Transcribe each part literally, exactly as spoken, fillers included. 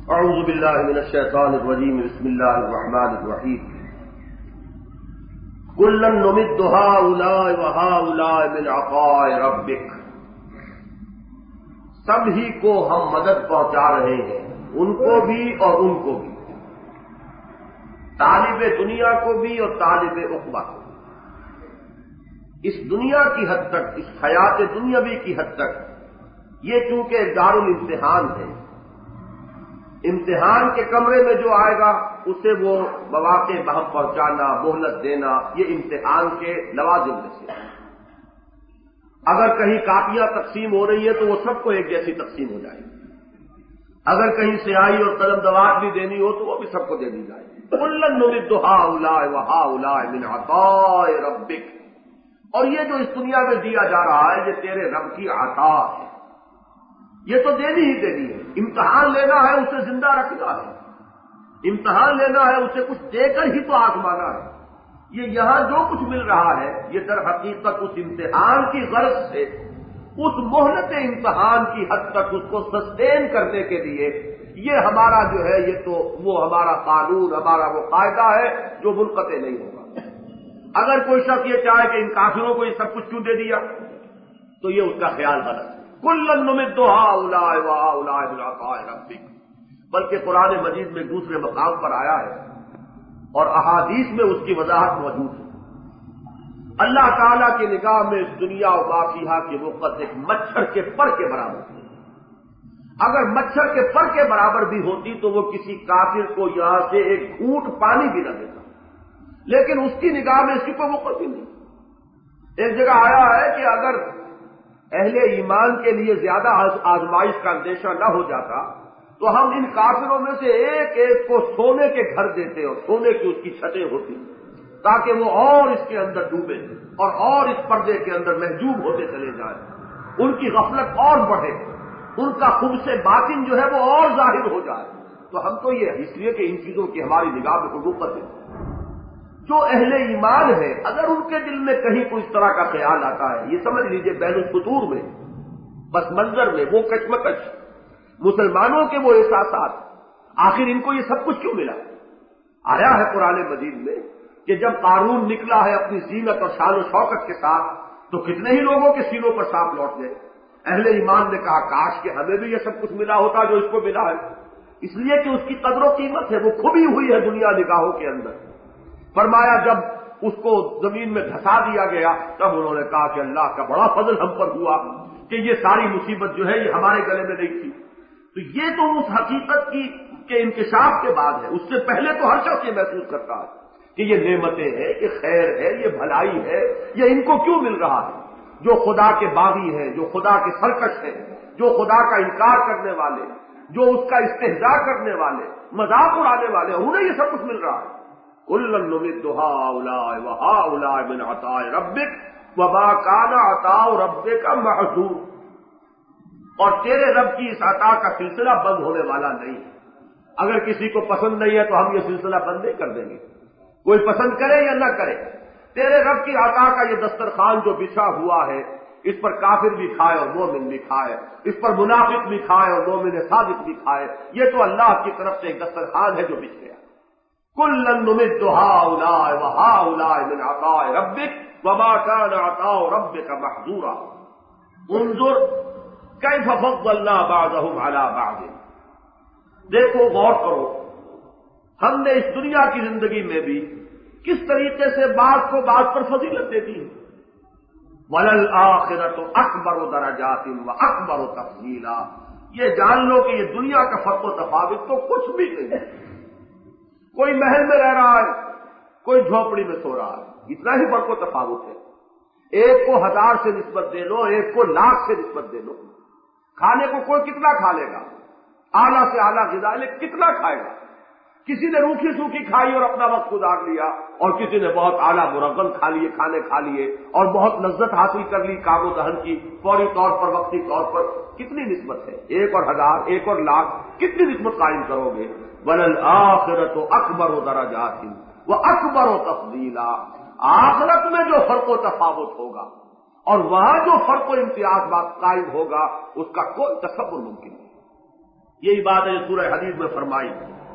اعوذ باللہ من الشیطان الرجیم بسم اللہ الرحمن الرحیم کلا نمد ہؤلاء وہؤلاء من عطاء ربک، سب ہی کو ہم مدد پہنچا رہے ہیں، ان کو بھی اور ان کو بھی، طالب دنیا کو بھی اور طالب عقبہ کو بھی۔ اس دنیا کی حد تک، اس حیات دنیاوی کی حد تک یہ چونکہ دار الامتحان ہے، امتحان کے کمرے میں جو آئے گا اسے وہ مواقع بہم پہنچانا، مہلت دینا، یہ امتحان کے لوازم میں سے ہے۔ اگر کہیں کاپیاں تقسیم ہو رہی ہے تو وہ سب کو ایک جیسی تقسیم ہو جائے گی، اگر کہیں سیاہی اور قلم دوات بھی دینی ہو تو وہ بھی سب کو دے دی جائے گی۔ کلا نمد ہؤلاء وہؤلاء من عطاء ربک، اور یہ جو اس دنیا میں دیا جا رہا ہے یہ تیرے رب کی عطا ہے، یہ تو دینی ہی دینی ہے۔ امتحان لینا ہے اسے زندہ رکھنا ہے، امتحان لینا ہے اسے کچھ دے کر ہی تو آزمانا ہے۔ یہ یہاں جو کچھ مل رہا ہے یہ در حقیقت اس امتحان کی غرض سے، اس مہلت امتحان کی حد تک اس کو سسٹین کرنے کے لیے، یہ ہمارا جو ہے یہ تو وہ ہمارا قانون، ہمارا وہ قاعدہ ہے جو منقطع نہیں ہوگا۔ اگر کوئی شخص یہ چاہے کہ ان کافروں کو یہ سب کچھ کیوں دے دیا تو یہ اس کا خیال غلط ہے۔ کلا نمد ہؤلاء وہؤلاء من عطاء ربک، بلکہ قرآن مجید میں دوسرے مقام پر آیا ہے اور احادیث میں اس کی وضاحت موجود ہے۔ اللہ تعالیٰ کی نگاہ میں اس دنیا و ما فیہا کی وقت ایک مچھر کے پر کے برابر ہے۔ اگر مچھر کے پر کے برابر بھی ہوتی تو وہ کسی کافر کو یہاں سے ایک گھونٹ پانی بھی نہ دیتا، لیکن اس کی نگاہ میں اس کی کوئی وقت ہی نہیں۔ ایک جگہ آیا ہے کہ اگر اہل ایمان کے لیے زیادہ آزمائش کا اندیشہ نہ ہو جاتا تو ہم ان کافروں میں سے ایک ایک کو سونے کے گھر دیتے اور سونے کی اس کی چھتیں ہوتی تاکہ وہ اور اس کے اندر ڈوبے اور اور اس پردے کے اندر محجوب ہوتے چلے جائیں، ان کی غفلت اور بڑھے، ان کا خبث باطن جو ہے وہ اور ظاہر ہو جائے۔ تو ہم تو یہ اس لیے کہ ان چیزوں کی ہماری نگاہ میں حقوقت ہے۔ جو اہل ایمان ہے اگر ان کے دل میں کہیں کوئی اس طرح کا خیال آتا ہے، یہ سمجھ لیجئے بین الخطور میں، پس منظر میں وہ کشمکش، مسلمانوں کے وہ احساسات، آخر ان کو یہ سب کچھ کیوں ملا؟ آیا ہے قرآن مجید میں کہ جب قارون نکلا ہے اپنی زینت اور شان و شوکت کے ساتھ تو کتنے ہی لوگوں کے سینوں پر سانپ لوٹ گئے۔ اہل ایمان نے کہا کاش کہ ہمیں بھی یہ سب کچھ ملا ہوتا جو اس کو ملا ہے، اس لیے کہ اس کی قدر و قیمت ہے، وہ کھبی ہوئی ہے دنیا نگاہوں کے اندر۔ فرمایا جب اس کو زمین میں دھسا دیا گیا تب انہوں نے کہا کہ اللہ کا بڑا فضل ہم پر ہوا کہ یہ ساری مصیبت جو ہے یہ ہمارے گلے میں نہیں تھی۔ تو یہ تو اس حقیقت کی کے انکشاف کے بعد ہے، اس سے پہلے تو ہر شخص یہ محسوس کرتا ہے کہ یہ نعمتیں ہیں، یہ خیر ہے، یہ بھلائی ہے، یہ ان کو کیوں مل رہا ہے۔ جو خدا کے باغی ہیں، جو خدا کے سرکش ہیں، جو خدا کا انکار کرنے والے، جو اس کا استہزاء کرنے والے، مذاق اڑانے والے، انہیں یہ سب کچھ مل رہا ہے۔ کلا نمد ہؤلاء وہؤلاء من عطاء ربک وما کان عطاء ربک محظورا، اور تیرے رب کی اس عطا کا سلسلہ بند ہونے والا نہیں ہے۔ اگر کسی کو پسند نہیں ہے تو ہم یہ سلسلہ بند نہیں کر دیں گے، کوئی پسند کرے یا نہ کرے۔ تیرے رب کی عطا کا یہ دسترخوان جو بچھا ہوا ہے اس پر کافر بھی کھائے اور مومن بھی کھائے، اس پر منافق بھی کھائے اور مومن صادق بھی کھائے، یہ تو اللہ کی طرف سے ایک دسترخوان ہے جو بچھ گیا۔ کلا نمد ہؤلاء وہؤلاء من عطاء ربک وما كان عطاء ربک محظورا انظر کیف فضلنا بعضهم على بعض، دیکھو غور کرو ہم نے اس دنیا کی زندگی میں بھی کس طریقے سے بعض کو بعض پر فضیلت دے دی ہے۔ وَلَلْآخِرَةُ أَكْبَرُ دَرَجَاتٍ وَأَكْبَرُ تَفْضِيلًا، یہ جان لو کہ یہ دنیا کا فرق و تفاوت تو کچھ بھی نہیں ہے۔ کوئی محل میں رہ رہا ہے، کوئی جھونپڑی میں سو رہا ہے، اتنا ہی فرق و تفاوت ہے۔ ایک کو ہزار سے نسبت دے لو، ایک کو لاکھ سے نسبت دے لو، کھانے کو کوئی کتنا کھا لے گا، اعلیٰ سے اعلیٰ غذا لے کتنا کھائے گا۔ کسی نے روکھی سوکھی کھائی اور اپنا وقت گزار لیا، اور کسی نے بہت اعلیٰ مرغن کھا لیے، کھانے کھا لیے اور بہت لذت حاصل کر لی کام و دہن کی، فوری طور پر وقتی طور پر۔ کتنی نسبت ہے، ایک اور ہزار، ایک اور لاکھ، کتنی نسبت قائم کرو گے؟ وَلَلْآخِرَةُ أَكْبَرُ دَرَجَاتٍ وَأَكْبَرُ تَفْضِيلًا، آخرت میں جو فرق و تفاوت ہوگا اور وہاں جو فرق و امتیاز قائم ہوگا اس کا کوئی تصور ممکن نہیں۔ یہی بات ہے جو سورہ حدید میں فرمائی.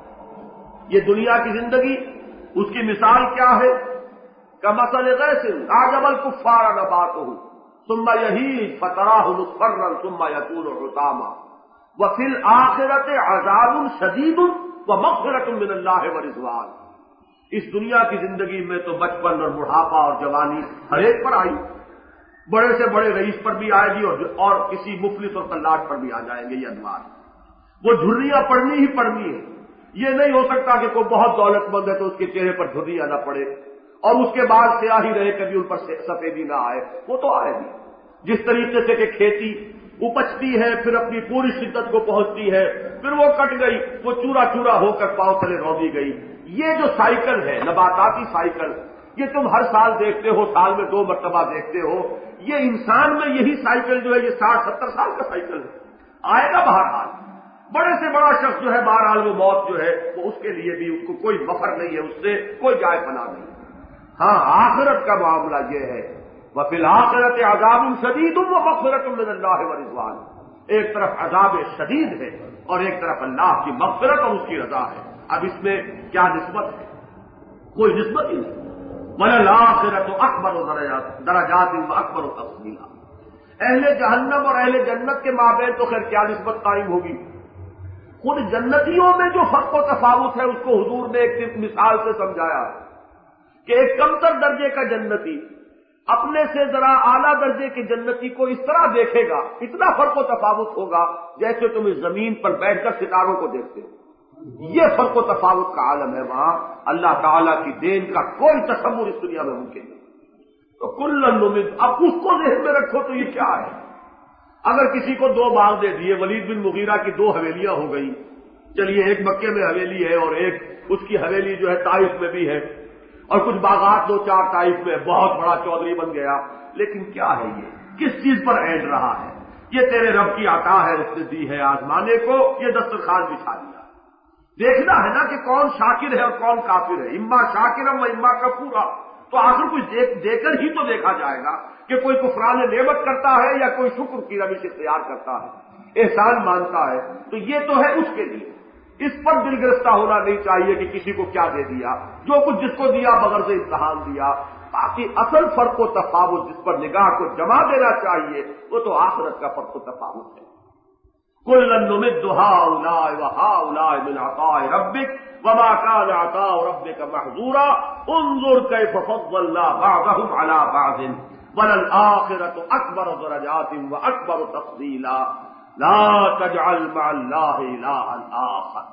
یہ دنیا کی زندگی، اس کی مثال کیا ہے؟ کمثل غیث اعجب الکفار نباتہ ثم یہیج فتراہ مصفرا ثم یکون حطاما وفی الآخرۃ عذاب شدید ومغفرۃ من اللہ ورضوان. اس دنیا کی زندگی میں تو بچپن اور بڑھاپا اور جوانی ہر ایک پر آئی، بڑے سے بڑے رئیس پر بھی آئے گی اور اور کسی مفلس اور فلاٹ پر بھی آ جائیں گے یہ انوار. وہ جھریاں پڑنی ہی پڑنی ہے. یہ نہیں ہو سکتا کہ کوئی بہت دولت مند ہے تو اس کے چہرے پر جھریاں نہ پڑے اور اس کے بعد سیاہی رہے، کبھی ان پر سفیدی نہ آئے. وہ تو آئے گی. جس طریقے سے کہ کھیتی اپجتی ہے، پھر اپنی پوری شدت کو پہنچتی ہے، پھر وہ کٹ گئی، وہ چورا چورا ہو کر پاؤں تلے روندی گئی. یہ جو سائیکل ہے، نباتاتی سائیکل، یہ تم ہر سال دیکھتے ہو، سال میں دو مرتبہ دیکھتے ہو. یہ انسان میں یہی سائیکل جو ہے یہ ساٹھ ستر سال کا سائیکل ہے. آئے گا بہرحال. بڑے سے بڑا شخص جو ہے بہرحال وہ موت جو ہے وہ اس کے لیے بھی اس کو کوئی مفر نہیں ہے، اس سے کوئی جائے پناہ نہیں. ہاں آخرت کا معاملہ یہ ہے، وفی الآخرۃ عذاب شدید ومغفرۃ من اللہ ورضوان. ایک طرف عذاب شدید ہے اور ایک طرف اللہ کی مغفرت اور اس کی رضا ہے. اب اس میں کیا نسبت ہے؟ کوئی نسبت ہی نہیں. وَلَلْآخِرَةُ أَكْبَرُ دَرَجَاتٍ وَأَكْبَرُ تَفْضِيلًا. اہل جہنم اور اہل جنت کے مابین تو خیر کیا نسبت قائم ہوگی؟ خود جنتیوں میں جو فرق و تفاوت ہے اس کو حضور نے ایک مثال سے سمجھایا کہ ایک کمتر درجے کا جنتی اپنے سے ذرا اعلیٰ درجے کے جنتی کو اس طرح دیکھے گا، اتنا فرق و تفاوت ہوگا جیسے تم اس زمین پر بیٹھ کر ستاروں کو دیکھتے ہو. یہ فرق و تفاوت کا عالم ہے. وہاں اللہ تعالیٰ کی دین کا کوئی تصور اس دنیا میں ممکن نہیں. تو کلن نمد، اب اس کو ذہن میں رکھو تو یہ کیا ہے؟ اگر کسی کو دو باغ دے دیے، ولید بن مغیرہ کی دو حویلیاں ہو گئی، چلیے ایک مکے میں حویلی ہے اور ایک اس کی حویلی جو ہے طائف میں بھی ہے، اور کچھ باغات دو چار طائف میں، بہت بڑا چودھری بن گیا. لیکن کیا ہے یہ؟ کس چیز پر اینڈ رہا ہے؟ یہ تیرے رب کی عطا ہے، اس نے دی ہے آزمانے کو، یہ دسترخوان بچھا دیا. دیکھنا ہے نا کہ کون شاکر ہے اور کون کافر ہے. اما شاکرم و اما کفورا. تو آخر کچھ دیکھ دے کر ہی تو دیکھا جائے گا کہ کوئی کفران نعمت کرتا ہے یا کوئی شکر کی روش اختیار کرتا ہے، احسان مانتا ہے. تو یہ تو ہے اس کے لیے. اس پر دل گرفتہ ہونا نہیں چاہیے کہ کسی کو کیا دے دیا، جو کچھ جس کو دیا بغرض امتحان دیا. باقی اصل فرق و تفاوت جس پر نگاہ کو جما دینا چاہیے وہ تو آخرت کا فرق و تفاوت ہے. کلن نمد ہؤلاء وہؤلاء من عطاء ربک وما كان عطاء ربك محظورا انظر كيف فضلنا بعضهم على بعض وللآخرة أكبر درجات وأكبر تفضيلا لا تجعل مع الله إلها آخر.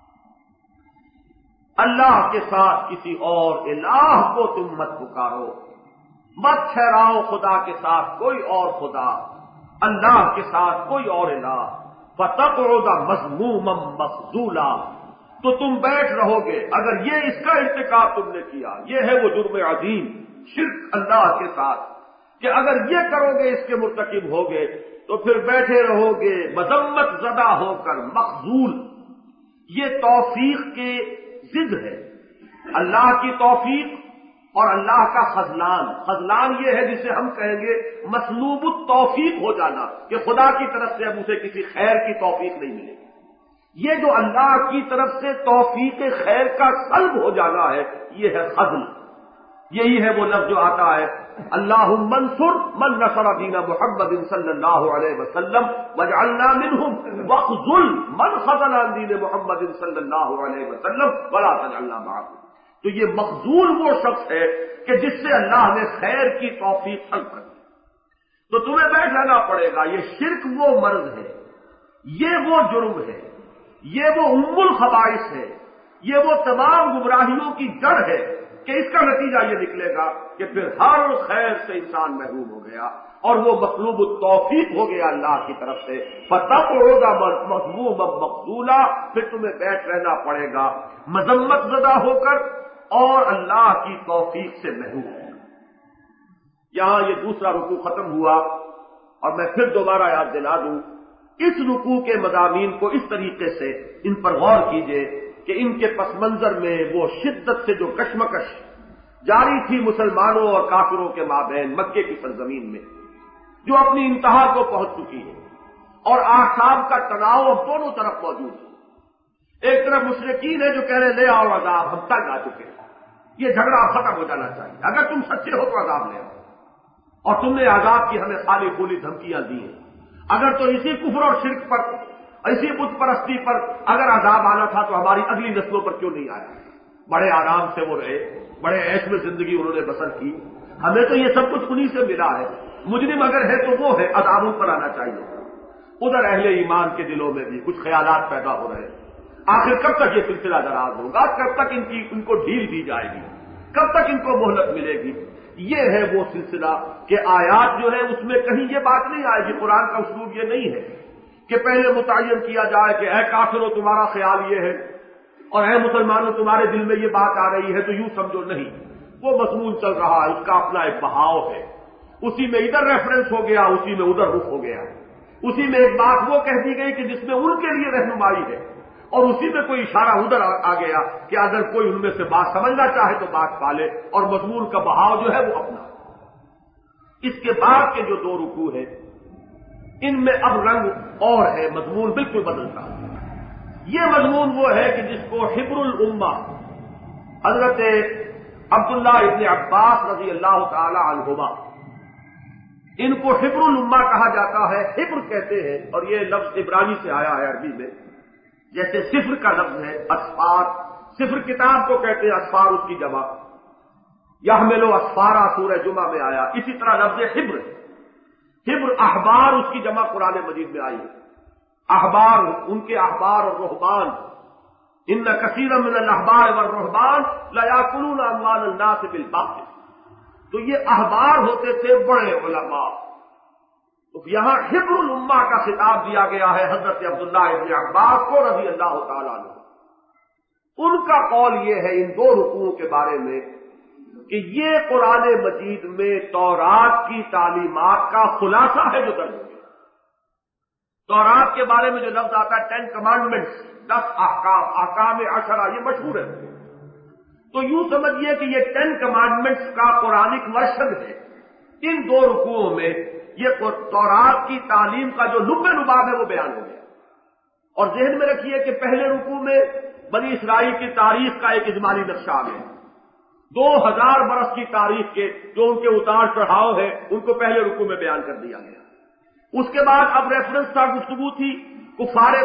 اللہ کے ساتھ کسی اور الہ کو تم مت پکارو، مت ٹھہراؤ خدا کے ساتھ کوئی اور خدا، اللہ کے ساتھ کوئی اور الہ. فتقعد مذموما مخذولا، تو تم بیٹھ رہو گے اگر یہ اس کا ارتکاب تم نے کیا. یہ ہے وہ جرم عظیم، شرک اللہ کے ساتھ، کہ اگر یہ کرو گے اس کے مرتکب ہوگے تو پھر بیٹھے رہو گے مذمت زدہ ہو کر مخذول. یہ توفیق کے ضد ہے. اللہ کی توفیق اور اللہ کا خذلان. خذلان یہ ہے جسے ہم کہیں گے مسلوب التوفیق ہو جانا، کہ خدا کی طرف سے اب اسے کسی خیر کی توفیق نہیں ملے گی. یہ جو اللہ کی طرف سے توفیق خیر کا سلب ہو جانا ہے یہ ہے خذل. یہی ہے وہ لفظ جو آتا ہے اللہم انصر من نصر دین محمد صلی اللہ علیہ وسلم واجعلنا منہم واخذل من خذل عن دین محمد صلی اللہ علیہ وسلم ولا تجعلنا معهم. تو یہ مخذول وہ شخص ہے کہ جس سے اللہ نے خیر کی توفیق سلب کر دی. تو تمہیں بیٹھ رہنا پڑے گا. یہ شرک وہ مرض ہے، یہ وہ جرم ہے، یہ وہ ام الخبائث ہے، یہ وہ تمام گمراہیوں کی جڑ ہے کہ اس کا نتیجہ یہ نکلے گا کہ پھر ہر خیر سے انسان محروم ہو گیا اور وہ مطلوب التوفیق ہو گیا اللہ کی طرف سے. فتقعد مذموما مخذولا، پھر تمہیں بیٹھ رہنا پڑے گا مذمت زدہ ہو کر اور اللہ کی توفیق سے محروم ہو. یہاں یہ دوسرا رکوع ختم ہوا اور میں پھر دوبارہ یاد دلا دوں اس رکوع کے مضامین کو اس طریقے سے ان پر غور کیجئے کہ ان کے پس منظر میں وہ شدت سے جو کشمکش جاری تھی مسلمانوں اور کافروں کے مابین مکے کی سرزمین میں، جو اپنی انتہا کو پہنچ چکی ہے، اور आसाब का तनाव अब दोनों तरफ मौजूद है। एक तरफ मुशरिकीन है जो कह रहे ले आओ अजाब, हम तंग आ चुके हैं, ये झगड़ा अब खत्म हो जाना चाहिए, अगर तुम सच्चे हो तो अजाब ले आओ। और तुमने अजाब की हमें खाली खुली धमकियां दी हैं, अगर तो इसी कुफ्र और शिरक पर, इसी बुत परस्ती पर अगर अजाब आना था तो हमारी अगली नस्लों पर क्यों नहीं आया? बड़े आराम से वो रहे, बड़े ऐश में जिंदगी उन्होंने बसर की, हमें तो ये सब कुछ उन्हीं से मिला है। मुजरिम अगर है तो वो है, अजाब पर आना चाहिए। उधर अहले ईमान के दिलों में भी कुछ ख्यालात पैदा हो रहे हैं, आखिर कब तक ये सिलसिला दराज होगा, कब तक इनकी इनको ढील दी जाएगी, कब तक इनको मोहलत मिलेगी? ये है वो सिलसिला कि आयात जो है उसमें कहीं ये बात नहीं आएगी, कुरान का उसलूब ये नहीं है कि पहले मुतय्यन किया जाए कि ऐ काफिरों तुम्हारा ख्याल ये है और ऐ मुसलमानों तुम्हारे दिल में ये बात आ रही है तो यूं समझो, नहीं। वो मजमून चल रहा है, उसका अपना एक बहाव है, उसी में इधर रेफरेंस हो गया, उसी में उधर रुख हो गया, उसी में एक बात वो कह दी गई कि जिसमें उनके लिए रहनुमाई है और उसी में कोई इशारा उधर आ, आ गया कि अगर कोई उनमें से बात समझना चाहे तो बात पाले, और मजमून का बहाव जो है वो अपना। इसके बाद के जो दो रुकू है इनमें अब रंग और है, मजमून बिल्कुल बदलता है। ये मजमून वो है कि जिसको हिब्रुल उम्मा हजरत अब्दुल्लाह इब्न अब्बास रजी अल्लाह ताला अन्हुमा, इनको हिब्रुल उम्मा कहा जाता है, हिब्र कहते हैं, और ये लफ्ज इब्रानी से आया है अरबी में, जैसे सिफर का लफ्ज है असफार, सिफर किताब को कहते हैं, असफार उसकी जमा, यहमिलु असफारा सूरह जुमा में आया। इसी तरह लफ्ज हिब्र, हिब्र अहबार उसकी जमा कुरान मजीद में आई है। अहबार उनके अहबार और रुहबान, इन्न कसीरम मिनल अहबार व रुहबान ला याकुलून अमवाल अन्नास बिल बातिल। तो ये अहबार होते थे बड़े उलमा। तो यहां हिब्रुल उम्मा का खिताब दिया गया है हजरत अब्दुल्लाह इब्न अब्बास को रज़ी अल्लाह ताला अन्हु। उनका कौल ये है इन दो रुकुओं के बारे में कि ये कुरान मजीद में तौरात की तालीमात का खुलासा है जो दर्ज है। तौरात के बारे में जो लफ्ज आता है टेन कमांडमेंट्स, दस अहकाम, अहकाम अशरा, ये मशहूर है। तो यूं समझिए कि ये टेन कमांडमेंट्स का कुरानिक वर्शन है। इन दो रुकुओं में ये तौरात की तालीम का जो लुब्बे लुबाब है वो बयान हो गया। और ज़हन में रखिए कि पहले रुकू में बनी इसराइल की तारीख का एक इजमाली नक्शा आ गया। दो हजार बरस की तारीख के जो उनके उतार चढ़ाव है उनको पहले रुकू में बयान कर दिया गया। उसके बाद अब रेफरेंस था, गुफ्तगू थी कुफारे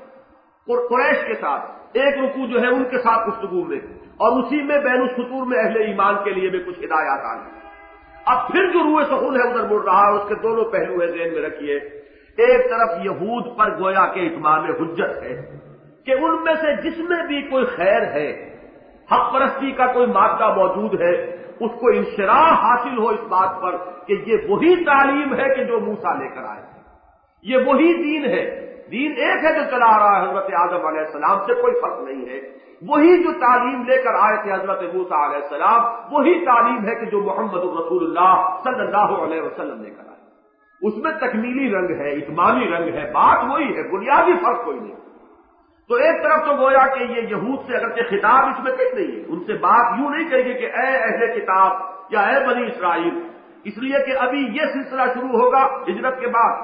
कुरैश के साथ, एक रुकू जो है उनके साथ गुफ्तगू में, और उसी में बैनुस सुतूर में अहले ईमान के लिए भी कुछ हिदायत आ गई। अब फिर जो रूए सहुल है उधर मुड़ रहा है, उसके दोनों पहलू है, ज़हन में रखिए। एक तरफ यहूद पर गोया के इत्माम हुज्जत है कि उनमें से जिसमें भी कोई खैर है, हक परस्ती का कोई मादा मौजूद है, उसको इंशराह हासिल हो इस बात पर कि ये वही तालीम है कि जो मूसा लेकर आए, ये वही दीन है। दीन एक है जो चला आ रहा है हजरत आदम अलैहिस्सलाम से, कोई फर्क नहीं है। वही जो तालीम लेकर आए थे हजरत मूसा अलैहिस्सलाम, वही तालीम है कि जो मोहम्मद रसूलुल्लाह सल्लल्लाहु अलैहि वसल्लम लेकर आए। उसमें तकमीली रंग है, इत्मामी रंग है, बात वही है, बुनियादी फर्क कोई नहीं। तो एक तरफ तो गोया कि ये यहूद से अगर खिताब इसमें कहीं नहीं है, उनसे बात यूं नहीं कहेगी कि ए अहले किताब या ए बनी इसराइल, इसलिए कि अभी ये सिलसिला शुरू होगा हिजरत के बाद।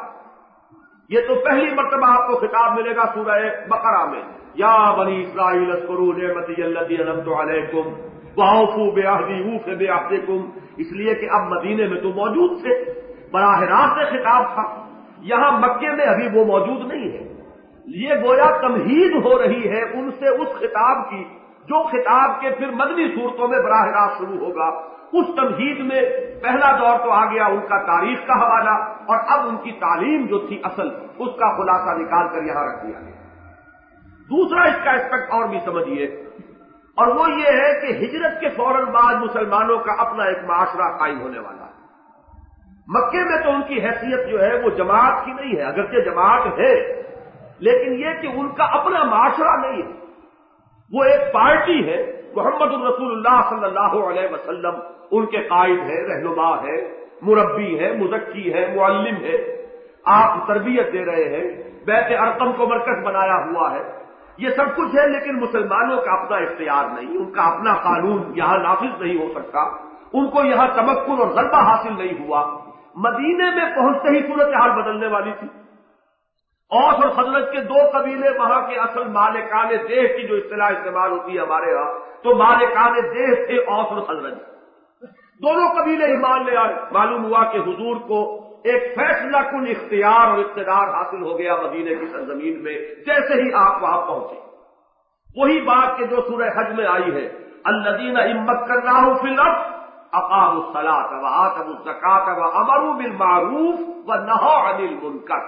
ये तो पहली मर्तबा आपको खिताब मिलेगा सूरह बकरा में, या बनी इसराइल अस्कुरू निअमती अल्लती अनअमतु अलैकुम वअऊफू बिअहदी ऊफ बिअहदिकुम। इसलिए कि अब मदीने में तो मौजूद थे, बराह रास्त खिताब था, यहां मक्के में अभी वो मौजूद नहीं है। ये गोया तमहीद हो रही है उनसे उस खिताब की जो खिताब के फिर मदनी सूरतों में बराह रास्त शुरू होगा। उस तमहीद में पहला दौर तो आ गया उनका तारीख का हवाला, और अब उनकी तालीम जो थी असल, उसका खुलासा निकाल कर यहां रख दिया गया। दूसरा इसका एस्पेक्ट और भी समझिए, और वो ये है कि हिजरत के फौरन बाद मुसलमानों का अपना एक माशरा कायम होने वाला है। मक्के में तो उनकी हैसियत जो है वो जमात की नहीं है, अगरचे जमात है, लेकिन यह कि उनका अपना माशरा नहीं है, वो एक पार्टी है। मोहम्मद रसूलुल्लाह सल्लल्लाहु अलैहि वसल्लम उनके कायद है, रहनुमा है, मुरब्बी है, मुज़क्की है, मुअल्लिम है, आप तरबियत दे रहे हैं, बैत अरकम को मरकज बनाया हुआ है, ये सब कुछ है। लेकिन मुसलमानों का अपना इख्तियार नहीं, उनका अपना कानून यहां नाफिज नहीं हो सकता, उनको यहां तमक्कुन और गलबा हासिल नहीं हुआ। मदीने में पहुंचते ही सूरत हाल बदलने वाली थी। اوس اور خزرج کے دو قبیلے وہاں کے اصل مالکان دیہ کی جو اصطلاح استعمال ہوتی ہے ہمارے ہاں، تو مالکان دیہ تھے اوس اور خزرج، دونوں قبیلے ایمان لے آئے۔ معلوم ہوا کہ حضور کو ایک فیصلہ کن اختیار اور اقتدار حاصل ہو گیا مدینے کی سرزمین میں جیسے ہی آپ وہاں پہنچے۔ وہی بات کہ جو سورہ حج میں آئی ہے، الذین ان مکناہم فی الارض اقاموا الصلاۃ وآتوا الزکاۃ وامروا بالمعروف ونہوا عن المنکر،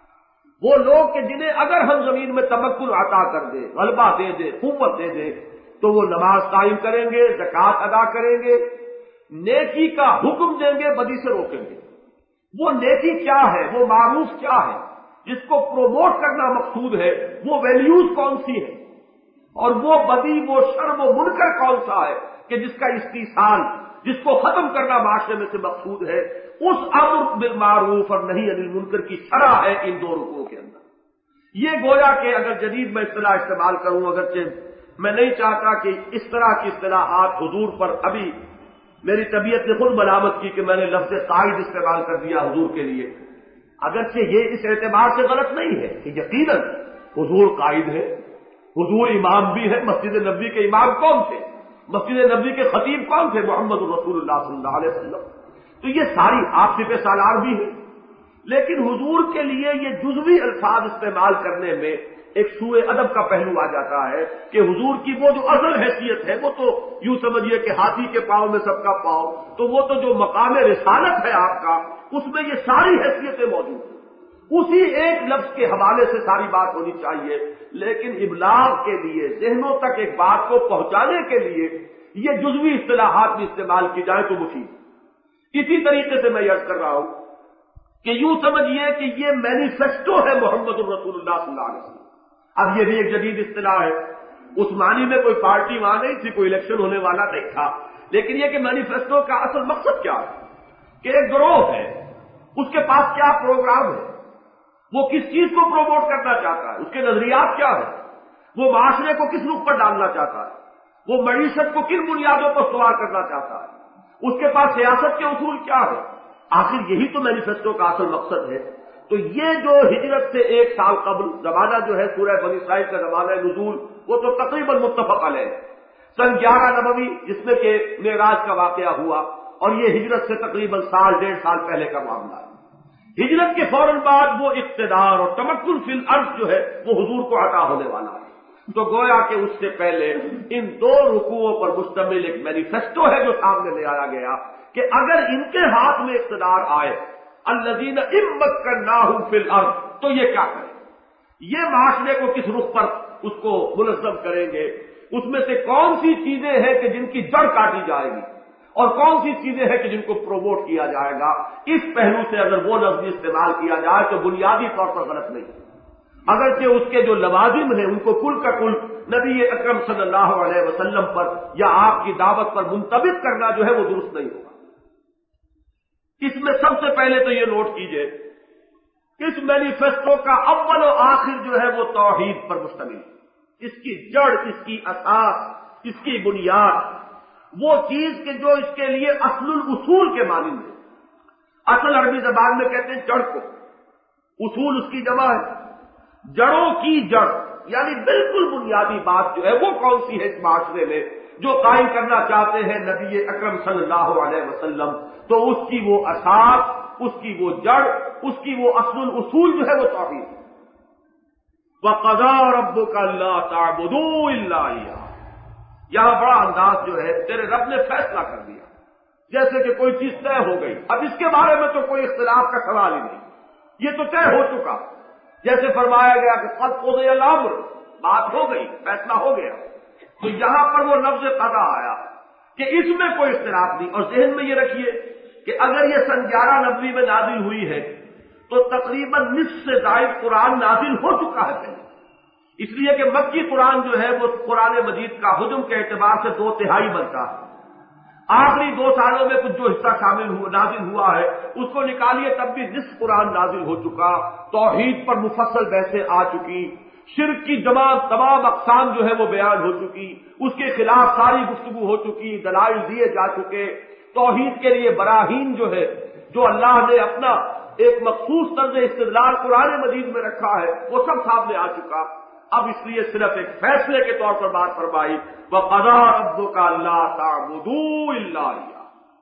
وہ لوگ کہ جنہیں اگر ہم زمین میں تمکن عطا کر دیں، غلبہ دے دیں، قوت دے دیں، تو وہ نماز قائم کریں گے، زکوٰۃ ادا کریں گے، نیکی کا حکم دیں گے، بدی سے روکیں گے۔ وہ نیکی کیا ہے، وہ معروف کیا ہے، جس کو پروموٹ کرنا مقصود ہے، وہ ویلیوز کون سی ہیں، اور وہ بدی، وہ شر، وہ منکر کون سا ہے کہ جس کا استحصال، جس کو ختم کرنا معاشرے میں سے مقصود ہے، اس امر بالمعروف اور نہی عن المنکر کی شرح ہے ان دو رکوعوں کے اندر۔ یہ گویا کہ اگر جدید میں اصطلاح استعمال کروں، اگرچہ میں نہیں چاہتا کہ اس طرح کی اصطلاحات حضور پر، ابھی میری طبیعت نے خود ملامت کی کہ میں نے لفظ قائد استعمال کر دیا حضور کے لیے، اگرچہ یہ اس اعتبار سے غلط نہیں ہے کہ یقیناً حضور قائد ہے، حضور امام بھی ہے۔ مسجد نبوی کے امام کون تھے؟ مسجد نبوی کے خطیب کون تھے؟ محمد الرسول اللہ صلی اللہ علیہ وسلم۔ تو یہ ساری آپ صفے سالار بھی ہیں، لیکن حضور کے لیے یہ جزوی الفاظ استعمال کرنے میں ایک سوء ادب کا پہلو آ جاتا ہے کہ حضور کی وہ جو اصل حیثیت ہے، وہ تو یوں سمجھیے کہ ہاتھی کے پاؤں میں سب کا پاؤں، تو وہ تو جو مقام رسالت ہے آپ کا، اس میں یہ ساری حیثیتیں موجود ہیں، اسی ایک لفظ کے حوالے سے ساری بات ہونی چاہیے، لیکن ابلاغ کے لیے، ذہنوں تک ایک بات کو پہنچانے کے لیے یہ جزوی اصطلاحات بھی استعمال کی جائیں تو مفید۔ اسی طریقے سے میں عرض کر رہا ہوں کہ یوں سمجھیے کہ یہ مینیفیسٹو ہے محمد الرسول اللہ صلی اللہ علیہ وسلم۔ اب یہ بھی ایک جدید اصطلاح ہے، عثمانی میں کوئی پارٹی وہاں نہیں تھی، کوئی الیکشن ہونے والا نہیں تھا، لیکن یہ کہ مینیفیسٹو کا اصل مقصد کیا ہے کہ ایک گروہ ہے، اس کے پاس کیا پروگرام ہے، وہ کس چیز کو پروموٹ کرنا چاہتا ہے، اس کے نظریات کیا ہیں، وہ معاشرے کو کس رخ پر ڈالنا چاہتا ہے، وہ معیشت کو کن بنیادوں پر سوار کرنا چاہتا ہے، اس کے پاس سیاست کے اصول کیا ہے۔ آخر یہی تو مینیفیسٹو کا اصل مقصد ہے۔ تو یہ جو ہجرت سے ایک سال قبل زمانہ جو ہے سورہ بنی اسرائیل کا زمانہ نزول، وہ تو تقریباً متفق علیہ سن گیارہ نبوی جس میں کہ معراج کا واقعہ ہوا، اور یہ ہجرت سے تقریباً سال ڈیڑھ سال پہلے کا معاملہ ہے۔ ہجرت کے فوراً بعد وہ اقتدار اور تمکن فی الارض جو ہے وہ حضور کو عطا ہونے والا ہے۔ تو گویا کہ اس سے پہلے ان دو رکوعوں پر مشتمل ایک مینیفیسٹو ہے جو سامنے لے آیا گیا کہ اگر ان کے ہاتھ میں اقتدار آئے، الذین ان مکناہم فی الارض، تو یہ کیا کریں، یہ معاشرے کو کس رخ پر اس کو منظم کریں گے، اس میں سے کون سی چیزیں ہیں کہ جن کی جڑ کاٹی جائے گی، اور کون سی چیزیں ہیں کہ جن کو پروموٹ کیا جائے گا۔ اس پہلو سے اگر وہ لفظ استعمال کیا جائے تو بنیادی طور پر غلط نہیں، اگرچہ اس کے جو لوازم ہیں ان کو کل کا کل نبی اکرم صلی اللہ علیہ وسلم پر یا آپ کی دعوت پر منطبق کرنا جو ہے وہ درست نہیں ہوگا۔ اس میں سب سے پہلے تو یہ نوٹ کیجئے، اس مینیفیسٹو کا اول و آخر جو ہے وہ توحید پر مشتمل ہے، اس کی جڑ، اس کی اساس، اس کی بنیاد، وہ چیز کہ جو اس کے لیے اصل الاصول کے مانند ہے۔ اصل عربی زبان میں کہتے ہیں جڑ کو، اصول اس کی جمع ہے، جڑوں کی جڑ، یعنی بالکل بنیادی بات جو ہے وہ کون سی ہے اس معاشرے میں جو قائم کرنا چاہتے ہیں نبی اکرم صلی اللہ علیہ وسلم، تو اس کی وہ اساس، اس کی وہ جڑ، اس کی وہ اصل الاصول جو ہے وہ توحید ہے۔ وَقَضَىٰ رَبُّكَ أَلَّا تَعْبُدُوا إِلَّا إِيَّاهُ، یہاں بڑا انداز جو ہے تیرے رب نے فیصلہ کر دیا، جیسے کہ کوئی چیز طے ہو گئی، اب اس کے بارے میں تو کوئی اختلاف کا سوال ہی نہیں، یہ تو طے ہو چکا، جیسے فرمایا گیا کہ قَدْ قُضِیَ الْأَمْرُ، بات ہو گئی، فیصلہ ہو گیا۔ تو یہاں پر وہ لفظ قضا آیا کہ اس میں کوئی اختلاف نہیں، اور ذہن میں یہ رکھیے کہ اگر یہ سن گیارہ نبوی میں نازل ہوئی ہے تو تقریباً نصف سے زائد قرآن نازل ہو چکا ہے پہلے، اس لیے کہ مکی قرآن جو ہے وہ قرآن مجید کا حجم کے اعتبار سے دو تہائی بنتا ہے۔ آخری دو سالوں میں کچھ جو حصہ شامل ہوا نازل ہوا ہے اس کو نکالیے تب بھی نصف قرآن نازل ہو چکا، توحید پر مفصل بحثیں آ چکی، شرک کی تمام تمام اقسام جو ہے وہ بیان ہو چکی، اس کے خلاف ساری گفتگو ہو چکی، دلائل دیے جا چکے، توحید کے لیے براہین جو ہے جو اللہ نے اپنا ایک مخصوص طرز استدلال قرآن مجید میں رکھا ہے وہ سب سامنے آ چکا. اب اس لیے صرف ایک فیصلے کے طور پر بات فرمائی وَقَضَىٰ رَبُّكَ أَلَّا تَعْبُدُوا إِلَّا إِيَّاهُ.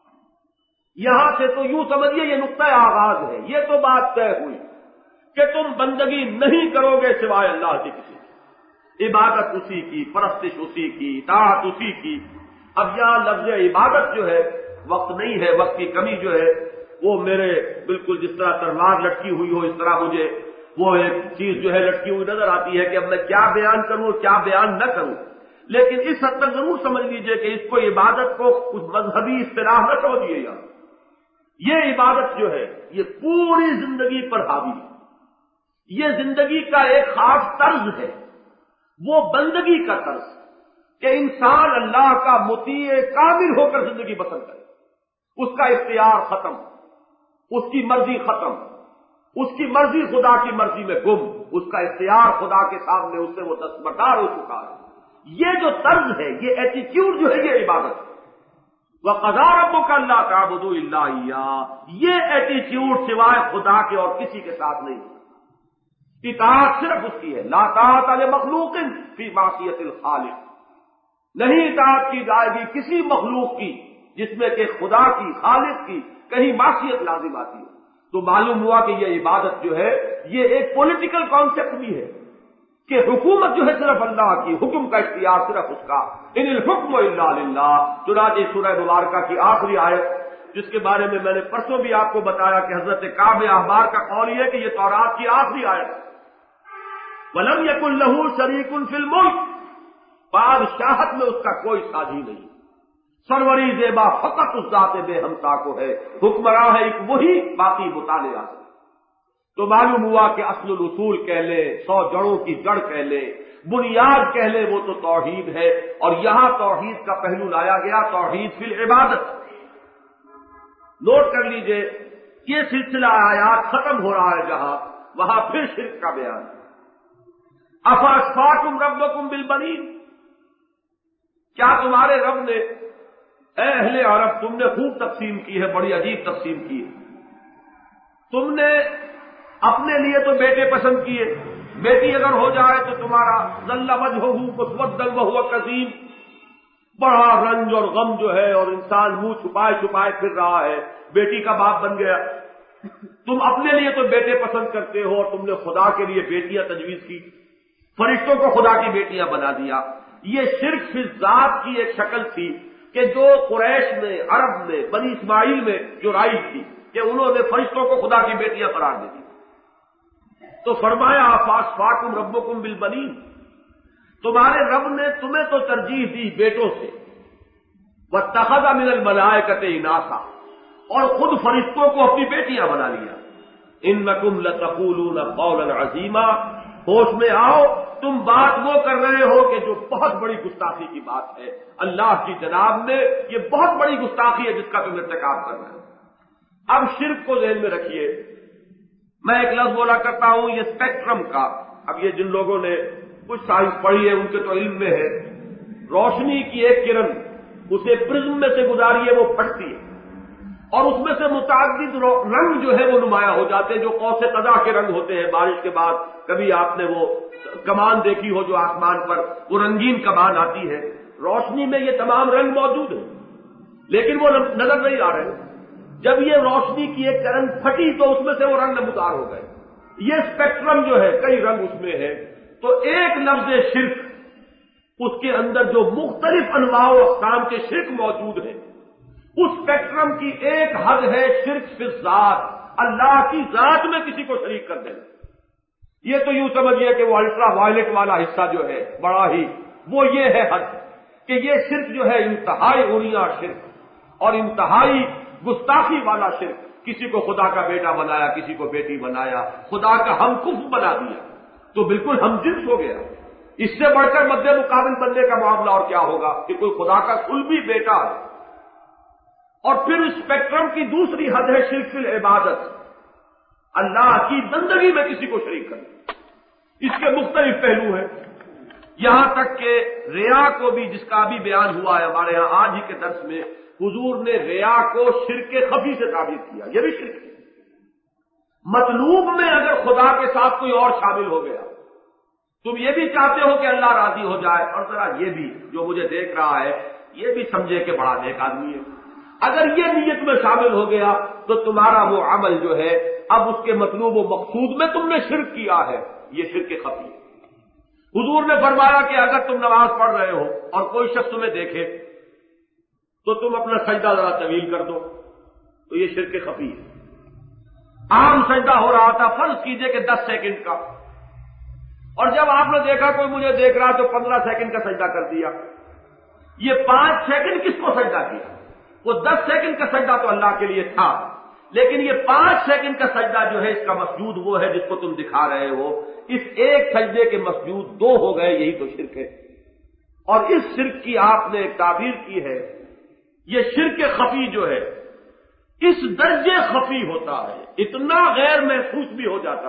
یہاں سے تو یوں سمجھیے یہ نقطۂ آغاز ہے. یہ تو بات طے ہوئی کہ تم بندگی نہیں کرو گے سوائے اللہ کے کسی کی. عبادت اسی کی، پرستش اسی کی، اطاعت اسی کی. اب یہاں لفظ عبادت جو ہے، وقت نہیں ہے، وقت کی کمی جو ہے وہ میرے بالکل جس طرح تلوار لٹکی ہوئی ہو اس طرح مجھے وہ ایک چیز جو ہے لٹکی ہوئی نظر آتی ہے کہ اب میں کیا بیان کروں کیا بیان نہ کروں. لیکن اس حد تک ضرور سمجھ لیجئے کہ اس کو عبادت کو کچھ مذہبی اصطلاح نہ سمجھیے گا. یہ عبادت جو ہے یہ پوری زندگی پر حاوی ہے. یہ زندگی کا ایک خاص طرز ہے، وہ بندگی کا طرز کہ انسان اللہ کا مطیع کامل ہو کر زندگی بسر کرے. اس کا اختیار ختم، اس کی مرضی ختم، اس کی مرضی خدا کی مرضی میں گم، اس کا اختیار خدا کے سامنے اس سے وہ دستبردار ہو چکا ہے. یہ جو طرز ہے، یہ ایٹیٹیوڈ جو ہے، یہ عبادت ہے. وَقَضَىٰ رَبُّكَ أَلَّا تَعْبُدُوا إِلَّا إِيَّاهُ. یہ ایٹیٹیوڈ سوائے خدا کے اور کسی کے ساتھ نہیں ہوتا. اطاعت صرف اس کی ہے. لا طاعة لمخلوق فی معصیۃ الخالق. نہیں اطاعت کی جائے گی کسی مخلوق کی جس میں کہ خدا کی، خالق کی کہیں معصیت لازم آتی ہے. تو معلوم ہوا کہ یہ عبادت جو ہے یہ ایک پولیٹیکل کانسیپٹ بھی ہے کہ حکومت جو ہے صرف اللہ کی، حکم کا اختیار صرف اس کا. ان الحکم الا للہ. چنانچہ سورہ مبارکہ کی آخری آیت جس کے بارے میں میں نے پرسوں بھی آپ کو بتایا کہ حضرت کعب احبار کا قول یہ ہے کہ یہ تورات کی آخری آیت ہے. وَلَمْ يَكُنْ لَهُ شَرِيكٌ فِي الْمُلْكِ. بادشاہت میں اس کا کوئی ساجی نہیں. سروری زیبا فقط اس ذات بے ہمتا کو ہے. حکمراں ہے ایک وہی، باقی مطالعہ. تو معلوم ہوا کہ اصل الاصول کہہ لیں، سو جڑوں کی جڑ کہہ لیں، بنیاد کہہ لیں، وہ تو توحید ہے. اور یہاں توحید کا پہلو لایا گیا، توحید فی العبادت. نوٹ کر لیجئے یہ سلسلہ آیات ختم ہو رہا ہے جہاں وہاں پھر شرک کا بیان. افاسفاکم ربکم بالبنین. کیا تمہارے رب نے، اے اہل عرب تم نے خوب تقسیم کی ہے، بڑی عجیب تقسیم کی ہے. تم نے اپنے لیے تو بیٹے پسند کیے، بیٹی اگر ہو جائے تو تمہارا ذل وجہہ مسودا وہو کظیم، بڑا رنج اور غم جو ہے اور انسان منہ چھپائے چھپائے پھر رہا ہے، بیٹی کا باپ بن گیا. تم اپنے لیے تو بیٹے پسند کرتے ہو اور تم نے خدا کے لیے بیٹیاں تجویز کی، فرشتوں کو خدا کی بیٹیاں بنا دیا. یہ شرک فی الذات کی ایک شکل تھی کہ جو قریش میں، عرب میں، بنی اسماعیل میں جو رائج تھی کہ انہوں نے فرشتوں کو خدا کی بیٹیاں قرار دے دی. تو فرمایا افاسفاکم ربکم بالبنین. تمہارے رب نے تمہیں تو ترجیح دی بیٹوں سے. واتخذ من الملائکۃ اناثا. اور خود فرشتوں کو اپنی بیٹیاں بنا لیا. انکم لتقولون قولا عظیما. ہوش میں آؤ، تم بات وہ کر رہے ہو کہ جو بہت بڑی گستاخی کی بات ہے. اللہ کی جناب میں یہ بہت بڑی گستاخی ہے جس کا تم ارتکاب کر رہے ہو. اب شرک کو ذہن میں رکھیے. میں ایک لفظ بولا کرتا ہوں یہ اسپیکٹرم کا. اب یہ جن لوگوں نے کچھ سائنس پڑھی ہے ان کے تو علم میں ہے. روشنی کی ایک کرن اسے پرزم میں سے گزاری ہے، وہ پھٹتی ہے اور اس میں سے متعدد رنگ جو ہے وہ نمایاں ہو جاتے ہیں، جو قوس قزح کے رنگ ہوتے ہیں. بارش کے بعد کبھی آپ نے وہ کمان دیکھی ہو جو آسمان پر وہ رنگین کمان آتی ہے. روشنی میں یہ تمام رنگ موجود ہیں لیکن وہ نظر نہیں آ رہے. جب یہ روشنی کی ایک کرن پھٹی تو اس میں سے وہ رنگ نمودار ہو گئے. یہ اسپیکٹرم جو ہے کئی رنگ اس میں ہے. تو ایک لفظ شرک اس کے اندر جو مختلف انواع و اقسام کے شرک موجود ہیں اس اسپیکٹرم کی ایک حد ہے شرک فی الذات، اللہ کی ذات میں کسی کو شریک کر دینا. یہ تو یوں سمجھیے کہ وہ الٹرا وائلٹ والا حصہ جو ہے بڑا ہی، وہ یہ ہے حد کہ یہ شرک جو ہے انتہائی اڑیاں شرک اور انتہائی گستاخی والا شرک. کسی کو خدا کا بیٹا بنایا، کسی کو بیٹی بنایا، خدا کا ہم کف بنا دیا تو بالکل ہم جنس ہو گیا. اس سے بڑھ کر مد مقابل بننے کا معاملہ اور کیا ہوگا کہ کوئی خدا کا صلبی بیٹا ہے. اور پھر اسپیکٹرم کی دوسری حد ہے شرک فی العبادت، اللہ کی بندگی میں کسی کو شریک کرنا. اس کے مختلف پہلو ہیں، یہاں تک کہ ریا کو بھی، جس کا بھی بیان ہوا ہے ہمارے یہاں آج ہی کے درس میں، حضور نے ریا کو شرک خفی سے تعبیر کیا. یہ بھی شرک ہے. مطلوب میں اگر خدا کے ساتھ کوئی اور شامل ہو گیا، تم یہ بھی چاہتے ہو کہ اللہ راضی ہو جائے، اور ذرا یہ بھی جو مجھے دیکھ رہا ہے یہ بھی سمجھے کہ بڑا نیک آدمی ہے، اگر یہ نیت میں شامل ہو گیا تو تمہارا وہ عمل جو ہے اب اس کے مطلوب و مقصود میں تم نے شرک کیا ہے، یہ شرک خفی ہے۔ حضور نے فرمایا کہ اگر تم نماز پڑھ رہے ہو اور کوئی شخص تمہیں دیکھے تو تم اپنا سجدہ ذرا طویل کر دو، تو یہ شرک خفی ہے۔ عام سجدہ ہو رہا تھا، فرض کیجئے کہ دس سیکنڈ کا، اور جب آپ نے دیکھا کوئی مجھے دیکھ رہا تو پندرہ سیکنڈ کا سجدہ کر دیا، یہ پانچ سیکنڈ کس کو سجدہ کیا؟ وہ دس سیکنڈ کا سجدہ تو اللہ کے لیے تھا، لیکن یہ پانچ سیکنڈ کا سجدہ جو ہے اس کا مسجود وہ ہے جس کو تم دکھا رہے ہو، اس ایک سجدے کے مسجود دو ہو گئے، یہی تو شرک ہے۔ اور اس شرک کی آپ نے ایک تعبیر کی ہے، یہ شرک خفی جو ہے اس درجے خفی ہوتا ہے، اتنا غیر محسوس بھی ہو جاتا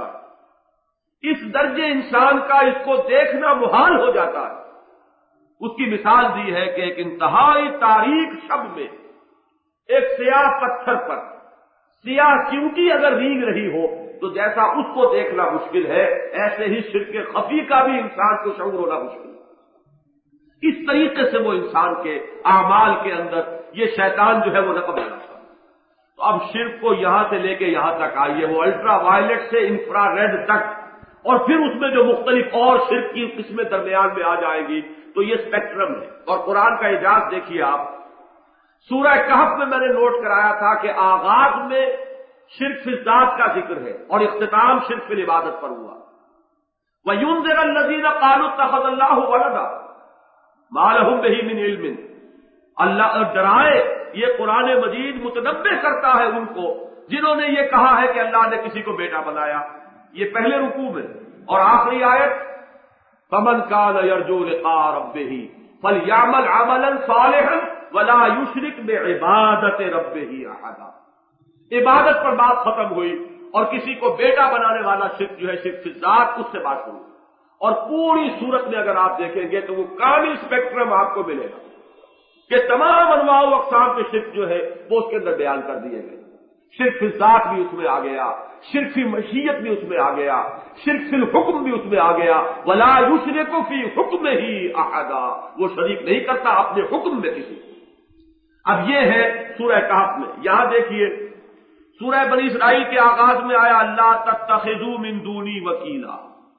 ہے، اس درجے انسان کا اس کو دیکھنا محال ہو جاتا ہے۔ اس کی مثال دی ہے کہ ایک انتہائی تاریک شب میں ایک سیاہ پتھر پر سیاہ چیونٹی اگر رینگ رہی ہو تو جیسا اس کو دیکھنا مشکل ہے، ایسے ہی شرک خفی کا بھی انسان کو شعور ہونا مشکل ہے۔ اس طریقے سے وہ انسان کے اعمال کے اندر یہ شیطان جو ہے وہ نقب لاتا ہے۔ تو اب شرک کو یہاں سے لے کے یہاں تک آئیے، وہ الٹرا وائلٹ سے انفرا ریڈ تک، اور پھر اس میں جو مختلف اور شرک کی قسمیں درمیان میں آ جائیں گی، تو یہ اسپیکٹرم ہے۔ اور قرآن کا اعجاز دیکھیے آپ، سورہ کہف میں میں نے نوٹ کرایا تھا کہ آغاز میں شرک فی الذات کا ذکر ہے اور اختتام شرک فی العبادت پر ہوا۔ وَيُنذِرَ الَّذِينَ قَالُوا اتَّخَذَ اللَّهُ وَلَدًا مَا لَهُم بِهِ مِنْ عِلْمٍ، اللہ ڈرائے، یہ قرآن مجید متنبہ کرتا ہے ان کو جنہوں نے یہ کہا ہے کہ اللہ نے کسی کو بیٹا بنایا۔ یہ پہلے رکوع میں، اور آخری آیت فَمَنْ كَانَ يَرْجُو لِقَاءَ رَبِّهِ فَلْيَعْمَلْ عَمَلًا صَالِحًا وَلَا يُشْرِكْ بِعِبَادَةِ رَبِّهِ أَحَدًا۔ عبادت پر بات ختم ہوئی، اور کسی کو بیٹا بنانے والا شرک جو ہے شرک فی الذات، اس سے بات ہوئی۔ اور پوری صورت میں اگر آپ دیکھیں گے تو وہ کامل اسپیکٹرم آپ کو ملے گا کہ تمام انواع و اقسام کے شرک جو ہے وہ اس کے اندر بیان کر دیے گئے۔ شرک فی الذات بھی اس میں آ گیا، شرک فی مشیت بھی اس میں آ گیا، شرک فی الحکم بھی اس میں آ گیا، ولا یشرک فی حکمہ احدا، وہ شریک نہیں کرتا اپنے حکم میں کسی کو۔ اب یہ ہے سورہ کہف میں۔ یہاں دیکھیے سورہ بنی اسرائیل کے آغاز میں آیا اللہ تتخذوا من دونی وکیلا،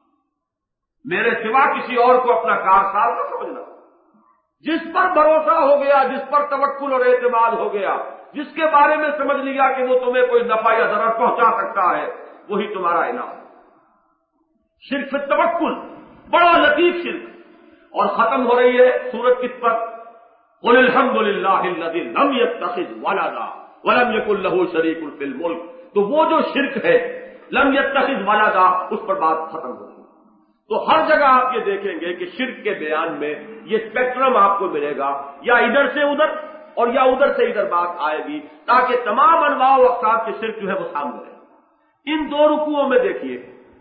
میرے سوا کسی اور کو اپنا کارساز نہ سمجھنا۔ جس پر بھروسہ ہو گیا، جس پر توکل اور اعتماد ہو گیا، جس کے بارے میں سمجھ لیا کہ وہ تمہیں کوئی نفع یا ضرر پہنچا سکتا ہے، وہی تمہارا انعام۔ شرک فی توکل، بڑا لطیف شرک۔ اور ختم ہو رہی ہے سورت کس پر؟ قل الحمد للہ الذی لم یتخذ ولدا ولم یکن لہ شریک فی الملک۔ تو وہ جو شرک ہے لم یتخذ ولدا، اس پر بات ختم ہو گئی۔ تو ہر جگہ آپ یہ دیکھیں گے کہ شرک کے بیان میں یہ اسپیکٹرم آپ کو ملے گا، یا ادھر سے ادھر اور یا ادھر سے ادھر بات آئے گی، تاکہ تمام انواع و اقسام کے شرک جو ہے وہ سامنے رہے۔ ان دو رکوعوں میں دیکھیے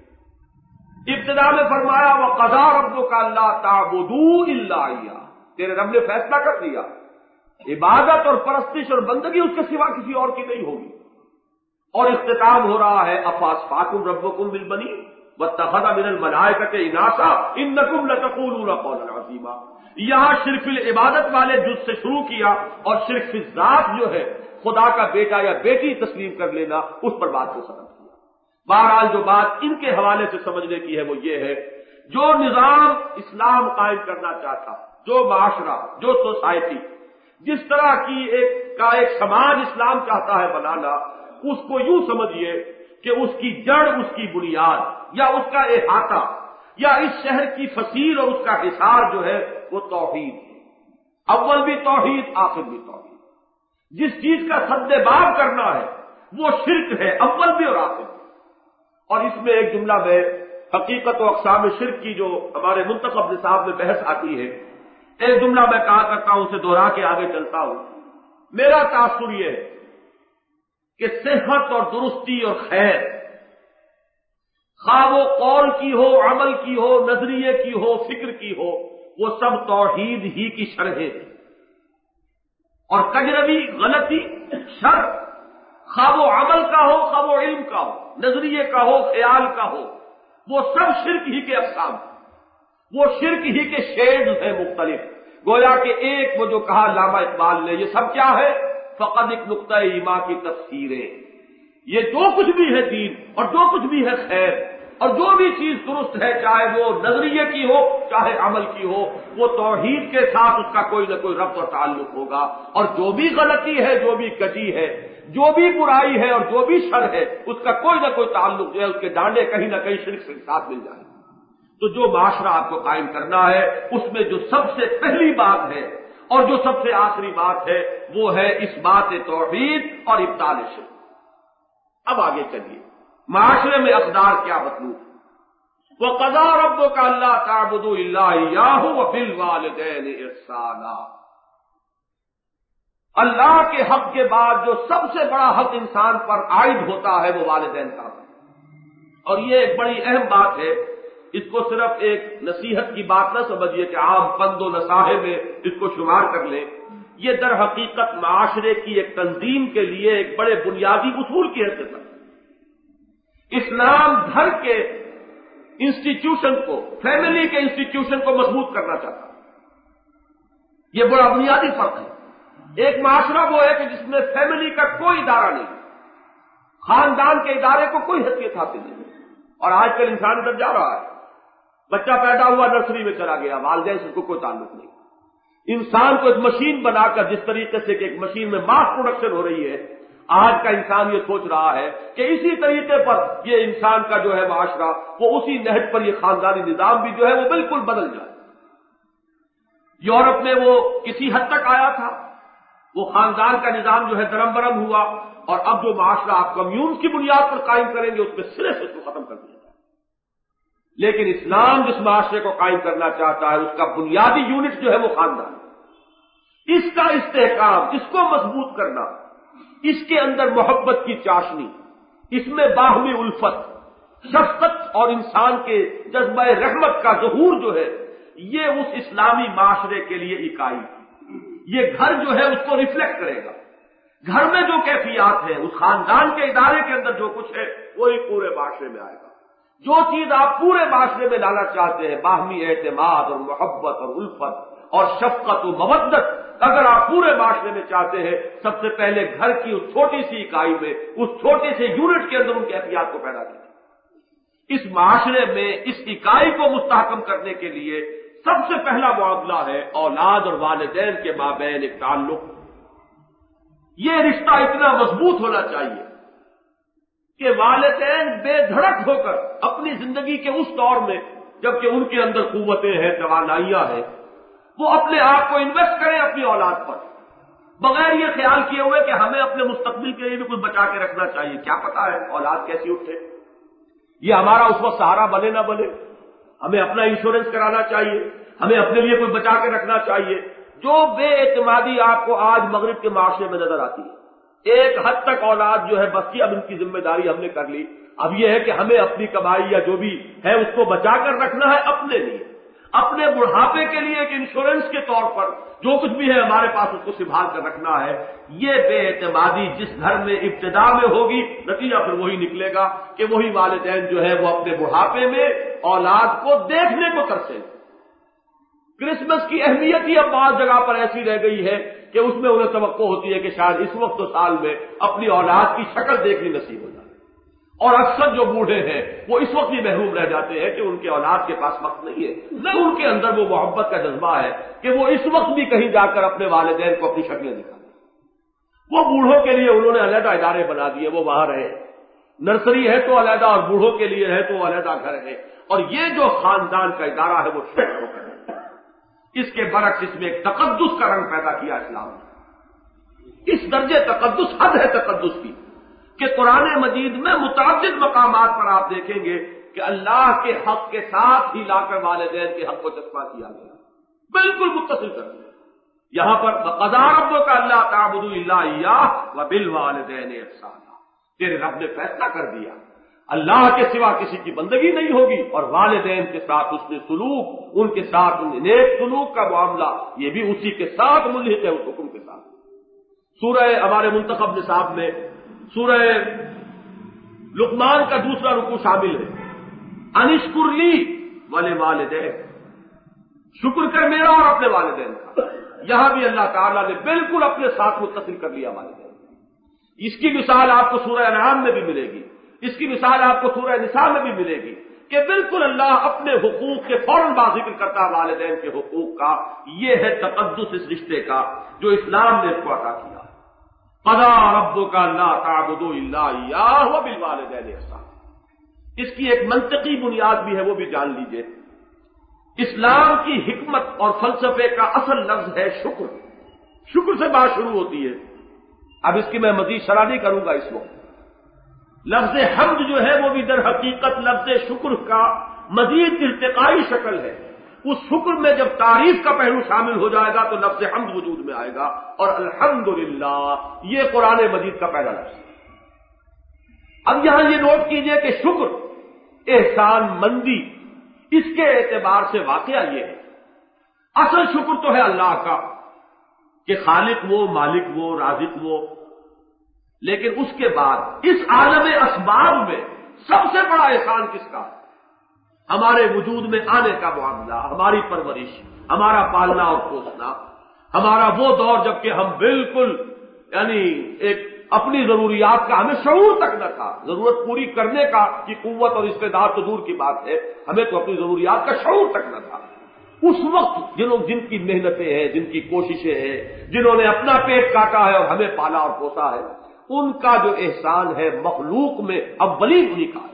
ابتدا میں فرمایا وَقَضَىٰ رَبُّكَ أَلَّا تَعْبُدُوا إِلَّا إِيَّاهُ، تیرے رب نے فیصلہ کر دیا عبادت اور پرستش اور بندگی اس کے سوا کسی اور کی نہیں ہوگی۔ اور اختتام ہو رہا ہے أَفَأَصْفَاكُمْ رَبُّكُمْ بِالْبَنِينَ وَاتَّخَذَ مِنَ الْمَلَائِكَةِ إِنَاثًا إِنَّكُمْ لَتَقُولُونَ قَوْلًا عَظِيمًا۔ یہاں شرک العبادت والے جز سے شروع کیا، اور شرک فی الذات جو ہے خدا کا بیٹا یا بیٹی تسلیم کر لینا، اس پر بات کو ختم کیا۔ بہرحال جو بات ان کے حوالے سے سمجھنے کی ہے وہ یہ ہے، جو نظام اسلام قائم کرنا چاہتا، جو معاشرہ، جو سوسائٹی جس طرح کی ایک کا ایک سماج اسلام چاہتا ہے بنانا، اس کو یوں سمجھیے کہ اس کی جڑ، اس کی بنیاد یا اس کا احاطہ یا اس شہر کی فصیل اور اس کا حصار جو ہے وہ توحید ہے۔ اول بھی توحید، آخر بھی توحید۔ جس چیز کا سد باب کرنا ہے وہ شرک ہے، اول بھی اور آخر بھی۔ اور اس میں ایک جملہ میں حقیقت و اقسام شرک کی جو ہمارے منتخب نصاب میں بحث آتی ہے، ایک جملہ میں کہا کرتا ہوں، اسے دوہرا کے آگے چلتا ہوں۔ میرا تاثر یہ ہے کہ صحت اور درستی اور خیر، خواہ وہ قول کی ہو، عمل کی ہو، نظریے کی ہو، فکر کی ہو، وہ سب توحید ہی کی شرحیں ہیں۔ اور کجروی، غلطی، شر، خواہ وہ عمل کا ہو خواہ وہ علم کا ہو، نظریے کا ہو خیال کا ہو، وہ سب شرک ہی کے اقسام، وہ شرک ہی کے شیڈز ہیں مختلف. گویا کہ ایک وہ جو کہا علامہ اقبال نے، یہ سب کیا ہے؟ فقط ایک نقطہ ایمان کی تفسیریں. یہ جو کچھ بھی ہے دین اور جو کچھ بھی ہے خیر اور جو بھی چیز درست ہے، چاہے وہ نظریے کی ہو چاہے عمل کی ہو، وہ توحید کے ساتھ اس کا کوئی نہ کوئی ربط اور تعلق ہوگا. اور جو بھی غلطی ہے، جو بھی کجی ہے، جو بھی برائی ہے اور جو بھی شر ہے، اس کا کوئی نہ کوئی تعلق جو ہے، اس کے ڈانڈے کہیں نہ کہیں شرک سے ساتھ مل جائے. تو جو معاشرہ آپ کو قائم کرنا ہے، اس میں جو سب سے پہلی بات ہے اور جو سب سے آخری بات ہے، وہ ہے اس بات توحید اور ابطال شرک. اب آگے چلیے، معاشرے میں اقدار کیا مطلوب ہے؟ وَقَضَىٰ رَبُّكَ أَلَّا تَعْبُدُوا إِلَّا إِيَّاهُ وَبِالْوَالِدَيْنِ إِحْسَانًا. اللہ کے حق کے بعد جو سب سے بڑا حق انسان پر عائد ہوتا ہے وہ والدین کا حق. اور یہ ایک بڑی اہم بات ہے، اس کو صرف ایک نصیحت کی بات نہ سمجھیے کہ عام پند و نصاحے میں اس کو شمار کر لیں. یہ در حقیقت معاشرے کی ایک تنظیم کے لیے ایک بڑے بنیادی اصول کی حیثیت ہے. اسلام گھر کے انسٹیٹیوشن کو، فیملی کے انسٹیٹیوشن کو مضبوط کرنا چاہتا ہے. یہ بڑا بنیادی فرق ہے. ایک معاشرہ وہ ہے کہ جس میں فیملی کا کوئی ادارہ نہیں، خاندان کے ادارے کو کوئی حیثیت حاصل نہیں. اور آج کل انسان ادھر جا رہا ہے. بچہ پیدا ہوا نرسری میں چلا گیا، والدین سے اس کو کوئی تعلق نہیں. انسان کو ایک مشین بنا کر، جس طریقے سے کہ ایک مشین میں ماس پروڈکشن ہو رہی ہے، آج کا انسان یہ سوچ رہا ہے کہ اسی طریقے پر یہ انسان کا جو ہے معاشرہ، وہ اسی نہج پر یہ خاندانی نظام بھی جو ہے وہ بالکل بدل جائے. یورپ میں وہ کسی حد تک آیا تھا، وہ خاندان کا نظام جو ہے درم برم ہوا، اور اب جو معاشرہ آپ کمیونز کی بنیاد پر قائم کریں گے، اس میں سرے سے اس کو ختم کر دیا جائے. لیکن اسلام جس معاشرے کو قائم کرنا چاہتا ہے، اس کا بنیادی یونٹ جو ہے وہ خاندان. اس کا استحکام، اس کو مضبوط کرنا، اس کے اندر محبت کی چاشنی، اس میں باہمی الفت، شفقت اور انسان کے جذبہ رحمت کا ظہور جو ہے، یہ اس اسلامی معاشرے کے لیے اکائی. یہ گھر جو ہے اس کو ریفلیکٹ کرے گا. گھر میں جو کیفیات ہے، اس خاندان کے ادارے کے اندر جو کچھ ہے، وہی پورے معاشرے میں آئے گا. جو چیز آپ پورے معاشرے میں لانا چاہتے ہیں، باہمی اعتماد اور محبت اور الفت اور شفقت و مودت، اگر آپ پورے معاشرے میں چاہتے ہیں، سب سے پہلے گھر کی اس چھوٹی سی اکائی میں، اس چھوٹے سے یونٹ کے اندر ان کیفیات کو پیدا کیجیے. اس معاشرے میں اس اکائی کو مستحکم کرنے کے لیے سب سے پہلا معاملہ ہے اولاد اور والدین کے مابین ایک تعلق. یہ رشتہ اتنا مضبوط ہونا چاہیے کہ والدین بے دھڑک ہو کر اپنی زندگی کے اس دور میں، جبکہ ان کے اندر قوتیں ہیں، توانائیاں ہیں، وہ اپنے آپ کو انویسٹ کریں اپنی اولاد پر، بغیر یہ خیال کیے ہوئے کہ ہمیں اپنے مستقبل کے لیے بھی کچھ بچا کے رکھنا چاہیے. کیا پتا ہے اولاد کیسی اٹھے، یہ ہمارا اس وقت سہارا بنے نہ بنے. ہمیں اپنا انشورنس کرانا چاہیے، ہمیں اپنے لیے کچھ بچا کے رکھنا چاہیے. جو بے اعتمادی آپ کو آج مغرب کے معاشرے میں نظر آتی ہے، ایک حد تک اولاد جو ہے بس کی اب ان کی ذمہ داری ہم نے کر لی، اب یہ ہے کہ ہمیں اپنی کمائی یا جو بھی ہے اس کو بچا کر رکھنا ہے اپنے لیے، اپنے بڑھاپے کے لیے ایک انشورنس کے طور پر جو کچھ بھی ہے ہمارے پاس اس کو سنبھال کر رکھنا ہے. یہ بے اعتمادی جس گھر میں ابتدا میں ہوگی، نتیجہ پھر وہی نکلے گا کہ وہی والدین جو ہے وہ اپنے بڑھاپے میں اولاد کو دیکھنے کو ترسیں. کرسمس کی اہمیت ہی اب بعض جگہ پر ایسی رہ گئی ہے کہ اس میں انہیں توقع ہوتی ہے کہ شاید اس وقت تو سال میں اپنی اولاد کی شکل دیکھنی نصیب ہو جائے. اور اکثر جو بوڑھے ہیں وہ اس وقت بھی محروم رہ جاتے ہیں کہ ان کے اولاد کے پاس وقت نہیں ہے، نہ ان کے اندر وہ محبت کا جذبہ ہے کہ وہ اس وقت بھی کہیں جا کر اپنے والدین کو اپنی شکلیں دکھائیں. وہ بوڑھوں کے لیے انہوں نے علیحدہ ادارے بنا دیے، وہ وہاں رہے. نرسری ہے تو علیحدہ، اور بوڑھوں کے لیے ہے تو علیحدہ گھر ہے. اور یہ جو خاندان کا ادارہ ہے وہ شرک ہو کر، اس کے برعکس اس میں ایک تقدس کا رنگ پیدا کیا اسلام نے. اس درجے تقدس، حد ہے تقدس کی، کہ قرآن مجید میں متعدد مقامات پر آپ دیکھیں گے کہ اللہ کے حق کے ساتھ ہی لا کر والدین کے حق کو چسپاں کیا گیا، بالکل متصل کر دیا. یہاں پر وَقَضَىٰ رَبُّكَ أَلَّا تَعْبُدُوا إِلَّا إِيَّاهُ وَبِالْوَالِدَيْنِ إِحْسَانًا. تیرے رب نے فیصلہ کر دیا اللہ کے سوا کسی کی بندگی نہیں ہوگی، اور والدین کے ساتھ اس نے سلوک، ان کے ساتھ نیک سلوک کا معاملہ، یہ بھی اسی کے ساتھ ملحق ہے، اس حکم کے ساتھ. سورہ ہمارے منتخب نصاب میں سورہ لقمان کا دوسرا رکوع شامل ہے، انشکر لی ولے والدین، شکر کر میرا اور اپنے والدین کا۔ یہاں بھی اللہ تعالیٰ نے بالکل اپنے ساتھ متصل کر لیا والدین۔ اس کی مثال آپ کو سورہ انعام میں بھی ملے گی، اس کی مثال آپ کو سورہ نساء میں بھی ملے گی کہ بالکل اللہ اپنے حقوق کے فوراً بعد ذکر کرتا ہے والدین کے حقوق کا۔ یہ ہے تقدس اس رشتے کا جو اسلام نے اس کو عطا کیا۔ قضا ربک الا تعبدوا الا ایاہ وبالوالدین احسانا، اس کی ایک منطقی بنیاد بھی ہے، وہ بھی جان لیجئے۔ اسلام کی حکمت اور فلسفے کا اصل لفظ ہے شکر۔ شکر سے بات شروع ہوتی ہے۔ اب اس کی میں مزید شرح نہیں کروں گا اس وقت۔ لفظ حمد جو ہے وہ بھی در حقیقت لفظ شکر کا مزید ارتقائی شکل ہے۔ اس شکر میں جب تعریف کا پہلو شامل ہو جائے گا تو لفظ حمد وجود میں آئے گا، اور الحمدللہ یہ قرآن مجید کا پہلا لفظ ہے۔ اب یہاں یہ نوٹ کیجئے کہ شکر، احسان مندی، اس کے اعتبار سے واقعہ یہ ہے، اصل شکر تو ہے اللہ کا کہ خالق وہ، مالک وہ، رازق وہ، لیکن اس کے بعد اس عالم اسباب میں سب سے بڑا احسان کس کا ہے؟ ہمارے وجود میں آنے کا معاملہ، ہماری پرورش، ہمارا پالنا اور پوسنا، ہمارا وہ دور جب کہ ہم بالکل یعنی ایک اپنی ضروریات کا ہمیں شعور تک نہ تھا، ضرورت پوری کرنے کا کی قوت اور استعداد تو دور کی بات ہے، ہمیں تو اپنی ضروریات کا شعور تک نہ تھا۔ اس وقت جنہوں جن کی محنتیں ہیں، جن کی کوششیں ہیں، جنہوں نے اپنا پیٹ کاٹا ہے اور ہمیں پالا اور پوسا ہے، ان کا جو احسان ہے مخلوق میں اولین انہیں کا ہے۔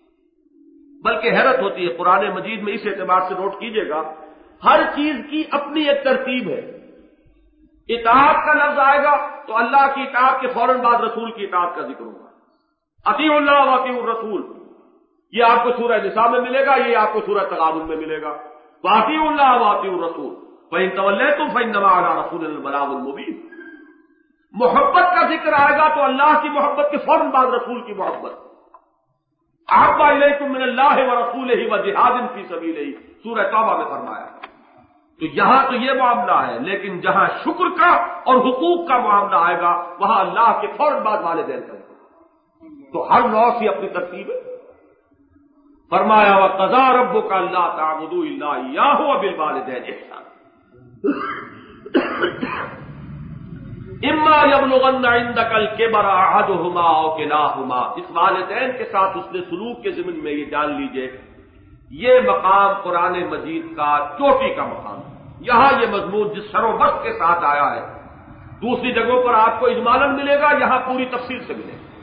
بلکہ حیرت ہوتی ہے، قرآن مجید میں اس اعتبار سے نوٹ کیجئے گا، ہر چیز کی اپنی ایک ترتیب ہے۔ اطاعت کا لفظ آئے گا تو اللہ کی اطاعت کے فوراً بعد رسول کی اطاعت کا ذکر ہوگا، اطیعوا اللہ واطیعوا الرسول، یہ آپ کو سورہ نساء میں ملے گا، یہ آپ کو سورہ تغابن میں ملے گا، واطیعوا اللہ واطیعوا الرسول فإن تولیتم فإنما علی رسولنا البلاغ المبین۔ محبت کا ذکر آئے گا تو اللہ کی محبت کے فوراً بعد رسول کی محبت، احب الیکم من اللہ ورسولہ وجہاد فی سبیلہ، سورہ توبہ میں فرمایا۔ تو یہاں تو یہ معاملہ ہے، لیکن جہاں شکر کا اور حقوق کا معاملہ آئے گا وہاں اللہ کے فوراً بعد والدین کا ذکر۔ تو ہر نوع کی اپنی ترتیب ہے۔ فرمایا وقضى ربك الا تعبدوا الا اياه وبالوالدين احسانا اما یبلغن عندک الکبر احدہما او کلاہما، اس والدین کے ساتھ اس نے سلوک کے ضمن میں یہ جان لیجئے یہ مقام قرآن مجید کا چوٹی کا مقام ہے۔ یہاں یہ مضمون جس شر و بست کے ساتھ آیا ہے، دوسری جگہوں پر آپ کو اجمالاً ملے گا، یہاں پوری تفصیل سے ملے گا۔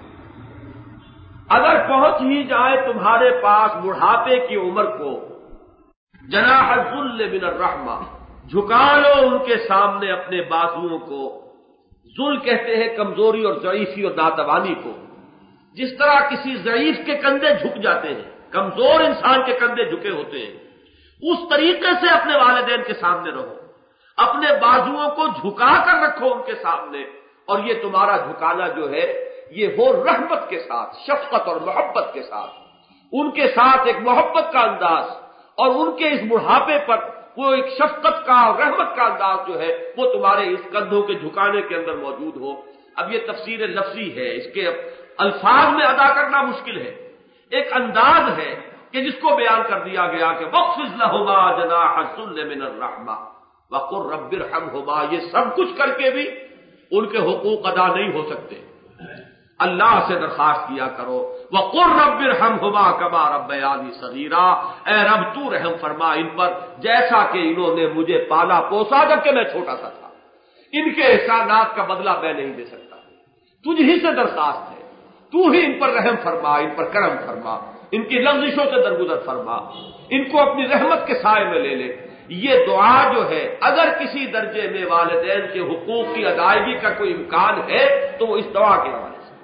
اگر پہنچ ہی جائے تمہارے پاس بڑھاپے کی عمر کو، جناح الذل من الرحمہ، جھکا لو ان کے سامنے اپنے بازوؤں کو۔ ذل کہتے ہیں کمزوری اور ضعیفی اور ناتوانی کو، جس طرح کسی ضعیف کے کندھے جھک جاتے ہیں، کمزور انسان کے کندھے جھکے ہوتے ہیں، اس طریقے سے اپنے والدین کے سامنے رہو، اپنے بازوؤں کو جھکا کر رکھو ان کے سامنے، اور یہ تمہارا جھکانا جو ہے یہ ہو رحمت کے ساتھ، شفقت اور محبت کے ساتھ، ان کے ساتھ ایک محبت کا انداز، اور ان کے اس بڑھاپے پر وہ ایک شفقت کا اور رحمت کا انداز جو ہے وہ تمہارے اس کندھوں کے جھکانے کے اندر موجود ہو۔ اب یہ تفسیر لفظی ہے، اس کے الفاظ میں ادا کرنا مشکل ہے، ایک انداز ہے کہ جس کو بیان کر دیا گیا کہ وَخْفِضْ لَهُمَا جَنَاحَ الذُّلِّ مِنَ الرَّحْمَةِ وَقُلْ رَبِّ ارْحَمْهُمَا، یہ سب کچھ کر کے بھی ان کے حقوق ادا نہیں ہو سکتے، اللہ سے درخواست کیا کرو وَقُلْ رَبِّ ارْحَمْهُمَا كَمَا رَبَّيَانِي صَغِيرًا، اے رب تو رحم فرما ان پر جیسا کہ انہوں نے مجھے پالا پوسا جبکہ میں چھوٹا سا تھا، ان کے احسانات کا بدلہ میں نہیں دے سکتا، تجھ ہی سے درخواست ہے، تو ہی ان پر رحم فرما، ان پر کرم فرما، ان کی لغزشوں سے درگزر فرما، ان کو اپنی رحمت کے سائے میں لے لے۔ یہ دعا جو ہے اگر کسی درجے میں والدین کے حقوق کی ادائیگی کا کوئی امکان ہے تو وہ اس دعا کے حوالے سے۔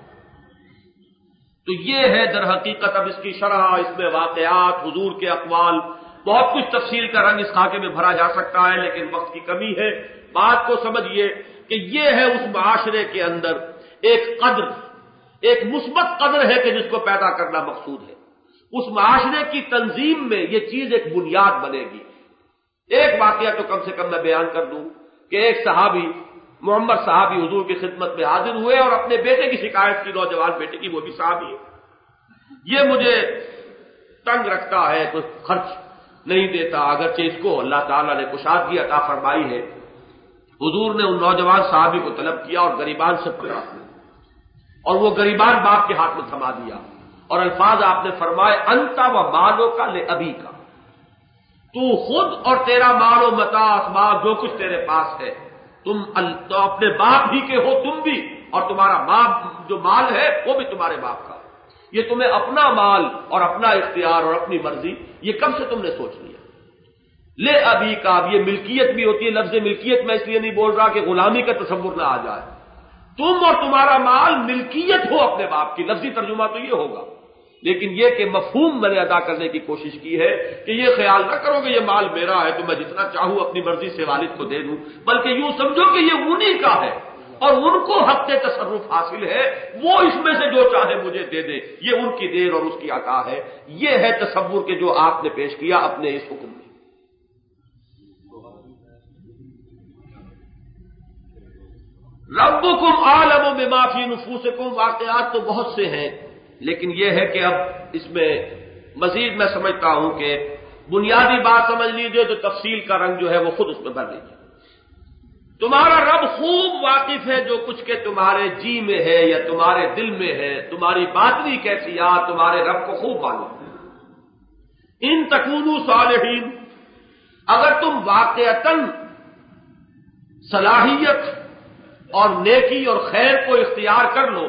تو یہ ہے در حقیقت، اب اس کی شرح، اس میں واقعات، حضور کے اقوال، بہت کچھ تفصیل کا رنگ اس خاکے میں بھرا جا سکتا ہے، لیکن وقت کی کمی ہے۔ بات کو سمجھیے کہ یہ ہے اس معاشرے کے اندر ایک قدر، ایک مثبت قدر ہے کہ جس کو پیدا کرنا مقصود ہے۔ اس معاشرے کی تنظیم میں یہ چیز ایک بنیاد بنے گی۔ ایک واقعہ تو کم سے کم میں بیان کر دوں کہ ایک صحابی محمد صاحب بھی حضور کی خدمت میں حاضر ہوئے اور اپنے بیٹے کی شکایت کی، نوجوان بیٹے کی، وہ بھی صحابی ہے، یہ مجھے تنگ رکھتا ہے، کوئی خرچ نہیں دیتا، اگرچہ اس کو اللہ تعالیٰ نے کشادگی عطا فرمائی ہے۔ حضور نے ان نوجوان صحابی کو طلب کیا اور غریبان سے پکڑا اور وہ غریبان باپ کے ہاتھ میں تھما دیا، اور الفاظ آپ نے فرمائے انت و مالو کا لے ابی کا، تو خود اور تیرا مال و متاع اسباب جو کچھ تیرے پاس ہے تم تو اپنے باپ ہی کے ہو، تم بھی، اور تمہارا باپ جو مال ہے وہ بھی تمہارے باپ کا، یہ تمہیں اپنا مال اور اپنا اختیار اور اپنی مرضی یہ کب سے تم نے سوچ لیا؟ لے ابی کا، اب یہ ملکیت بھی ہوتی ہے، لفظ ملکیت میں اس لیے نہیں بول رہا کہ غلامی کا تصور نہ آ جائے، تم اور تمہارا مال ملکیت ہو اپنے باپ کی، لفظی ترجمہ تو یہ ہوگا، لیکن یہ کہ مفہوم میں نے ادا کرنے کی کوشش کی ہے کہ یہ خیال نہ کرو کہ یہ مال میرا ہے تو میں جتنا چاہوں اپنی مرضی سے والد کو دے دوں، بلکہ یوں سمجھو کہ یہ انہی کا ہے اور ان کو حق تصرف حاصل ہے، وہ اس میں سے جو چاہے مجھے دے دے، یہ ان کی دیر اور اس کی عطا ہے۔ یہ ہے تصور کے جو آپ نے پیش کیا اپنے اس حکم میں۔ ربکم اعلم بما فی نفوسکم، واقعات تو بہت سے ہیں، لیکن یہ ہے کہ اب اس میں مزید میں سمجھتا ہوں کہ بنیادی بات سمجھ لیجئے تو تفصیل کا رنگ جو ہے وہ خود اس میں بھر لیجیے۔ تمہارا رب خوب واقف ہے جو کچھ کہ تمہارے جی میں ہے یا تمہارے دل میں ہے، تمہاری باطنی کیفیات تمہارے رب کو خوب معلوم ہے۔ ان تکونوا صالحین، اگر تم واقعتاً صلاحیت اور نیکی اور خیر کو اختیار کر لو،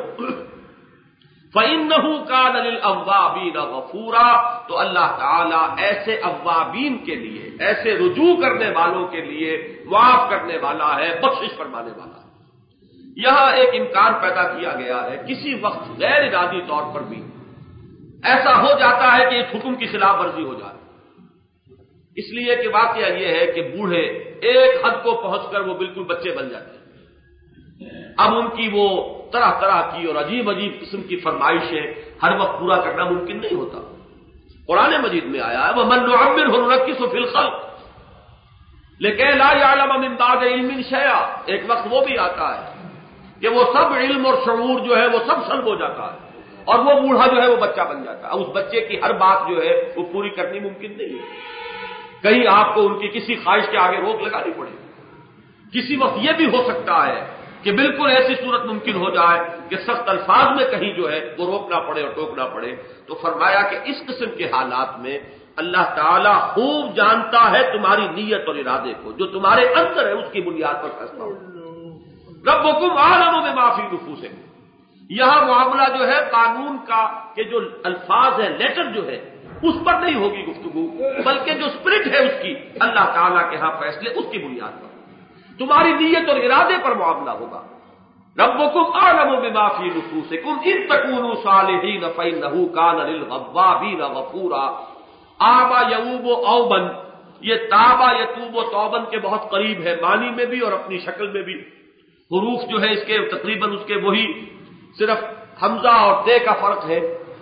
فَإِنَّهُ كَانَ لِلْأَوَّابِينَ غَفُورًا، تو اللہ تعالیٰ ایسے اوابین کے لیے، ایسے رجوع کرنے والوں کے لیے معاف کرنے والا ہے، بخشش فرمانے والا ہے۔ یہاں ایک امکان پیدا کیا گیا ہے، کسی وقت غیر ارادی طور پر بھی ایسا ہو جاتا ہے کہ اس حکم کی خلاف ورزی ہو جائے، اس لیے کہ واقعہ یہ ہے کہ بوڑھے ایک حد کو پہنچ کر وہ بالکل بچے بن جاتے ہیں، اب ان کی وہ طرح طرح کی اور عجیب عجیب قسم کی فرمائشیں ہر وقت پورا کرنا ممکن نہیں ہوتا۔ قرآن مجید میں آیا ہے وَمَن نُعَمِّرْهُ نُنَكِّسْهُ فِي الْخَلْقِ لِكَيْ لَا يَعْلَمَ مِن بَعْدِ عِلْمٍ شَيْئًا، ایک وقت وہ بھی آتا ہے کہ وہ سب علم اور شعور جو ہے وہ سب سلب ہو جاتا ہے اور وہ بوڑھا جو ہے وہ بچہ بن جاتا ہے، اس بچے کی ہر بات جو ہے وہ پوری کرنی ممکن نہیں ہے، کہیں آپ کو ان کی کسی خواہش کے آگے روک لگانی پڑے، کسی وقت یہ بھی ہو سکتا ہے کہ بالکل ایسی صورت ممکن ہو جائے کہ سخت الفاظ میں کہیں جو ہے وہ روکنا پڑے اور ٹوکنا پڑے۔ تو فرمایا کہ اس قسم کے حالات میں اللہ تعالیٰ خوب جانتا ہے تمہاری نیت اور ارادے کو، جو تمہارے اندر ہے اس کی بنیاد پر فیصلہ ہو۔ ربکم اعلم بما فی نفوسکم، یہاں معاملہ جو ہے قانون کا کہ جو الفاظ ہے، لیٹر جو ہے اس پر نہیں ہوگی گفتگو، بلکہ جو اسپرٹ ہے اس کی اللہ تعالیٰ کے ہاں فیصلے اس کی بنیاد پر، تمہاری نیت اور ارادے پر معاملہ ہوگا۔ ربکم اعلم بما فی نفوسکم ان تکونوا صالحین فإنہ کان للغوابین غفورا۔ آبا یعوب و اوبن، یہ تابا یتوب و توبن کے بہت قریب ہے، معنی میں بھی اور اپنی شکل میں بھی، حروف جو ہے اس کے تقریباً اس کے وہی، صرف حمزہ اور تے کا فرق ہے۔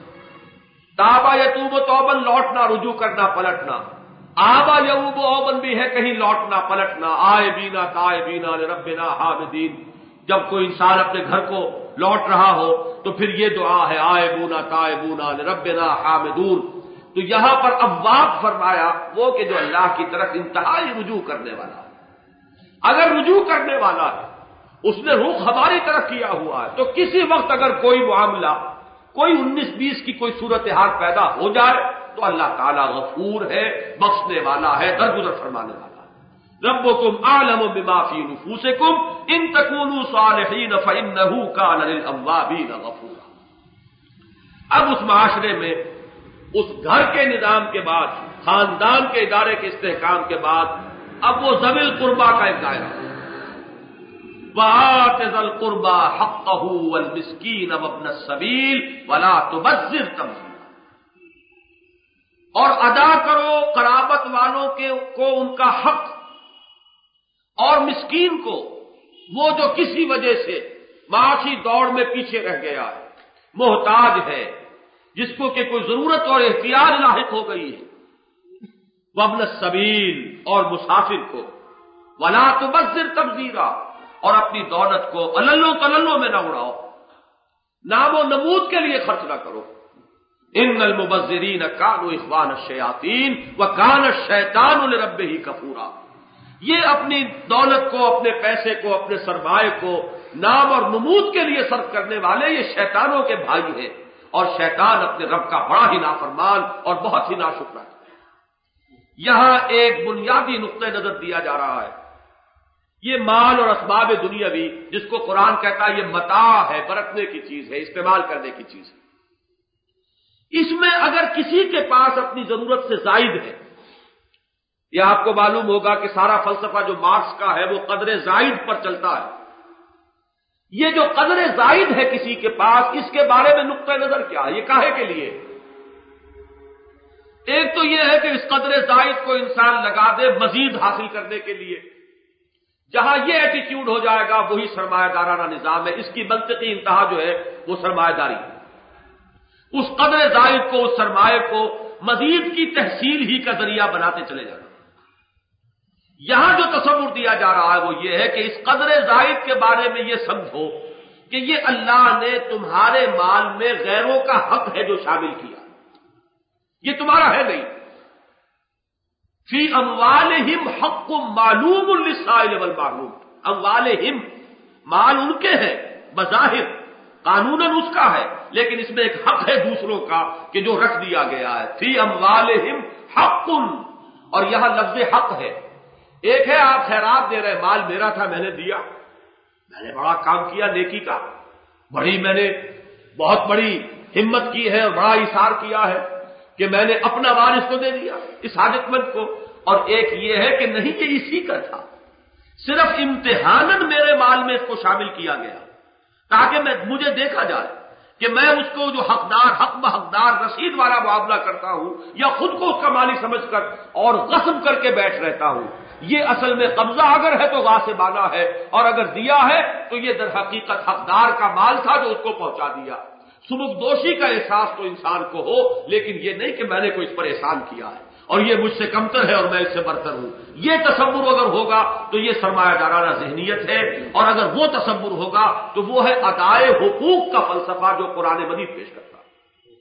تابا یتوب و توبن لوٹنا، رجوع کرنا، پلٹنا، آبا یعوب و اوبن بھی ہے کہیں لوٹنا پلٹنا، آئے بینا تائے بینا لربنا حامدین، جب کوئی انسان اپنے گھر کو لوٹ رہا ہو تو پھر یہ دعا ہے آئے بونا تائے بونا لربنا حامدون۔ تو یہاں پر اواب فرمایا وہ کہ جو اللہ کی طرف انتہائی رجوع کرنے والا ہے، اگر رجوع کرنے والا ہے اس نے رخ ہماری طرف کیا ہوا ہے، تو کسی وقت اگر کوئی معاملہ، کوئی انیس بیس کی کوئی صورتحال پیدا ہو جائے تو اللہ تعالیٰ غفور ہے، بخشنے والا ہے، درگزر فرمانے والا ہے۔ ربکم اعلم بما فی نفوسکم ان تکونوا صالحین فإنہ کان للأوابین غفورا۔ اب اس معاشرے میں اس گھر کے نظام کے بعد، خاندان کے ادارے کے استحکام کے بعد، اب وہ ذوی القربیٰ کا ایک دائرہ ہے۔ وآت ذی القربى حقہ والمسکین وابن السبیل ولا تبذر تبذیرا، اور ادا کرو قرابت والوں کے کو ان کا حق، اور مسکین کو، وہ جو کسی وجہ سے معاشی دوڑ میں پیچھے رہ گیا ہے، محتاج ہے، جس کو کہ کوئی ضرورت اور احتیاج لاحق ہو گئی ہے، وابن السبیل، اور مسافر کو، ولا تبذر تبذیرا، اور اپنی دولت کو اللو تللو میں نہ اڑاؤ، نام و نمود کے لیے خرچ نہ کرو۔ ان المبذرین کانوا اخوان الشیاطین وکان الشیطان لربہ کفورا، یہ اپنی دولت کو، اپنے پیسے کو، اپنے سرمایہ کو نام اور نمود کے لیے صرف کرنے والے یہ شیطانوں کے بھائی ہیں، اور شیطان اپنے رب کا بڑا ہی نافرمان اور بہت ہی ناشکرا ہے۔ یہاں ایک بنیادی نقطہ نظر دیا جا رہا ہے، یہ مال اور اسباب دنیاوی جس کو قرآن کہتا ہے یہ متاع ہے، برتنے کی چیز ہے، استعمال کرنے کی چیز ہے، اس میں اگر کسی کے پاس اپنی ضرورت سے زائد ہے، یہ آپ کو معلوم ہوگا کہ سارا فلسفہ جو مارکس کا ہے وہ قدر زائد پر چلتا ہے، یہ جو قدر زائد ہے کسی کے پاس، اس کے بارے میں نقطہ نظر کیا ہے، یہ کاہے کے لیے؟ ایک تو یہ ہے کہ اس قدر زائد کو انسان لگا دے مزید حاصل کرنے کے لیے، جہاں یہ ایٹیٹیوڈ ہو جائے گا وہی سرمایہ دارانہ نظام ہے، اس کی منطقی انتہا جو ہے وہ سرمایہ داری ہے۔ اس قدر زائد کو، اس سرمایہ کو مزید کی تحصیل ہی کا ذریعہ بناتے چلے جانا۔ یہاں جو تصور دیا جا رہا ہے وہ یہ ہے کہ اس قدر زائد کے بارے میں یہ سمجھو کہ یہ اللہ نے تمہارے مال میں غیروں کا حق ہے جو شامل کیا، یہ تمہارا ہے نہیں۔ فی اموالہم حق معلوم للسائل والمحروم، اموالہم مال ان کے ہیں بظاہر، قانوناً اس کا ہے، لیکن اس میں ایک حق ہے دوسروں کا کہ جو رکھ دیا گیا ہے۔ فی اموالہم حق، اور یہاں لفظ حق ہے۔ ایک ہے آپ خیرات دے رہے، مال میرا تھا میں نے دیا، میں نے بڑا کام کیا نیکی کا، بڑی میں نے بہت بڑی ہمت کی ہے اور بڑا ایثار کیا ہے کہ میں نے اپنا مال اس کو دے دیا، اس حاجت مند کو۔ اور ایک یہ ہے کہ نہیں یہ اسی کا تھا، صرف امتحاناً میرے مال میں اس کو شامل کیا گیا تاکہ میں مجھے دیکھا جائے کہ میں اس کو جو حقدار، حق بحقدار رسید والا معاملہ کرتا ہوں یا خود کو اس کا مالی سمجھ کر اور غصب کر کے بیٹھ رہتا ہوں، یہ اصل میں قبضہ اگر ہے تو غاصبانہ ہے، اور اگر دیا ہے تو یہ در حقیقت حقدار کا مال تھا جو اس کو پہنچا دیا۔ سبک دوشی کا احساس تو انسان کو ہو، لیکن یہ نہیں کہ میں نے کوئی اس پر احسان کیا ہے اور یہ مجھ سے کمتر ہے اور میں اس سے برتر ہوں۔ یہ تصور اگر ہوگا تو یہ سرمایہ دارانہ ذہنیت ہے، اور اگر وہ تصور ہوگا تو وہ ہے ادائے حقوق کا فلسفہ جو قرآن مجید پیش کرتا ہے۔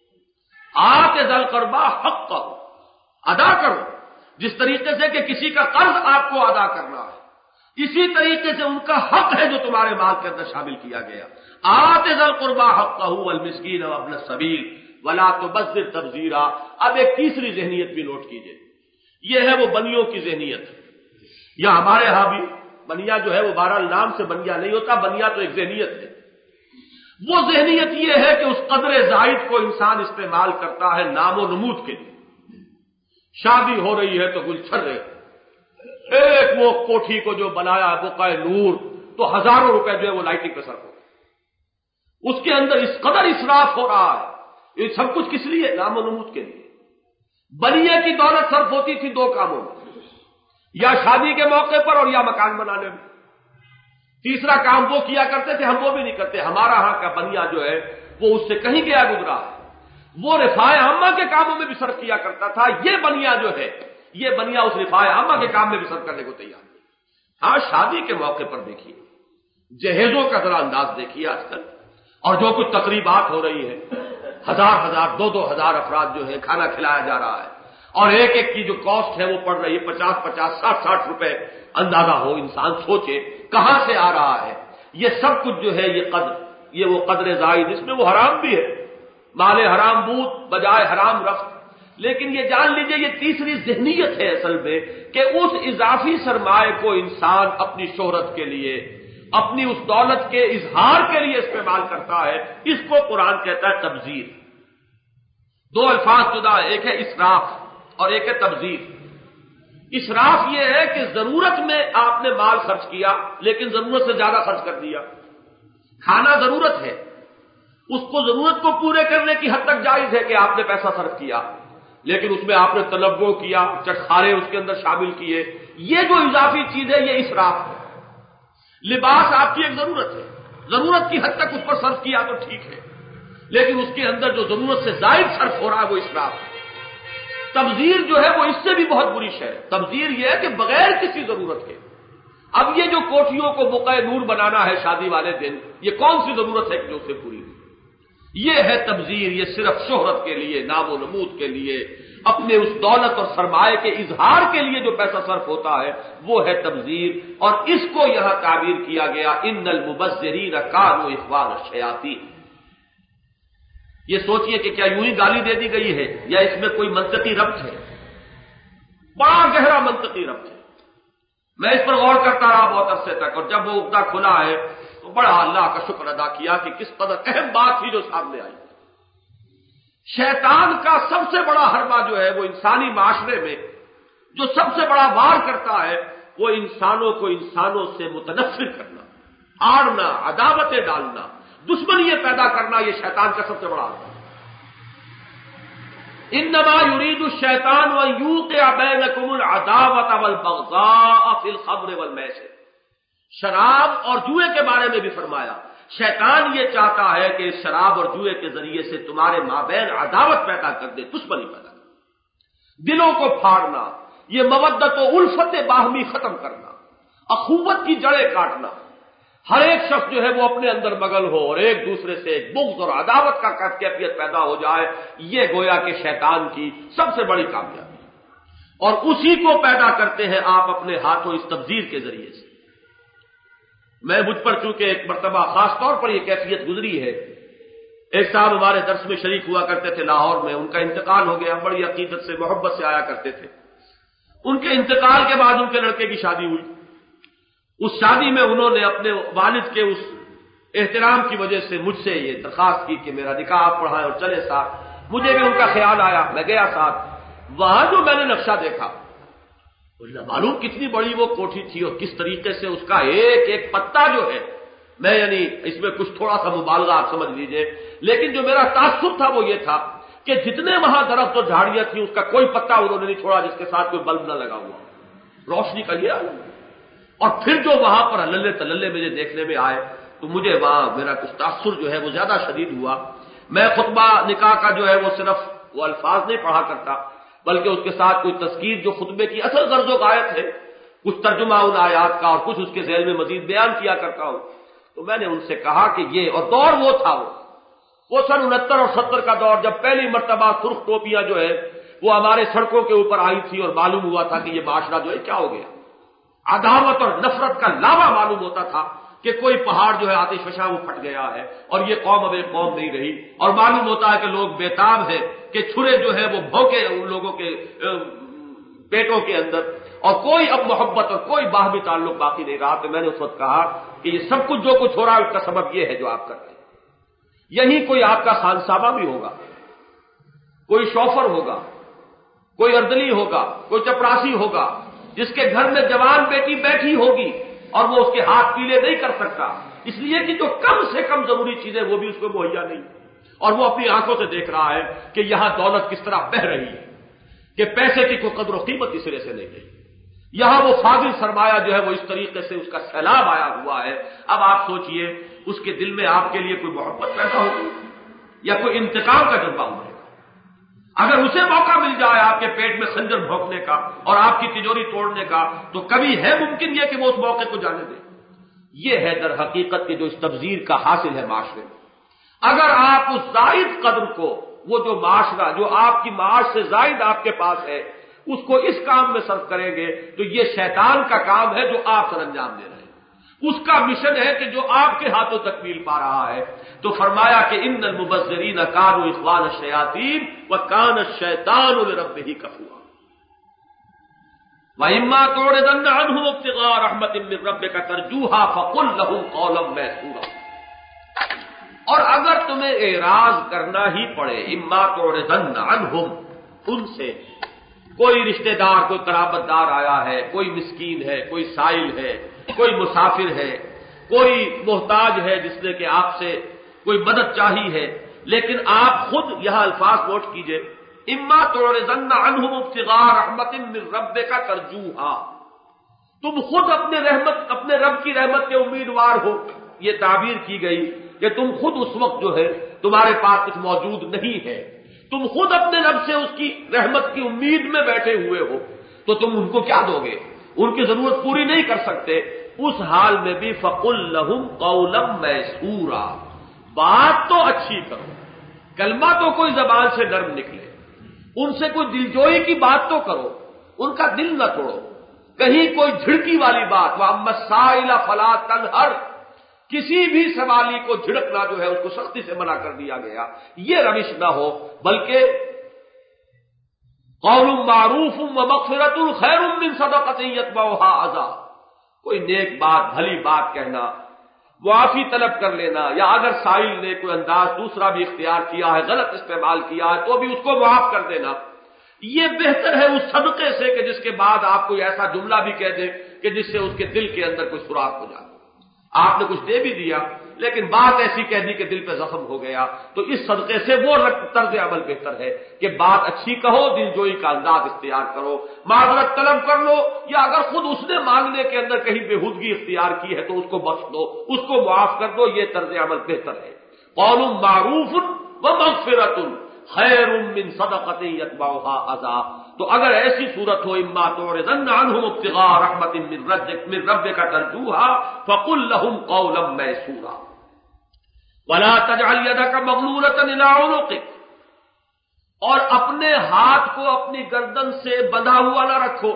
آت ذل قربا حق، ادا کرو، جس طریقے سے کہ کسی کا قرض آپ کو ادا کرنا ہے، اسی طریقے سے ان کا حق ہے جو تمہارے مال کے اندر شامل کیا گیا۔ آت ذل قربا حقہ والمسکین وابن السبیل ولا تبذر تبذیرا۔ اب ایک تیسری ذہنیت بھی نوٹ کیجئے، یہ ہے وہ بنیوں کی ذہنیت، یا ہمارے ہاں بھی بنیا جو ہے وہ بہرحال نام سے بنیا نہیں ہوتا، بنیا تو ایک ذہنیت ہے۔ وہ ذہنیت یہ ہے کہ اس قدر زائد کو انسان استعمال کرتا ہے نام و نمود کے لیے۔ شادی ہو رہی ہے تو گل چھرے، ایک وہ کوٹھی کو جو بنایا بقائے نور تو ہزاروں روپے جو ہے وہ لائٹنگ پہ صرف ہو، اس کے اندر اس قدر اسراف ہو رہا ہے۔ یہ سب کچھ کس لیے؟ نام و نمود کے لیے۔ بنیے کی دولت صرف ہوتی تھی دو کاموں میں، یا شادی کے موقع پر اور یا مکان بنانے میں۔ تیسرا کام وہ کیا کرتے تھے، ہم وہ بھی نہیں کرتے۔ ہمارا ہاں کا بنیا جو ہے وہ اس سے کہیں گیا گزرا ہے، وہ رفاع عامہ کے کاموں میں بھی صرف کیا کرتا تھا۔ یہ بنیا جو ہے، یہ بنیا اس رفاع عامہ کے کام میں بھی صرف کرنے کو تیار نہیں۔ ہاں شادی کے موقع پر دیکھیے، جہیزوں کا ذرا انداز دیکھیے آج کل، اور جو کچھ تقریبات ہو رہی ہیں، ہزار ہزار دو دو ہزار افراد جو ہے کھانا کھلایا جا رہا ہے، اور ایک ایک کی جو کاسٹ ہے وہ پڑ رہی ہے پچاس پچاس ساٹھ ساٹھ روپے۔ اندازہ ہو، انسان سوچے کہاں سے آ رہا ہے یہ سب کچھ جو ہے، یہ قدر، یہ وہ قدر زائد، اس میں وہ حرام بھی ہے، مال حرام بود بجائے حرام رفت۔ لیکن یہ جان لیجئے یہ تیسری ذہنیت ہے اصل میں، کہ اس اضافی سرمایہ کو انسان اپنی شہرت کے لیے، اپنی اس دولت کے اظہار کے لیے استعمال کرتا ہے۔ اس کو قرآن کہتا ہے تبذیر۔ دو الفاظ جدا ہے، ایک ہے اسراف اور ایک ہے تبذیر۔ اسراف یہ ہے کہ ضرورت میں آپ نے مال خرچ کیا لیکن ضرورت سے زیادہ خرچ کر دیا۔ کھانا ضرورت ہے، اس کو ضرورت کو پورے کرنے کی حد تک جائز ہے کہ آپ نے پیسہ صرف کیا، لیکن اس میں آپ نے تنوع کیا، چٹخارے اس کے اندر شامل کیے، یہ جو اضافی چیز ہے یہ اسراف ہے۔ لباس آپ کی ایک ضرورت ہے، ضرورت کی حد تک اس پر صرف کیا تو ٹھیک ہے، لیکن اس کے اندر جو ضرورت سے زائد صرف ہو رہا ہے وہ اسراف ہے۔ تبذیر جو ہے وہ اس سے بھی بہت بری شے ہے۔ تبذیر یہ ہے کہ بغیر کسی ضرورت کے اب یہ جو کوٹھیوں کو بقعہ نور بنانا ہے شادی والے دن، یہ کون سی ضرورت ہے کہ جو اسے پوری ہو؟ یہ ہے تبذیر، یہ صرف شہرت کے لیے، نام و نمود کے لیے، اپنے اس دولت اور سرمایہ کے اظہار کے لیے جو پیسہ صرف ہوتا ہے وہ ہے تبذیر۔ اور اس کو یہاں تعبیر کیا گیا ان المبذرین کانوا اخوان الشیاطین۔ یہ سوچئے کہ کیا یوں ہی گالی دے دی گئی ہے یا اس میں کوئی منطقی ربط ہے؟ بڑا گہرا منطقی ربط ہے۔ میں اس پر غور کرتا رہا بہت عرصے تک، اور جب وہ عقدہ کھلا ہے تو بڑا اللہ کا شکر ادا کیا کہ کس قدر اہم بات تھی جو سامنے آئی۔ شیطان کا سب سے بڑا حربہ جو ہے وہ انسانی معاشرے میں جو سب سے بڑا وار کرتا ہے وہ انسانوں کو انسانوں سے متنفر کرنا، آڑنا، عداوتیں ڈالنا، دشمنیاں پیدا کرنا، یہ شیطان کا سب سے بڑا حربہ ہے۔ انما یرید الشیطان ان یوقع بینکم العداوۃ والبغضاء فی الخمر والمیسر۔ شراب اور جوئے کے بارے میں بھی فرمایا شیطان یہ چاہتا ہے کہ اس شراب اور جوئے کے ذریعے سے تمہارے مابین عداوت پیدا کر دے، دشمنی پیدا کر دے، دلوں کو پھاڑنا، یہ مودت و الفت باہمی ختم کرنا، اخوت کی جڑیں کاٹنا، ہر ایک شخص جو ہے وہ اپنے اندر مگن ہو اور ایک دوسرے سے ایک بغض اور عداوت کا کیفیت پیدا ہو جائے، یہ گویا کہ شیطان کی سب سے بڑی کامیابی ہے۔ اور اسی کو پیدا کرتے ہیں آپ اپنے ہاتھوں اس تبذیر کے ذریعے سے۔ میں مجھ پر چونکہ ایک مرتبہ خاص طور پر یہ کیفیت گزری ہے، ایک صاحب ہمارے درس میں شریک ہوا کرتے تھے لاہور میں، ان کا انتقال ہو گیا، بڑی عقیدت سے محبت سے آیا کرتے تھے۔ ان کے انتقال کے بعد ان کے لڑکے کی شادی ہوئی۔ اس شادی میں انہوں نے اپنے والد کے اس احترام کی وجہ سے مجھ سے یہ درخواست کی کہ میرا نکاح آپ پڑھائیں اور چلے ساتھ۔ مجھے بھی ان کا خیال آیا، میں گیا ساتھ۔ وہاں جو میں نے نقشہ دیکھا، معلوم کتنی بڑی وہ کوٹھی تھی اور کس طریقے سے اس کا ایک ایک پتا جو ہے، میں یعنی اس میں کچھ تھوڑا سا مبالغہ آپ سمجھ لیجئے، لیکن جو میرا تاثر تھا وہ یہ تھا کہ جتنے وہاں درخت اور جھاڑیاں تھیں اس کا کوئی پتا انہوں نے نہیں چھوڑا جس کے ساتھ کوئی بلب نہ لگا ہوا، روشنی کا یہ عالم۔ اور پھر جو وہاں پر ہللے تللے مجھے دیکھنے میں آئے تو مجھے وہاں میرا کچھ تاثر جو ہے وہ زیادہ شدید ہوا۔ میں خطبہ نکاح کا جو ہے وہ صرف وہ الفاظ نہیں پڑھا کرتا، بلکہ اس کے ساتھ کوئی تذکیر جو خطبے کی اصل غرض و غایت ہے، کچھ ترجمہ ان آیات کا اور کچھ اس کے ذیل میں مزید بیان کیا کرتا ہوں۔ تو میں نے ان سے کہا کہ یہ، اور دور وہ تھا وہ وہ سن انہتر اور ستر کا دور، جب پہلی مرتبہ سرخ ٹوپیاں جو ہے وہ ہمارے سڑکوں کے اوپر آئی تھی اور معلوم ہوا تھا کہ یہ معاشرہ جو ہے کیا ہو گیا، عداوت اور نفرت کا لاوا معلوم ہوتا تھا کہ کوئی پہاڑ جو ہے آتش فشاں وہ پھٹ گیا ہے اور یہ قوم اب ایک قوم نہیں رہی، اور معلوم ہوتا ہے کہ لوگ بےتاب ہیں کہ چھرے جو ہے وہ بھونکے ان لوگوں کے پیٹوں کے اندر، اور کوئی اب محبت اور کوئی باہمی تعلق باقی نہیں رہا۔ تو میں نے اس وقت کہا کہ یہ سب کچھ جو کچھ ہو رہا ہے اس کا سبب یہ ہے جو آپ کرتے ہیں۔ یہی کوئی آپ کا خانسامہ بھی ہوگا، کوئی شوفر ہوگا، کوئی اردلی ہوگا، کوئی چپراسی ہوگا، جس کے گھر میں جوان بیٹی بیٹھی ہوگی اور وہ اس کے ہاتھ پیلے نہیں کر سکتا، اس لیے کہ جو کم سے کم ضروری چیزیں وہ بھی اس کو مہیا نہیں، اور وہ اپنی آنکھوں سے دیکھ رہا ہے کہ یہاں دولت کس طرح بہہ رہی ہے، کہ پیسے کی کوئی قدر و قیمت اس سرے سے نہیں رہی، یہاں وہ فاضل سرمایہ جو ہے وہ اس طریقے سے اس کا سیلاب آیا ہوا ہے۔ اب آپ سوچئے اس کے دل میں آپ کے لیے کوئی محبت پیدا ہوگی یا کوئی انتقام کا جذبہ ہوگا؟ اگر اسے موقع مل جائے آپ کے پیٹ میں خنجر بھونکنے کا اور آپ کی تجوری توڑنے کا، تو کبھی ہے ممکن یہ کہ وہ اس موقع کو جانے دے؟ یہ ہے در حقیقت کے جو اس تبذیر کا حاصل ہے معاشرے میں۔ اگر آپ اس زائد قدر کو، وہ جو معاشرہ جو آپ کی معاش سے زائد آپ کے پاس ہے، اس کو اس کام میں صرف کریں گے تو یہ شیطان کا کام ہے جو آپ سر انجام دے رہے ہیں، اس کا مشن ہے کہ جو آپ کے ہاتھوں تکمیل پا رہا ہے۔ تو فرمایا کہ ان المبذرین کانوا اخوان الشیاطین وکان الشیطان لربہ کفورا وَإِمَّا تُعْرِضَنَّ عَنْهُمُ ابْتِغَاءَ رَحْمَةٍ مِّن رَّبِّكَ تَرْجُوهَا فَقُل لَّهُمْ قَوْلًا مَّيْسُورًا۔ اور اگر تمہیں اعراض کرنا ہی پڑے، اما تُعْرِضَنَّ عَنْهُمْ، ان سے کوئی رشتہ دار، کوئی قرابت دار آیا ہے، کوئی مسکین ہے، کوئی سائل ہے، کوئی مسافر ہے، کوئی محتاج ہے جس نے کہ آپ سے کوئی مدد چاہی ہے، لیکن آپ خود یہاں الفاظ نوٹ کیجئے، اما تعرضن عنہم ابتغاء رحمت من ربک ترجوہا، تم خود اپنے رحمت اپنے رب کی رحمت کے امیدوار ہو، یہ تعبیر کی گئی کہ تم خود اس وقت جو ہے تمہارے پاس کچھ موجود نہیں ہے، تم خود اپنے رب سے اس کی رحمت کی امید میں بیٹھے ہوئے ہو، تو تم ان کو کیا دو گے؟ ان کی ضرورت پوری نہیں کر سکتے، اس حال میں بھی فقل لہم قولا میسورا، بات تو اچھی کرو، کلمہ تو کوئی زبان سے نرم نکلے، ان سے کوئی دلجوئی کی بات تو کرو، ان کا دل نہ توڑو، کہیں کوئی جھڑکی والی بات، وَأَمَّا السَّائِلَ فَلَا تَنْهَرْ، کسی بھی سوالی کو جھڑکنا جو ہے اس کو سختی سے منع کر دیا گیا، یہ روش نہ ہو، بلکہ قول معروف ومغفرۃ خیر من صدقۃ یتبعها اذى، کوئی نیک بات بھلی بات کہنا، معافی طلب کر لینا، یا اگر سائل نے کوئی انداز دوسرا بھی اختیار کیا ہے، غلط استعمال کیا ہے، تو بھی اس کو معاف کر دینا، یہ بہتر ہے اس صدقے سے کہ جس کے بعد آپ کوئی ایسا جملہ بھی کہہ دیں کہ جس سے اس کے دل کے اندر کوئی سوراخ ہو جائے۔ آپ نے کچھ دے بھی دیا لیکن بات ایسی کہہ دی کہ دل پہ زخم ہو گیا، تو اس صدقے سے وہ طرز عمل بہتر ہے کہ بات اچھی کہو، دل جوئی کا انداز اختیار کرو، معذرت طلب کر لو، یا اگر خود اس نے مانگنے کے اندر کہیں بےہودگی اختیار کی ہے تو اس کو بخش دو، اس کو معاف کر دو، یہ طرز عمل بہتر ہے۔ قول معروف ومغفرۃ خیر من صدقۃ یتبعها اذى، تو اگر ایسی صورت ہو اما تعرضن عنهم ابتغاء رحمت من ربک من ربک ترجوها فقل لهم قولا میسورا ولا تجعل يدك مغلولة الى عنقك، اور اپنے ہاتھ کو اپنی گردن سے بندھا ہوا نہ رکھو،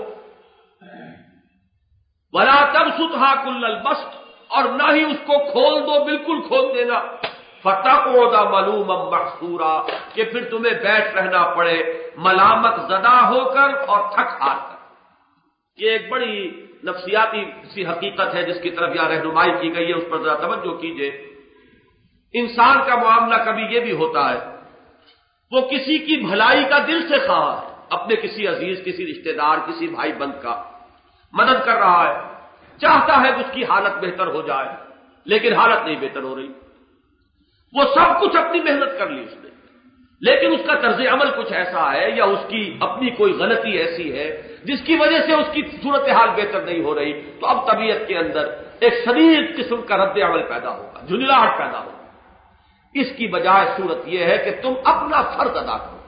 ولا تبسطها كل البسط، اور نہ ہی اس کو کھول دو بالکل کھول دینا، فتقعد ملوما محسورا، کہ پھر تمہیں بیٹھ رہنا پڑے ملامت زدہ ہو کر اور تھک ہار کر۔ یہ ایک بڑی نفسیاتی سی حقیقت ہے جس کی طرف یہاں رہنمائی کی گئی ہے، اس پر ذرا توجہ کیجیے۔ انسان کا معاملہ کبھی یہ بھی ہوتا ہے، وہ کسی کی بھلائی کا دل سے خواہ ہے، اپنے کسی عزیز، کسی رشتہ دار، کسی بھائی بند کا مدد کر رہا ہے، چاہتا ہے کہ اس کی حالت بہتر ہو جائے، لیکن حالت نہیں بہتر ہو رہی، وہ سب کچھ اپنی محنت کر لی اس نے، لیکن اس کا طرز عمل کچھ ایسا ہے یا اس کی اپنی کوئی غلطی ایسی ہے جس کی وجہ سے اس کی صورتحال بہتر نہیں ہو رہی، تو اب طبیعت کے اندر ایک شدید قسم کا رد عمل پیدا ہوگا، جھنجھلاہٹ پیدا ہوگا۔ اس کی بجائے صورت یہ ہے کہ تم اپنا فرض ادا کرو،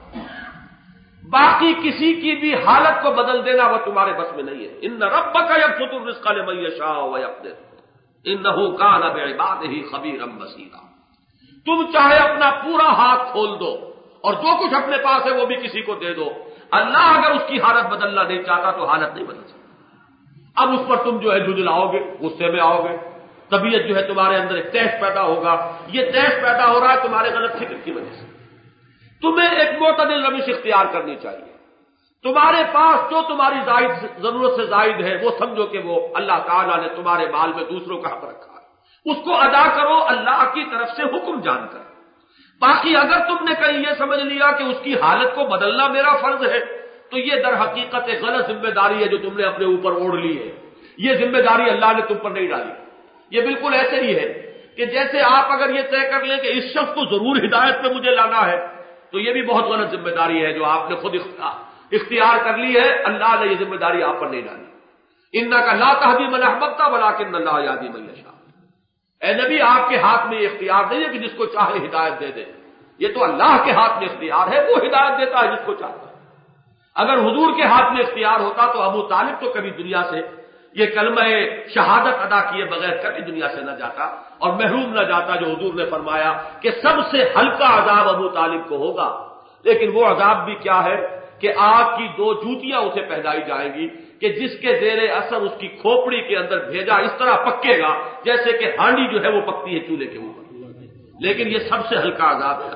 باقی کسی کی بھی حالت کو بدل دینا وہ تمہارے بس میں نہیں ہے۔ ان ربک یبسط الرزق لمن یشاء ویقدر انہ کان بعبادہ خبیرا بصیرا، تم چاہے اپنا پورا ہاتھ کھول دو اور جو کچھ اپنے پاس ہے وہ بھی کسی کو دے دو، اللہ اگر اس کی حالت بدلنا نہیں چاہتا تو حالت نہیں بدل سکتا۔ اب اس پر تم جو ہے جھنجھلاؤ گے، غصے میں آؤ گے، طبیعت جو ہے تمہارے اندر ایک تیش پیدا ہوگا، یہ تیش پیدا ہو رہا ہے تمہارے غلط فکر کی وجہ سے۔ تمہیں ایک معتدل روش اختیار کرنی چاہیے، تمہارے پاس جو تمہاری زائد ضرورت سے زائد ہے وہ سمجھو کہ وہ اللہ تعالیٰ نے تمہارے مال میں دوسروں کا حق رکھا ہے، اس کو ادا کرو اللہ کی طرف سے حکم جان کر۔ باقی اگر تم نے کہیں یہ سمجھ لیا کہ اس کی حالت کو بدلنا میرا فرض ہے، تو یہ در حقیقت ایک غلط ذمہ داری ہے جو تم نے اپنے اوپر اوڑھ لی ہے، یہ ذمہ داری اللہ نے تم پر نہیں ڈالی۔ یہ بالکل ایسے ہی ہے کہ جیسے آپ اگر یہ طے کر لیں کہ اس شخص کو ضرور ہدایت پہ مجھے لانا ہے، تو یہ بھی بہت غلط ذمہ داری ہے جو آپ نے خود اختیار کر لی ہے، اللہ نے یہ ذمہ داری آپ پر نہیں ڈالی۔ انک لا تہدی من احببت ولکن اللہ یہدی من یشاء، اے نبی آپ کے ہاتھ میں یہ اختیار نہیں ہے کہ جس کو چاہے ہدایت دے دے، یہ تو اللہ کے ہاتھ میں اختیار ہے، وہ ہدایت دیتا ہے جس کو چاہتا ہے۔ اگر حضور کے ہاتھ میں اختیار ہوتا تو ابو طالب تو کبھی دنیا سے یہ کلمہ شہادت ادا کیے بغیر کبھی دنیا سے نہ جاتا اور محروم نہ جاتا، جو حضور نے فرمایا کہ سب سے ہلکا عذاب ابو طالب کو ہوگا، لیکن وہ عذاب بھی کیا ہے کہ آگ کی دو جوتیاں اسے پہنائی جائیں گی کہ جس کے زیر اثر اس کی کھوپڑی کے اندر بھیجا اس طرح پکے گا جیسے کہ ہانڈی جو ہے وہ پکتی ہے چولہے کے اوپر، لیکن یہ سب سے ہلکا عذاب ہے،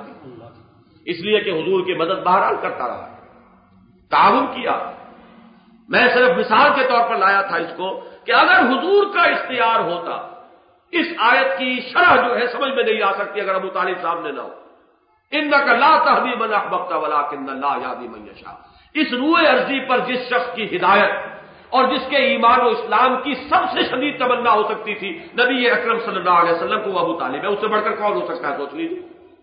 اس لیے کہ حضور کی مدد بہرحال کرتا رہا، تعاون کیا۔ میں صرف مثال کے طور پر لایا تھا اس کو کہ اگر حضور کا اختیار ہوتا، اس آیت کی شرح جو ہے سمجھ میں نہیں آ سکتی اگر ابو طالب سامنے نہ ہو۔ انک لا تہدی من احببت ولکن اللہ یہدی من یشاء، اس روئے ارضی پر جس شخص کی ہدایت اور جس کے ایمان و اسلام کی سب سے شدید تمنا ہو سکتی تھی نبی اکرم صلی اللہ علیہ وسلم کو، وہ ابو طالب ہے، اس سے بڑھ کر کون ہو سکتا ہے؟ سوچ لیجیے،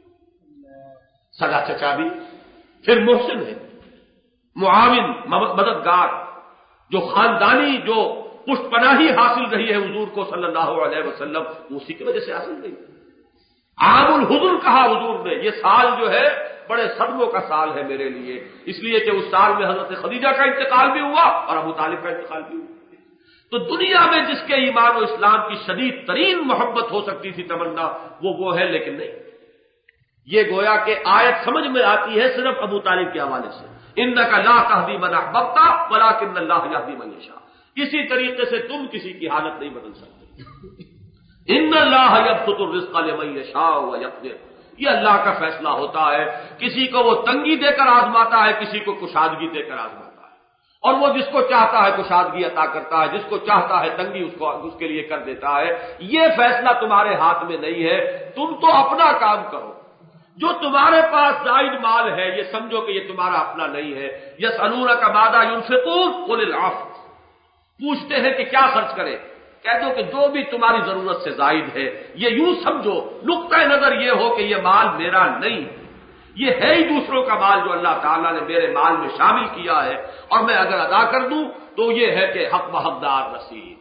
سگا چچا بھی، پھر محسن ہے، معاون، مددگار، جو خاندانی جو پشت پناہی حاصل رہی ہے حضور کو صلی اللہ علیہ وسلم، اسی کی وجہ سے حاصل رہی۔ عام الحزن کہا حضور نے، یہ سال جو ہے بڑے صدموں کا سال ہے میرے لیے، اس لیے کہ اس سال میں حضرت خدیجہ کا انتقال بھی ہوا اور ابو طالب کا انتقال بھی ہوا۔ تو دنیا میں جس کے ایمان و اسلام کی شدید ترین محبت ہو سکتی تھی، تمنا، وہ وہ ہے، لیکن نہیں۔ یہ گویا کہ آیت سمجھ میں آتی ہے صرف ابو طالب کے حوالے سے، انک لا تہدی من احببت ولکن اللہ یہدی من یشاء۔ اسی طریقے سے تم کسی کی حالت نہیں بدل سکتے۔ ان اللہ یبسط الرزق لمن یشاء ویقدر، یہ اللہ کا فیصلہ ہوتا ہے، کسی کو وہ تنگی دے کر آزماتا ہے، کسی کو کشادگی دے کر آزماتا ہے، اور وہ جس کو چاہتا ہے کشادگی عطا کرتا ہے، جس کو چاہتا ہے تنگی اس کو اس کے لیے کر دیتا ہے۔ یہ فیصلہ تمہارے ہاتھ میں نہیں ہے، تم تو اپنا کام کرو۔ جو تمہارے پاس زائد مال ہے یہ سمجھو کہ یہ تمہارا اپنا نہیں ہے۔ یسألونک ماذا ينفقون قل العفو، پوچھتے ہیں کہ کیا خرچ کریں، کہہ دو کہ جو بھی تمہاری ضرورت سے زائد ہے۔ یہ یوں سمجھو، نقطۂ نظر یہ ہو کہ یہ مال میرا نہیں، یہ ہے ہی دوسروں کا مال جو اللہ تعالیٰ نے میرے مال میں شامل کیا ہے، اور میں اگر ادا کر دوں تو یہ ہے کہ حق بحقدار رسید۔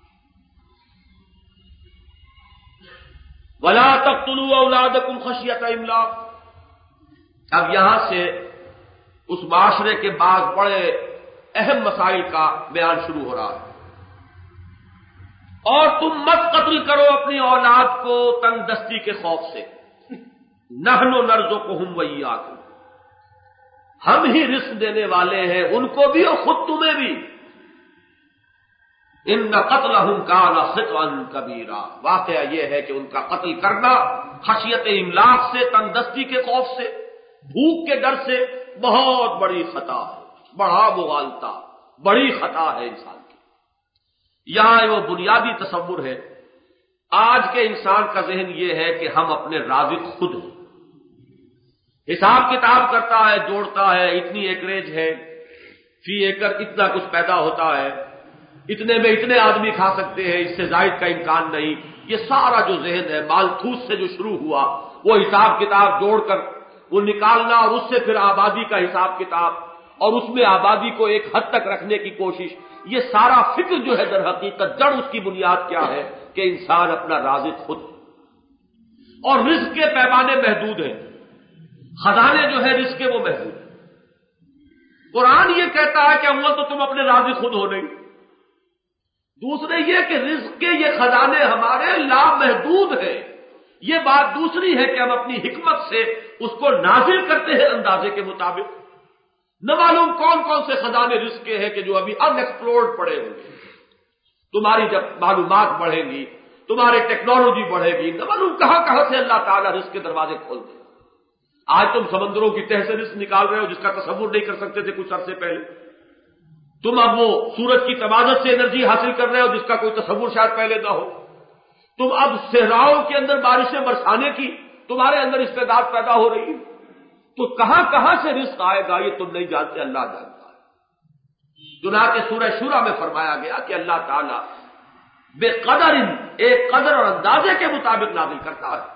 وَلَا تَقْتُلُوا أَوْلَادَكُمْ خَشْيَةَ إِمْلَاقٍ۔ اب یہاں سے اس معاشرے کے بعض بڑے اہم مسائل کا بیان شروع ہو رہا ہے۔ اور تم مت قتل کرو اپنی اولاد کو تنگ دستی کے خوف سے، نحن نرزقہم وإیاکم، ہم ہی رزق دینے والے ہیں ان کو بھی اور خود تمہیں بھی۔ ان قتلہم کان خطئا کبیرا، واقعہ یہ ہے کہ ان کا قتل کرنا خشیت املاق سے، تنگ دستی کے خوف سے، بھوک کے ڈر سے بہت بڑی خطا ہے، بڑا مغالطہ، بڑی خطا ہے انسان کی۔ یہاں وہ بنیادی تصور ہے، آج کے انسان کا ذہن یہ ہے کہ ہم اپنے رازق خود ہیں، حساب کتاب کرتا ہے، جوڑتا ہے، اتنی ایکریج ہے، فی ایکڑ اتنا کچھ پیدا ہوتا ہے، اتنے میں اتنے آدمی کھا سکتے ہیں، اس سے زائد کا امکان نہیں۔ یہ سارا جو ذہن ہے مالتھوس سے جو شروع ہوا، وہ حساب کتاب جوڑ کر وہ نکالنا، اور اس سے پھر آبادی کا حساب کتاب، اور اس میں آبادی کو ایک حد تک رکھنے کی کوشش، یہ سارا فکر جو ہے در حقیقت جڑ اس کی بنیاد کیا ہے کہ انسان اپنا رازق خود، اور رزق کے پیمانے محدود ہیں، خزانے جو ہے رزق کے وہ محدود ہیں۔ قرآن یہ کہتا ہے کہ اول تو تم اپنے رازق خود ہو نہیں، دوسرے یہ کہ رزق کے یہ خزانے ہمارے لامحدود ہیں۔ یہ بات دوسری ہے کہ ہم اپنی حکمت سے اس کو نازل کرتے ہیں اندازے کے مطابق۔ نہ معلوم کون کون سے خزانے رزق کے ہیں کہ جو ابھی ان ایکسپلورڈ پڑے ہوں گے۔ تمہاری جب معلومات بڑھیں گی، تمہاری ٹیکنالوجی بڑھے گی، نہ معلوم کہاں کہاں سے اللہ تعالیٰ رزق کے دروازے کھول دے۔ آج تم سمندروں کی تہ سے رزق نکال رہے ہو جس کا تصور نہیں کر سکتے تھے کچھ عرصے پہلے۔ تم اب وہ سورج کی تبادل سے انرجی حاصل کر رہے ہو جس کا کوئی تصور شاید پہلے نہ ہو۔ تم اب صحراؤں کے اندر بارشیں برسانے کی تمہارے اندر استعداد پیدا ہو رہی ہے۔ تو کہاں کہاں سے رزق آئے گا یہ تم نہیں جانتے، اللہ جانتا ہے۔ چنانچہ سورہ شورى میں فرمایا گیا کہ اللہ تعالیٰ بے قدر، ایک قدر اور اندازے کے مطابق نازل کرتا ہے۔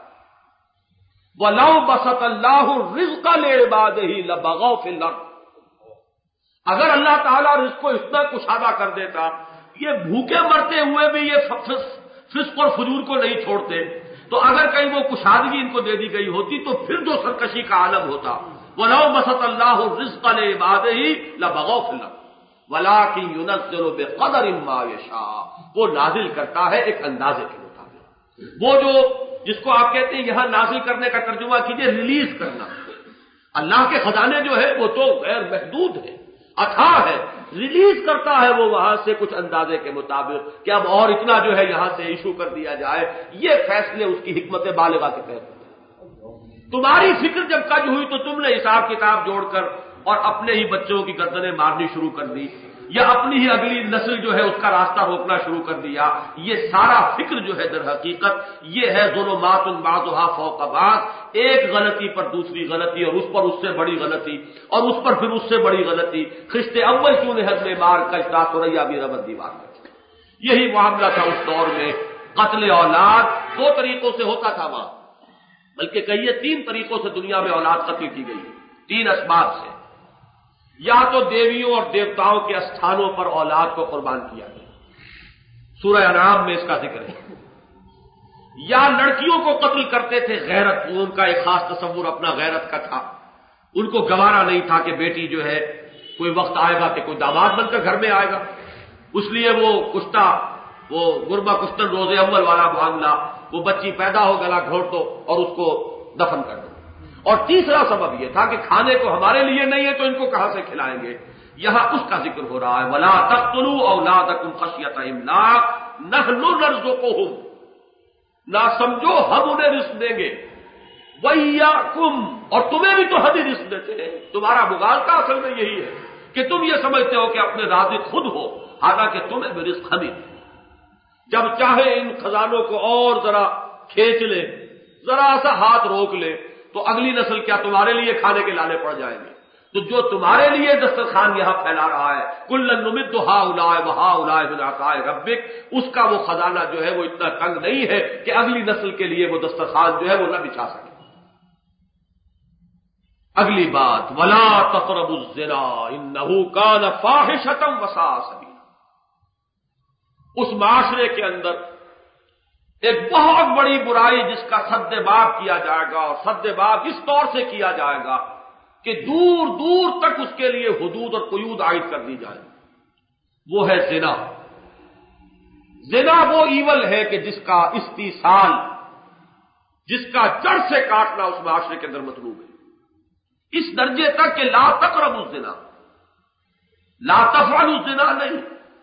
وَلَوْ بَسَطَ اللَّهُ الرِّزْقَ لِعِبَادِهِ لَبَغَوْا فِي الْأَرْضِ، اگر اللہ تعالیٰ رزق کو اتنا کشادہ کر دیتا، یہ بھوکے مرتے ہوئے بھی یہ فسق اور فجور کو نہیں چھوڑتے، تو اگر کہیں وہ کشادگی ان کو دے دی گئی ہوتی تو پھر جو سرکشی کا عالم ہوتا۔ وَلَوْ بَسَطَ اللَّهُ الرِّزْقَ لِعِبَادِهِ لَبَغَوْا فِي الْأَرْضِ وَلَٰكِن يُنَزِّلُ بِقَدَرٍ مَّا يَشَاءُ، وہ نازل کرتا ہے ایک اندازے کے مطابق۔ وہ جو جس کو آپ کہتے ہیں یہاں نازل کرنے کا ترجمہ کیجئے ریلیز کرنا، اللہ کے خزانے جو ہے وہ تو غیر محدود ہے، اتھا ہے، ریلیز کرتا ہے وہ وہاں سے کچھ اندازے کے مطابق کہ اب اور اتنا جو ہے یہاں سے ایشو کر دیا جائے۔ یہ فیصلے اس کی حکمت بالغہ کے تحت۔ تمہاری فکر جب کج ہوئی تو تم نے حساب کتاب جوڑ کر اور اپنے ہی بچوں کی گردنیں مارنی شروع کر دی، یا اپنی ہی اگلی نسل جو ہے اس کا راستہ روکنا شروع کر دیا۔ یہ سارا فکر جو ہے در حقیقت یہ ہے ظلمات بعضها فوق بعض، ایک غلطی پر دوسری غلطی، اور اس پر اس سے بڑی غلطی، اور اس پر پھر اس سے بڑی غلطی۔ خشت اول کیوں نے حد میں مار کشتا سریا بھی ربت دیوار میں۔ یہی معاملہ تھا اس دور میں۔ قتل اولاد دو طریقوں سے ہوتا تھا وہاں، بلکہ کہیے تین طریقوں سے دنیا میں اولاد قتل کی گئی، تین اسباب سے۔ یا تو دیویوں اور دیوتاؤں کے استھانوں پر اولاد کو قربان کیا گیا، سورہ انعام میں اس کا ذکر ہے۔ یا لڑکیوں کو قتل کرتے تھے، غیرت، ان کا ایک خاص تصور اپنا غیرت کا تھا، ان کو گوارا نہیں تھا کہ بیٹی جو ہے کوئی وقت آئے گا کہ کوئی داماد بن کر گھر میں آئے گا، اس لیے وہ کشتہ وہ گربا کشتن روزے اول والا معاملہ، وہ بچی پیدا ہو گلا گھوڑ دو اور اس کو دفن کر دو۔ اور تیسرا سبب یہ تھا کہ کھانے کو ہمارے لیے نہیں ہے تو ان کو کہاں سے کھلائیں گے، یہاں اس کا ذکر ہو رہا ہے، وَلَا تَقْتُلُوا أَوْلَادَكُمْ خَشْيَةَ إِمْلَاقٍ نَحْنُ نَرْزُقُهُمْ، نہ سمجھو ہم انہیں رزق دیں گے، وَإِيَّاكُمْ، اور تمہیں بھی تو ہم ہی رزق دیتے ہیں۔ تمہارا مغالطہ اصل میں یہی ہے کہ تم یہ سمجھتے ہو کہ اپنے رازق خود ہو، حالانکہ تمہیں بھی رزق ہم ہی دیں۔ جب چاہے ان خزانوں کو اور ذرا کھینچ لے، ذرا سا ہاتھ روک لے، تو اگلی نسل کیا تمہارے لیے کھانے کے لانے پڑ جائیں گے۔ تو جو تمہارے لیے دسترخوان یہاں پھیلا رہا ہے، کُلًّا نُمِدُّ هَٰؤُلَاءِ وَهَٰؤُلَاءِ مِنْ عَطَاءِ رَبِّكَ، اس کا وہ خزانہ جو ہے وہ اتنا تنگ نہیں ہے کہ اگلی نسل کے لیے وہ دسترخوان جو ہے وہ نہ بچھا سکے۔ اگلی بات، وَلَا تَقْرَبُوا الزِّنَا إِنَّهُ كَانَ فَاحِشَةً وَسَاءَ سَبِيلًا۔ اس معاشرے کے اندر ایک بہت بڑی برائی جس کا سد باب کیا جائے گا، اور سد باب اس طور سے کیا جائے گا کہ دور دور تک اس کے لیے حدود اور قیود عائد کر دی جائے، وہ ہے زنا۔ زنا وہ ایول ہے کہ جس کا استیصال، جس کا جڑ سے کاٹنا اس معاشرے کے اندر مطلوب ہے، اس درجے تک کہ لا تقربوا الزنا، لا تفعلوا الزنا نہیں،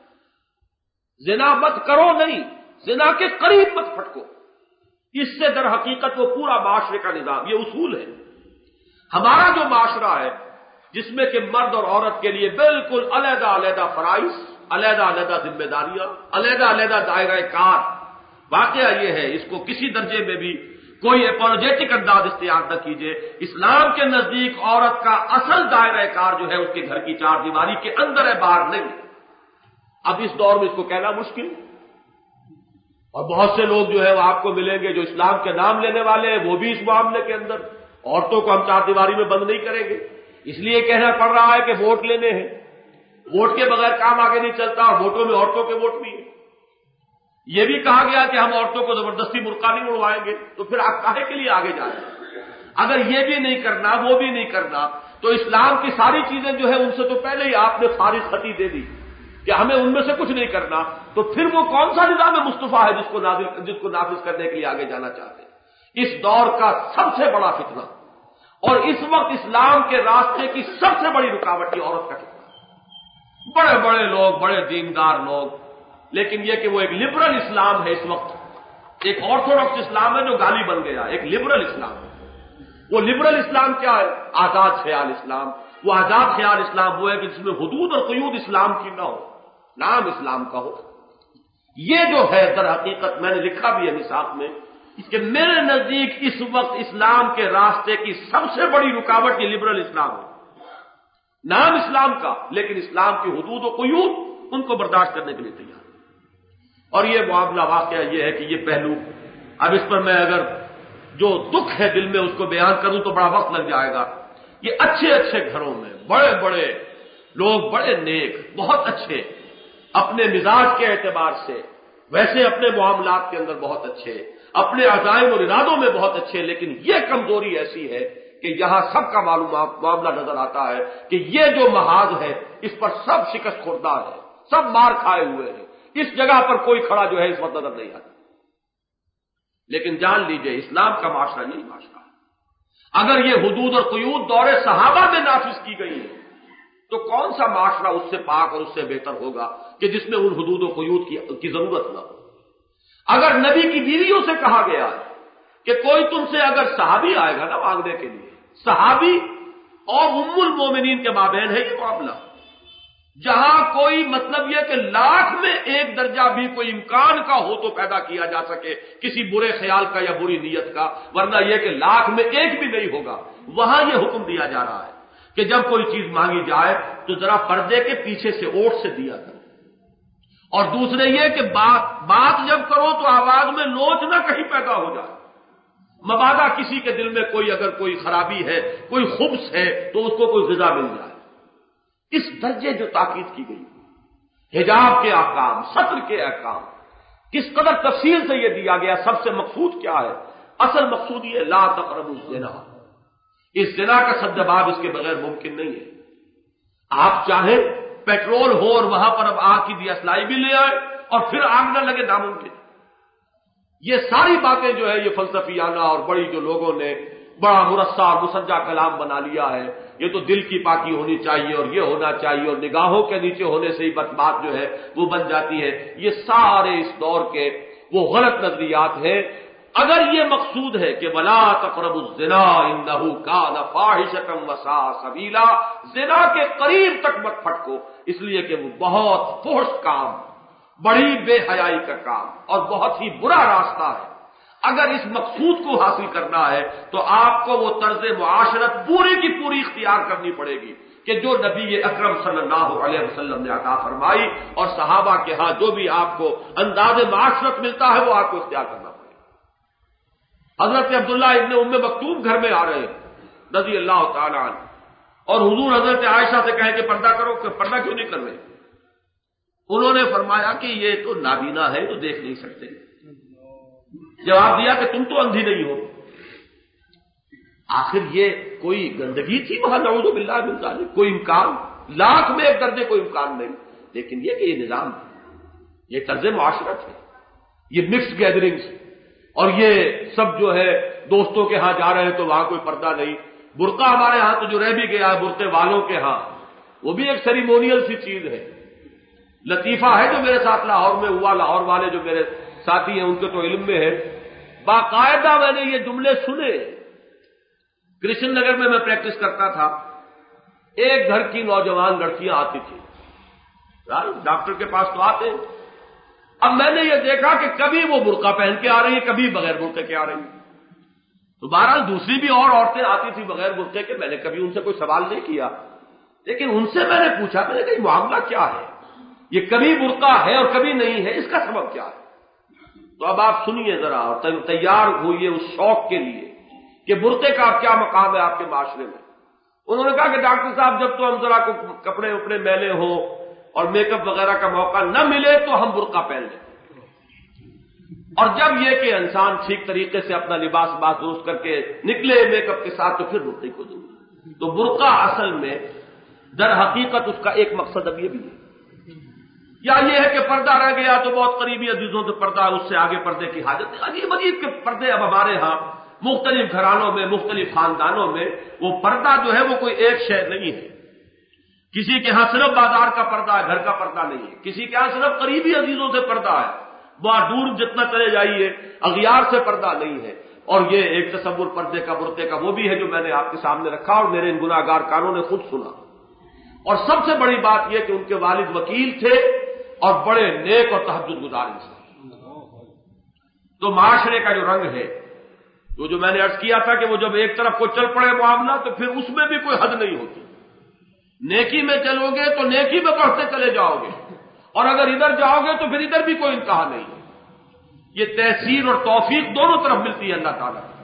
زنا مت کرو نہیں، زنا کے قریب مت پھٹکو۔ اس سے در حقیقت وہ پورا معاشرے کا نظام، یہ اصول ہے۔ ہمارا جو معاشرہ ہے جس میں کہ مرد اور عورت کے لیے بالکل علیحدہ علیحدہ فرائض، علیحدہ علیحدہ ذمہ داریاں، علیحدہ علیحدہ دائرہ کار، واقعہ یہ ہے، اس کو کسی درجے میں بھی کوئی اپولوجیٹک انداز اختیار نہ کیجیے۔ اسلام کے نزدیک عورت کا اصل دائرہ کار جو ہے اس کے گھر کی چار دیواری کے اندر ہے، باہر نہیں۔ اب اس دور میں اس کو کہنا مشکل، اور بہت سے لوگ جو ہے وہ آپ کو ملیں گے جو اسلام کے نام لینے والے ہیں، وہ بھی اس معاملے کے اندر عورتوں کو ہم چار دیواری میں بند نہیں کریں گے، اس لیے کہنا پڑ رہا ہے کہ ووٹ لینے ہیں، ووٹ کے بغیر کام آگے نہیں چلتا، اور ووٹوں میں عورتوں کے ووٹ بھی ہیں۔ یہ بھی کہا گیا کہ ہم عورتوں کو زبردستی برقع نہیں اڑوائیں گے، تو پھر آپ کاہے کے لیے آگے جا رہے ہیں؟ اگر یہ بھی نہیں کرنا، وہ بھی نہیں کرنا، تو اسلام کی ساری چیزیں جو ہے ان سے تو پہلے ہی آپ نے فارغ خطی دے دی کہ ہمیں ان میں سے کچھ نہیں کرنا، تو پھر وہ کون سا نظام مصطفیٰ ہے جس کو نازل جس کو نافذ کرنے کے لیے آگے جانا چاہتے ہیں؟ اس دور کا سب سے بڑا فتنہ اور اس وقت اسلام کے راستے کی سب سے بڑی رکاوٹ یہ عورت کا فتنہ ہے۔ بڑے بڑے لوگ، بڑے دیندار لوگ، لیکن یہ کہ وہ ایک لبرل اسلام ہے، اس وقت ایک آرتھوڈاکس اسلام ہے جو گالی بن گیا، ایک لبرل اسلام ہے۔ وہ لبرل اسلام کیا ہے؟ آزاد خیال اسلام۔ وہ آزاد خیال اسلام وہ ہے کہ جس میں حدود اور قیود اسلام کی نہ ہو، نام اسلام کا ہو۔ یہ جو ہے در حقیقت میں نے لکھا بھی ہے مساق میں کہ میرے نزدیک اس وقت اسلام کے راستے کی سب سے بڑی رکاوٹ یہ لبرل اسلام ہے، نام اسلام کا لیکن اسلام کی حدود و قیود ان کو برداشت کرنے کے لیے تیار۔ اور یہ معاملہ واقعہ یہ ہے کہ یہ پہلو، اب اس پر میں اگر جو دکھ ہے دل میں اس کو بیان کروں تو بڑا وقت لگ جائے گا۔ یہ اچھے اچھے گھروں میں بڑے بڑے لوگ، بڑے نیک، بہت اچھے اپنے مزاج کے اعتبار سے، ویسے اپنے معاملات کے اندر بہت اچھے، اپنے عزائم اور ارادوں میں بہت اچھے، لیکن یہ کمزوری ایسی ہے کہ یہاں سب کا معاملہ نظر آتا ہے کہ یہ جو محاذ ہے اس پر سب شکست خوردہ ہے، سب مار کھائے ہوئے ہیں، اس جگہ پر کوئی کھڑا جو ہے اس وقت نظر نہیں آتا۔ لیکن جان لیجئے اسلام کا معاشرہ یہی معاشرہ ہے۔ اگر یہ حدود اور قیود دور صحابہ میں نافذ کی گئی ہے تو کون سا معاشرہ اس سے پاک اور اس سے بہتر ہوگا کہ جس میں ان حدود و قیود کی, کی ضرورت نہ ہو۔ اگر نبی کی بیویوں سے کہا گیا ہے کہ کوئی تم سے اگر صحابی آئے گا نا مانگنے کے لیے، صحابی اور ام المومنین کے مابین ہے یہ معاملہ، جہاں کوئی مطلب یہ کہ لاکھ میں ایک درجہ بھی کوئی امکان کا ہو تو پیدا کیا جا سکے کسی برے خیال کا یا بری نیت کا، ورنہ یہ کہ لاکھ میں ایک بھی نہیں ہوگا، وہاں یہ حکم دیا جا رہا ہے کہ جب کوئی چیز مانگی جائے تو ذرا پردے کے پیچھے سے اوٹ سے دیا کرو، اور دوسرے یہ کہ بات بات جب کرو تو آواز میں لوچ نہ کہیں پیدا ہو جائے، مبادا کسی کے دل میں کوئی اگر کوئی خرابی ہے، کوئی خبث ہے تو اس کو کوئی غذا مل جائے۔ اس درجے جو تاکید کی گئی، حجاب کے احکام، ستر کے احکام، کس قدر تفصیل سے یہ دیا گیا، سب سے مقصود کیا ہے؟ اصل مقصود یہ لا تقربوا الزنا، اس زنا کا سد باب اس کے بغیر ممکن نہیں ہے۔ آپ چاہیں پیٹرول ہو اور وہاں پر اب آگ کی دیاسلائی بھی لے آئے اور پھر آگ نہ لگے، ناممکن۔ یہ ساری باتیں جو ہے یہ فلسفیانہ اور بڑی جو لوگوں نے بڑا مرصع اور مسجع کلام بنا لیا ہے، یہ تو دل کی پاکی ہونی چاہیے اور یہ ہونا چاہیے اور نگاہوں کے نیچے ہونے سے ہی بس بات جو ہے وہ بن جاتی ہے، یہ سارے اس دور کے وہ غلط نظریات ہیں۔ اگر یہ مقصود ہے کہ وَلَا تَقْرَبُوا الزِّنَا إِنَّهُ كَانَ فَاحِشَةً وَسَاءَ سَبِيلًا، زنا کے قریب تک مت پھٹکو، اس لیے کہ وہ بہت فحش کام، بڑی بے حیائی کا کام اور بہت ہی برا راستہ ہے۔ اگر اس مقصود کو حاصل کرنا ہے تو آپ کو وہ طرز معاشرت پوری کی پوری اختیار کرنی پڑے گی کہ جو نبی اکرم صلی اللہ علیہ وسلم نے عطا فرمائی، اور صحابہ کے ہاں جو بھی آپ کو انداز معاشرت ملتا ہے وہ آپ کو اختیار کرنا پڑے گا۔ حضرت عبداللہ ابن ام مکتوم گھر میں آ رہے ہیں رضی اللہ تعالی عنہ، اور حضور حضرت عائشہ سے کہیں کہ پردہ کرو، کہ پردہ کیوں نہیں کر رہے؟ انہوں نے فرمایا کہ یہ تو نابینا ہے، تو دیکھ نہیں سکتے۔ جواب دیا کہ تم تو اندھی نہیں ہو۔ آخر یہ کوئی گندگی تھی وہاں، نعوذ باللہ من ذالک، کوئی امکان، لاکھ میں ایک درجے کوئی امکان نہیں، لیکن یہ کہ یہ نظام ہے، یہ طرز معاشرت ہے، یہ مکس گیدرنگز، اور یہ سب جو ہے دوستوں کے ہاں جا رہے ہیں تو وہاں کوئی پردہ نہیں۔ برقع ہمارے ہاں تو جو رہ بھی گیا ہے برقع والوں کے ہاں، وہ بھی ایک سیریمونیل سی چیز ہے۔ لطیفہ ہے جو میرے ساتھ لاہور میں ہوا، لاہور والے جو میرے ساتھی ہیں ان کے تو علم میں ہے، باقاعدہ میں نے یہ جملے سنے۔ کرشن نگر میں میں پریکٹس کرتا تھا، ایک گھر کی نوجوان لڑکیاں آتی تھیں، ڈاکٹر کے پاس تو آتے، اب میں نے یہ دیکھا کہ کبھی وہ برقع پہن کے آ رہی ہیں، کبھی بغیر برقعے کے آ رہی ہیں، تو بہرحال دوسری بھی اور عورتیں آتی تھیں بغیر برقعے کے، میں نے کبھی ان سے کوئی سوال نہیں کیا، لیکن ان سے میں نے پوچھا، میں نے کہا معاملہ کیا ہے، یہ کبھی برقع ہے اور کبھی نہیں ہے، اس کا سبب کیا ہے؟ تو اب آپ سنیے ذرا اور تیار ہوئیے اس شوق کے لیے کہ برقعے کا کیا مقام ہے آپ کے معاشرے میں۔ انہوں نے کہا کہ ڈاکٹر صاحب جب تو ہم ذرا کو کپڑے وپڑے میلے ہوں اور میک اپ وغیرہ کا موقع نہ ملے تو ہم برقع پہن لیں، اور جب یہ کہ انسان ٹھیک طریقے سے اپنا لباس باس درست کر کے نکلے میک اپ کے ساتھ تو پھر برقعے کو ضرور۔ تو برقع اصل میں در حقیقت اس کا ایک مقصد اب یہ بھی ہے، یا یہ ہے کہ پردہ رہ گیا تو بہت قریبی عزیزوں سے پردہ، اس سے آگے پردے کی حاجت ہے۔ عجیب عجیب کے پردے اب ہمارے ہاں مختلف گھرانوں میں مختلف خاندانوں میں، وہ پردہ جو ہے وہ کوئی ایک شے نہیں ہے، کسی کے ہاں صرف بازار کا پردہ ہے، گھر کا پردہ نہیں ہے، کسی کے ہاں صرف قریبی عزیزوں سے پردہ ہے، وہاں دور جتنا چلے جائیے اغیار سے پردہ نہیں ہے۔ اور یہ ایک تصور پردے کا برقعے کا وہ بھی ہے جو میں نے آپ کے سامنے رکھا اور میرے ان گناہ گار کانوں نے خود سنا۔ اور سب سے بڑی بات یہ کہ ان کے والد وکیل تھے اور بڑے نیک اور تہجد گزار انسان۔ تو معاشرے کا جو رنگ ہے، تو جو میں نے عرض کیا تھا کہ وہ جب ایک طرف کو چل پڑے معاملہ تو پھر اس میں بھی کوئی حد نہیں ہوتی، نیکی میں چلو گے تو نیکی میں بڑھتے چلے جاؤ گے، اور اگر ادھر جاؤ گے تو پھر ادھر بھی کوئی انتہا نہیں ہے۔ یہ تحصیل اور توفیق دونوں طرف ملتی ہے اللہ تعالیٰ کی۔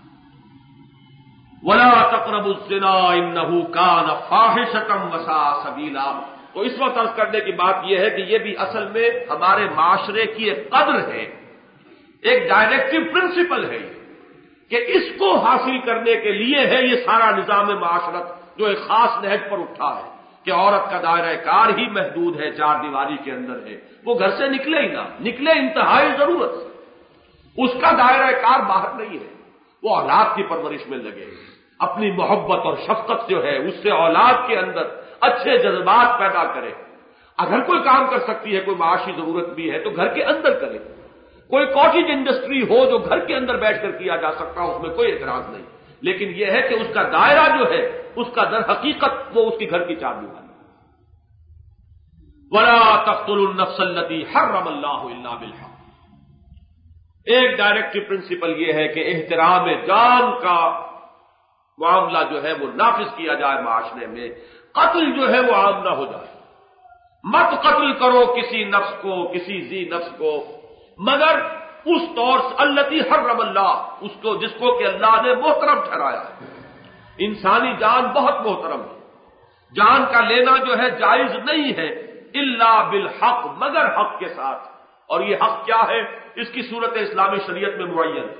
وَلَا تَقْرَبُوا الزِّنَا إِنَّهُ كَانَ فَاحِشَةً وَسَاءَ سَبِيلًا۔ تو اس وقت عرض کرنے کی بات یہ ہے کہ یہ بھی اصل میں ہمارے معاشرے کی ایک قدر ہے، ایک ڈائریکٹو پرنسپل ہے کہ اس کو حاصل کرنے کے لیے ہے یہ سارا نظام معاشرت جو ایک خاص نہج پر اٹھا ہے کہ عورت کا دائرہ کار ہی محدود ہے، چار دیواری کے اندر ہے، وہ گھر سے نکلے ہی نہ، نکلے انتہائی ضرورت سے، اس کا دائرہ کار باہر نہیں ہے، وہ اولاد کی پرورش میں لگے، اپنی محبت اور شفقت جو ہے اس سے اولاد کے اندر اچھے جذبات پیدا کرے۔ اگر کوئی کام کر سکتی ہے، کوئی معاشی ضرورت بھی ہے تو گھر کے اندر کرے، کوئی کاٹیج انڈسٹری ہو جو گھر کے اندر بیٹھ کر کیا جا سکتا ہو، اس میں کوئی اعتراض نہیں، لیکن یہ ہے کہ اس کا دائرہ جو ہے اس کا در حقیقت وہ اس کی گھر کی چار دیواری۔ وَلَا تَقْتُلُوا النَّفْسَ الَّتِي حَرَّمَ اللَّهُ إِلَّا بِالْحَقِّ۔ ایک ڈائریکٹو پرنسپل یہ ہے کہ احترام جان کا معاملہ جو ہے وہ نافذ کیا جائے معاشرے میں، قتل جو ہے وہ عام نہ ہو جائے۔ مت قتل کرو کسی نفس کو، کسی ذی نفس کو، مگر اس طور سے التی حرم اللہ، اس کو جس کو کہ اللہ نے محترم ٹھہرایا ہے۔ انسانی جان بہت محترم ہے، جان کا لینا جو ہے جائز نہیں ہے الا بالحق، مگر حق کے ساتھ۔ اور یہ حق کیا ہے؟ اس کی صورت اسلامی شریعت میں معین ہے۔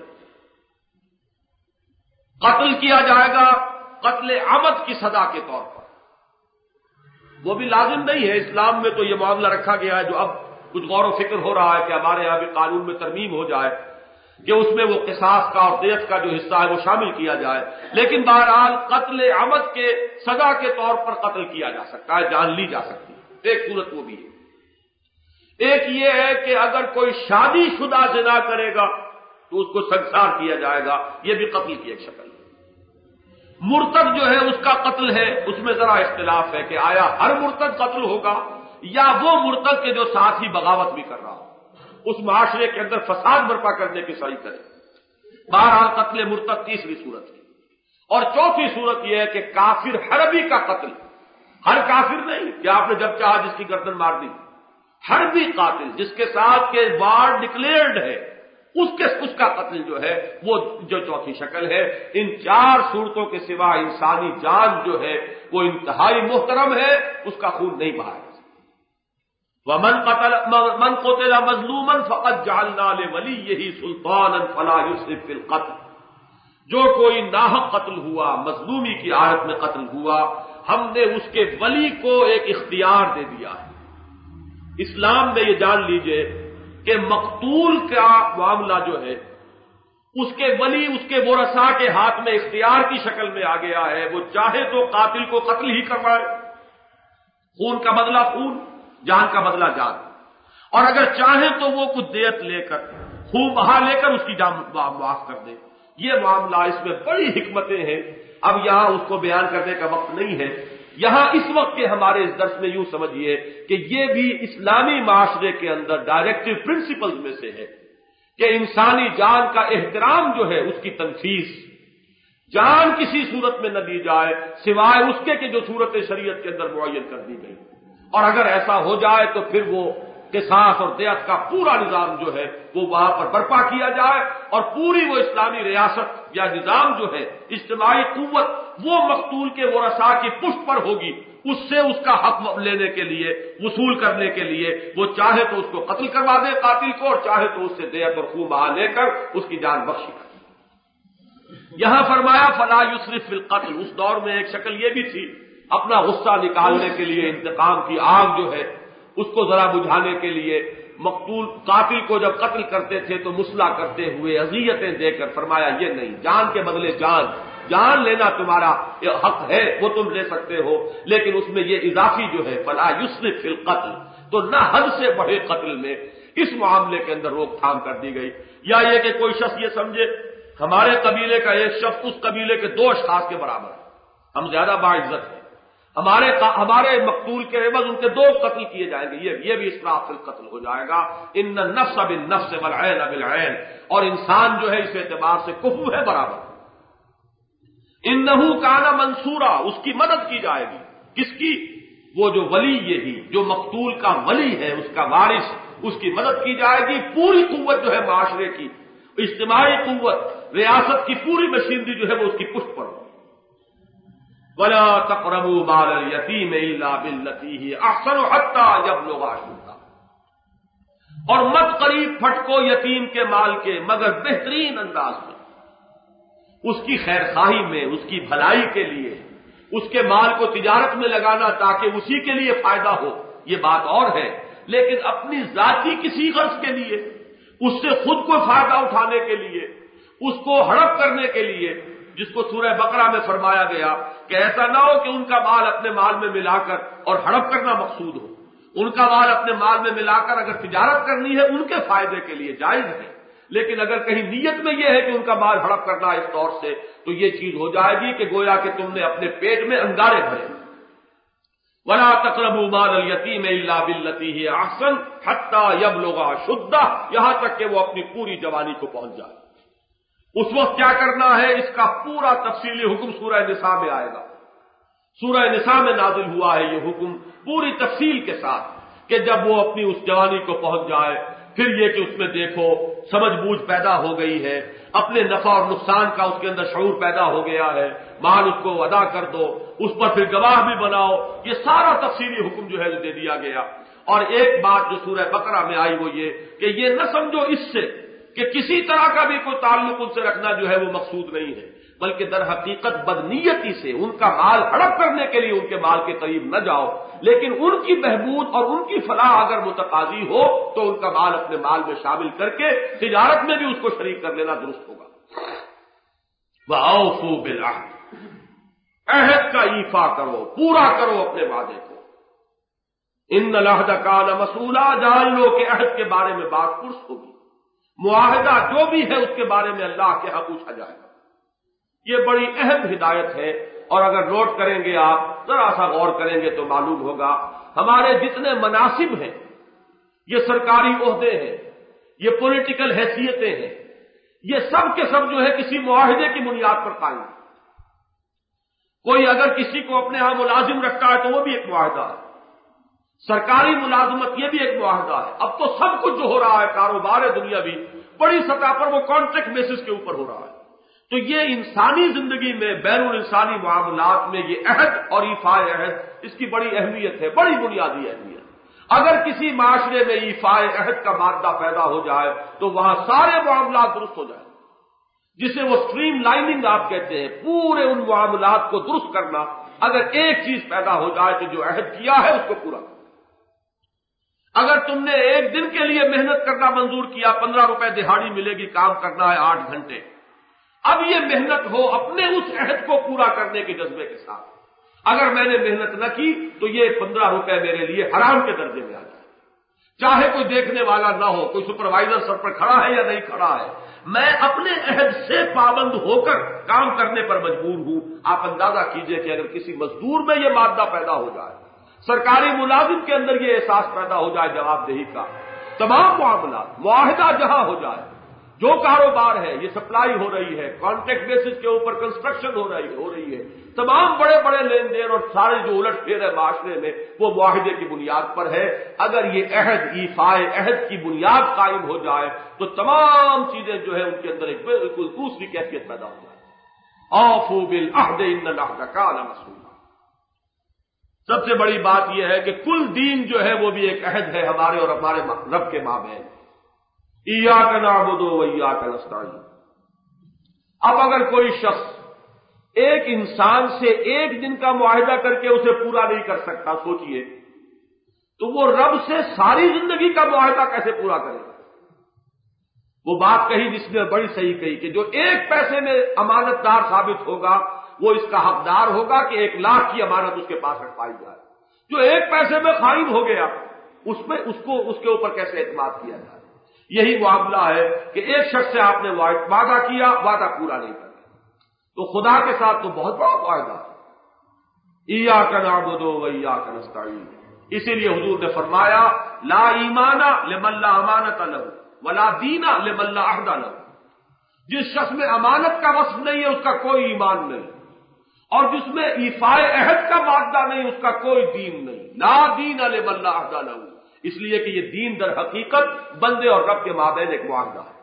قتل کیا جائے گا قتل عمد کی سزا کے طور پر، وہ بھی لازم نہیں ہے. اسلام میں تو یہ معاملہ رکھا گیا ہے جو اب کچھ غور و فکر ہو رہا ہے کہ ہمارے یہاں بھی قانون میں ترمیم ہو جائے کہ اس میں وہ قصاص کا اور دیت کا جو حصہ ہے وہ شامل کیا جائے. لیکن بہرحال قتل عمد کے سزا کے طور پر قتل کیا جا سکتا ہے, جان لی جا سکتی ہے. ایک صورت وہ بھی ہے. ایک یہ ہے کہ اگر کوئی شادی شدہ زنا کرے گا تو اس کو سنسار کیا جائے گا, یہ بھی قتل کی ایک شکل ہے. مرتد جو ہے اس کا قتل ہے, اس میں ذرا اختلاف ہے کہ آیا ہر مرتد قتل ہوگا یا وہ مرتد کے جو ساتھ ہی بغاوت بھی کر رہا ہو, اس معاشرے کے اندر فساد برپا کرنے کی صحیح کرے. بہرحال قتل مرتد تیسری صورت ہے. اور چوتھی صورت یہ ہے کہ کافر حربی کا قتل. ہر کافر نہیں کہ آپ نے جب چاہا جس کی گردن مار دی. حربی قاتل جس کے ساتھ کے وار ڈکلیئرڈ ہے اس کے اس کا قتل جو ہے وہ جو چوتھی شکل ہے. ان چار صورتوں کے سوا انسانی جان جو ہے وہ انتہائی محترم ہے, اس کا خون نہیں بہایا. ومن قتل من قتل مظلوما فقد جعلنا لوليه سلطانا فلا يسرف في القتل. جو کوئی ناحق قتل ہوا, مظلومی کی حالت میں قتل ہوا, ہم نے اس کے ولی کو ایک اختیار دے دیا ہے. اسلام میں یہ جان لیجئے کہ مقتول کا معاملہ جو ہے اس کے ولی اس کے ورثاء کے ہاتھ میں اختیار کی شکل میں آ گیا ہے. وہ چاہے تو قاتل کو قتل ہی کروائے, خون کا بدلہ خون, جان کا بدلہ جان, اور اگر چاہیں تو وہ کچھ دیت لے کر خون بہا لے کر اس کی جان معاف کر دے. یہ معاملہ, اس میں بڑی حکمتیں ہیں. اب یہاں اس کو بیان کرنے کا وقت نہیں ہے. یہاں اس وقت کے ہمارے اس درس میں یوں سمجھیے کہ یہ بھی اسلامی معاشرے کے اندر ڈائریکٹو پرنسپلز میں سے ہے کہ انسانی جان کا احترام جو ہے اس کی تنفیذ, جان کسی صورت میں نہ دی جائے سوائے اس کے کہ جو صورت شریعت کے اندر معین کر دی گئی. اور اگر ایسا ہو جائے تو پھر وہ قصاص اور دیت کا پورا نظام جو ہے وہ وہاں پر برپا کیا جائے, اور پوری وہ اسلامی ریاست یا نظام جو ہے, اجتماعی قوت وہ مقتول کے ورثاء کی پشت پر ہوگی. اس سے اس کا حق لینے کے لیے, وصول کرنے کے لیے وہ چاہے تو اس کو قتل کروا دے قاتل کو, اور چاہے تو اس سے دیت اور خون بہا لے کر اس کی جان بخشی کر. یہاں فرمایا فلا یسرف فی القتل. اس دور میں ایک شکل یہ بھی تھی, اپنا غصہ نکالنے کے لیے, انتقام کی آگ جو ہے اس کو ذرا بجھانے کے لیے مقتول قاتل کو جب قتل کرتے تھے تو مسلح کرتے ہوئے اذیتیں دے کر فرمایا یہ نہیں, جان کے بدلے جان, جان لینا تمہارا حق ہے, وہ تم لے سکتے ہو, لیکن اس میں یہ اضافی جو ہے فلا یسرف فی القتل, تو نہ حد سے بڑھے قتل میں اس معاملے کے اندر روک تھام کر دی گئی. یا یہ کہ کوئی شخص یہ سمجھے ہمارے قبیلے کا ایک شخص اس قبیلے کے دو اشخاص کے برابر ہے, ہم زیادہ باعزت ہیں, ہمارے ہمارے مقتول کے عوض ان کے دو قتل کیے جائیں گے, یہ یہ بھی اسراف فی القتل ہو جائے گا. ان النفس بالنفس والعین بالعین, اور انسان جو ہے اس اعتبار سے کفو ہے برابر. انہ کان منصورا, اس کی مدد کی جائے گی. کس کی؟ وہ جو ولی, یہی جو مقتول کا ولی ہے, اس کا وارث, اس کی مدد کی جائے گی. پوری قوت جو ہے معاشرے کی, اجتماعی قوت, ریاست کی پوری مشینری جو ہے وہ اس کی پشت پر ہو. ولا تقربوا مال اليتيم الا بالتي هي احسن حتى يبلغ اشده, اور مت قریب پھٹکو یتیم کے مال کے مگر بہترین انداز میں, اس کی خیر خواہی میں, اس کی بھلائی کے لیے, اس کے مال کو تجارت میں لگانا تاکہ اسی کے لیے فائدہ ہو, یہ بات اور ہے. لیکن اپنی ذاتی کسی غرض کے لیے, اس سے خود کو فائدہ اٹھانے کے لیے, اس کو ہڑپ کرنے کے لیے, جس کو سورہ بقرہ میں فرمایا گیا کہ ایسا نہ ہو کہ ان کا مال اپنے مال میں ملا کر اور ہڑپ کرنا مقصود ہو. ان کا مال اپنے مال میں ملا کر اگر تجارت کرنی ہے ان کے فائدے کے لیے جائز ہے, لیکن اگر کہیں نیت میں یہ ہے کہ ان کا مال ہڑپ کرنا اس طور سے, تو یہ چیز ہو جائے گی کہ گویا کہ تم نے اپنے پیٹ میں انگارے بھرے. ولا تقربوا مال اليتيم الا بالتي هي احسن حتى يبلغ اشده, یہاں تک کہ وہ اپنی پوری جوانی کو پہنچ جائے. اس وقت کیا کرنا ہے, اس کا پورا تفصیلی حکم سورہ نساء میں آئے گا. سورہ نساء میں نازل ہوا ہے یہ حکم پوری تفصیل کے ساتھ کہ جب وہ اپنی اس جوانی کو پہنچ جائے, پھر یہ کہ اس میں دیکھو سمجھ بوجھ پیدا ہو گئی ہے, اپنے نفع اور نقصان کا اس کے اندر شعور پیدا ہو گیا ہے, مال اس کو ادا کر دو, اس پر پھر گواہ بھی بناؤ. یہ سارا تفصیلی حکم جو ہے وہ دے دیا گیا. اور ایک بات جو سورہ بقرہ میں آئی وہ یہ کہ یہ نہ سمجھو اس سے کہ کسی طرح کا بھی کوئی تعلق ان سے رکھنا جو ہے وہ مقصود نہیں ہے, بلکہ در حقیقت بدنیتی سے ان کا مال ہڑپ کرنے کے لیے ان کے مال کے قریب نہ جاؤ، لیکن ان کی بہبود اور ان کی فلاح اگر متقاضی ہو تو ان کا مال اپنے مال میں شامل کر کے تجارت میں بھی اس کو شریک کر لینا درست ہوگا۔ وَأَوْفُوا بِالْعَهْدِ، عہد کا ایفا کرو، پورا کرو اپنے وعدے کو۔ ان العہد کان مسئولا، جان لو کہ عہد کے بارے میں بات پرس ہوگی، معاہدہ جو بھی ہے اس کے بارے میں اللہ کے ہاں پوچھا جائے گا۔ یہ بڑی اہم ہدایت ہے، اور اگر نوٹ کریں گے آپ، ذرا سا غور کریں گے تو معلوم ہوگا ہمارے جتنے مناصب ہیں، یہ سرکاری عہدے ہیں، یہ پولیٹیکل حیثیتیں ہیں، یہ سب کے سب جو ہے کسی معاہدے کی بنیاد پر قائم ہیں۔ کوئی اگر کسی کو اپنے ہاں ملازم رکھتا ہے تو وہ بھی ایک معاہدہ ہے، سرکاری ملازمت یہ بھی ایک معاہدہ ہے۔ اب تو سب کچھ جو ہو رہا ہے کاروبار دنیا بھی بڑی سطح پر وہ کانٹریکٹ بیسس کے اوپر ہو رہا ہے۔ تو یہ انسانی زندگی میں، بین الانسانی معاملات میں یہ عہد اور ایفائے عہد، اس کی بڑی اہمیت ہے، بڑی بنیادی اہمیت۔ اگر کسی معاشرے میں ایفائے عہد کا مادہ پیدا ہو جائے تو وہاں سارے معاملات درست ہو جائیں، جسے وہ سٹریم لائننگ آپ کہتے ہیں، پورے ان معاملات کو درست کرنا۔ اگر ایک چیز پیدا ہو جائے تو جو عہد کیا ہے اس کو پورا کرنا۔ اگر تم نے ایک دن کے لیے محنت کرنا منظور کیا، پندرہ روپے دہاڑی ملے گی، کام کرنا ہے آٹھ گھنٹے، اب یہ محنت ہو اپنے اس عہد کو پورا کرنے کے جذبے کے ساتھ۔ اگر میں نے محنت نہ کی تو یہ پندرہ روپے میرے لیے حرام کے درجے میں آ جائے، چاہے کوئی دیکھنے والا نہ ہو، کوئی سپروائزر سر پر کھڑا ہے یا نہیں کھڑا ہے، میں اپنے عہد سے پابند ہو کر کام کرنے پر مجبور ہوں۔ آپ اندازہ کیجئے کہ اگر کسی مزدور میں یہ مادہ پیدا ہو جائے، سرکاری ملازم کے اندر یہ احساس پیدا ہو جائے جواب دہی کا، تمام معاملات، معاہدہ جہاں ہو جائے، جو کاروبار ہے، یہ سپلائی ہو رہی ہے، کانٹریکٹ بیسس کے اوپر کنسٹرکشن ہو رہی ہو رہی ہے، تمام بڑے بڑے لین دین اور سارے جو الٹ پھیر ہے معاشرے میں، وہ معاہدے کی بنیاد پر ہے۔ اگر یہ عہد، ایفائے عہد کی بنیاد قائم ہو جائے تو تمام چیزیں جو ہے ان کے اندر ایک بالکل دوسری کیفیت پیدا ہو جائے۔ اوفوا بالعہد ان العہد کان مسئولا۔ سب سے بڑی بات یہ ہے کہ کل دین جو ہے وہ بھی ایک عہد ہے ہمارے اور ہمارے رب کے مابین۔ ایاک نعبد و ایاک نستعین۔ اب اگر کوئی شخص ایک انسان سے ایک دن کا معاہدہ کر کے اسے پورا نہیں کر سکتا، سوچئے تو وہ رب سے ساری زندگی کا معاہدہ کیسے پورا کرے گا؟ وہ بات کہی جس نے بڑی صحیح کہی کہ جو ایک پیسے میں امانت دار ثابت ہوگا وہ اس کا حقدار ہوگا کہ ایک لاکھ کی امانت اس کے پاس رکھ پائی جائے۔ جو ایک پیسے میں خائن ہو گیا اس میں اس کو اس کے اوپر کیسے اعتماد کیا جائے؟ یہی معاملہ ہے کہ ایک شخص سے آپ نے وعدہ کیا، وعدہ پورا نہیں کرا، تو خدا کے ساتھ تو بہت بڑا وعدہ ہے۔ ایاک نعبد و ایاک نستعین۔ اسی لیے حضور نے فرمایا لا ایمان لمن لا امانت لہ ولا دین لمن لا عہد لہ۔ جس شخص میں امانت کا وصف نہیں ہے اس کا کوئی ایمان نہیں، اور جس میں ایفائے عہد کا مادہ نہیں اس کا کوئی دین نہیں۔ لا دین لمن لا عہد لہ، اس لیے کہ یہ دین در حقیقت بندے اور رب کے مابین ایک معاہدہ ہے۔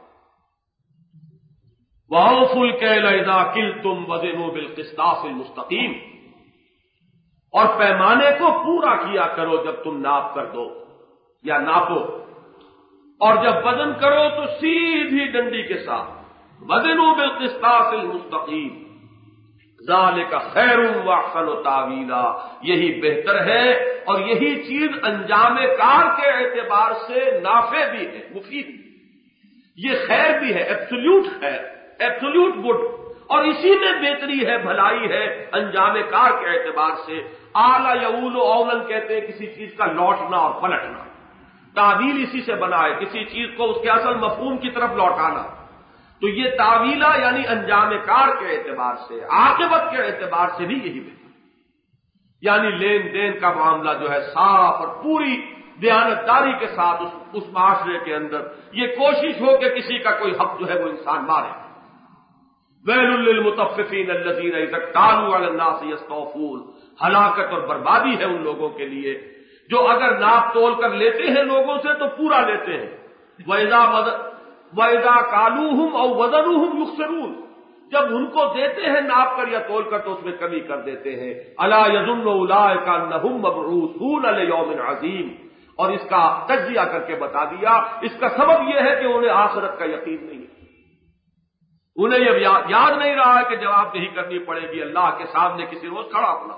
وَأَوْفُوا الْكَيْلَ إِذَا كِلْتُمْ وَزِنُوا بِالْقِسْطَاسِ الْمُسْتَقِيمِ، اور پیمانے کو پورا کیا کرو جب تم ناپ کر دو یا ناپو، اور جب وزن کرو تو سیدھی ڈنڈی کے ساتھ۔ وَزِنُوا بِالْقِسْطَاسِ الْمُسْتَقِيمِ ذَلِكَ خَيْرٌ وَأَحْسَنُ تَأْوِيلًا، یہی بہتر ہے اور یہی چیز انجام کار کے اعتبار سے نافع بھی ہے، مفید بھی، یہ خیر بھی ہے، ایبسولوٹ خیر، ایبسولوٹ گڈ، اور اسی میں بہتری ہے، بھلائی ہے انجام کار کے اعتبار سے۔ آلا یعول و اولن کہتے ہیں کسی چیز کا لوٹنا اور پلٹنا، تعویل اسی سے بنا ہے، کسی چیز کو اس کے اصل مفہوم کی طرف لوٹانا۔ تو یہ تعویلہ یعنی انجام کار کے اعتبار سے، عاقبت کے اعتبار سے بھی یہی بہتر، یعنی لین دین کا معاملہ جو ہے صاف اور پوری دیانتداری کے ساتھ اس, اس معاشرے کے اندر یہ کوشش ہو کہ کسی کا کوئی حق جو ہے وہ انسان مارے۔ ویل للمطففین الذین اذا اکتالوا علی الناس یستوفون، ہلاکت اور بربادی ہے ان لوگوں کے لیے جو اگر ناپ تول کر لیتے ہیں لوگوں سے تو پورا لیتے ہیں۔ وَإِذَا وَإِذَا كَالُوهُمْ أَوْ وَزَنُوهُمْ يُخْسِرُونَ، جب ان کو دیتے ہیں ناپ کر یا تول کر تو اس میں کمی کر دیتے ہیں۔ أَلَا يَظُنُّ أُولَٰئِكَ أَنَّهُمْ مَبْعُوثُونَ لِيَوْمٍ عَظِيمٍ، اور اس کا تجزیہ کر کے بتا دیا، اس کا سبب یہ ہے کہ انہیں آخرت کا یقین نہیں ہے۔ انہیں یہ یاد, یاد نہیں رہا ہے کہ جواب دہی کرنی پڑے گی اللہ کے سامنے کسی روز کھڑا ہونا.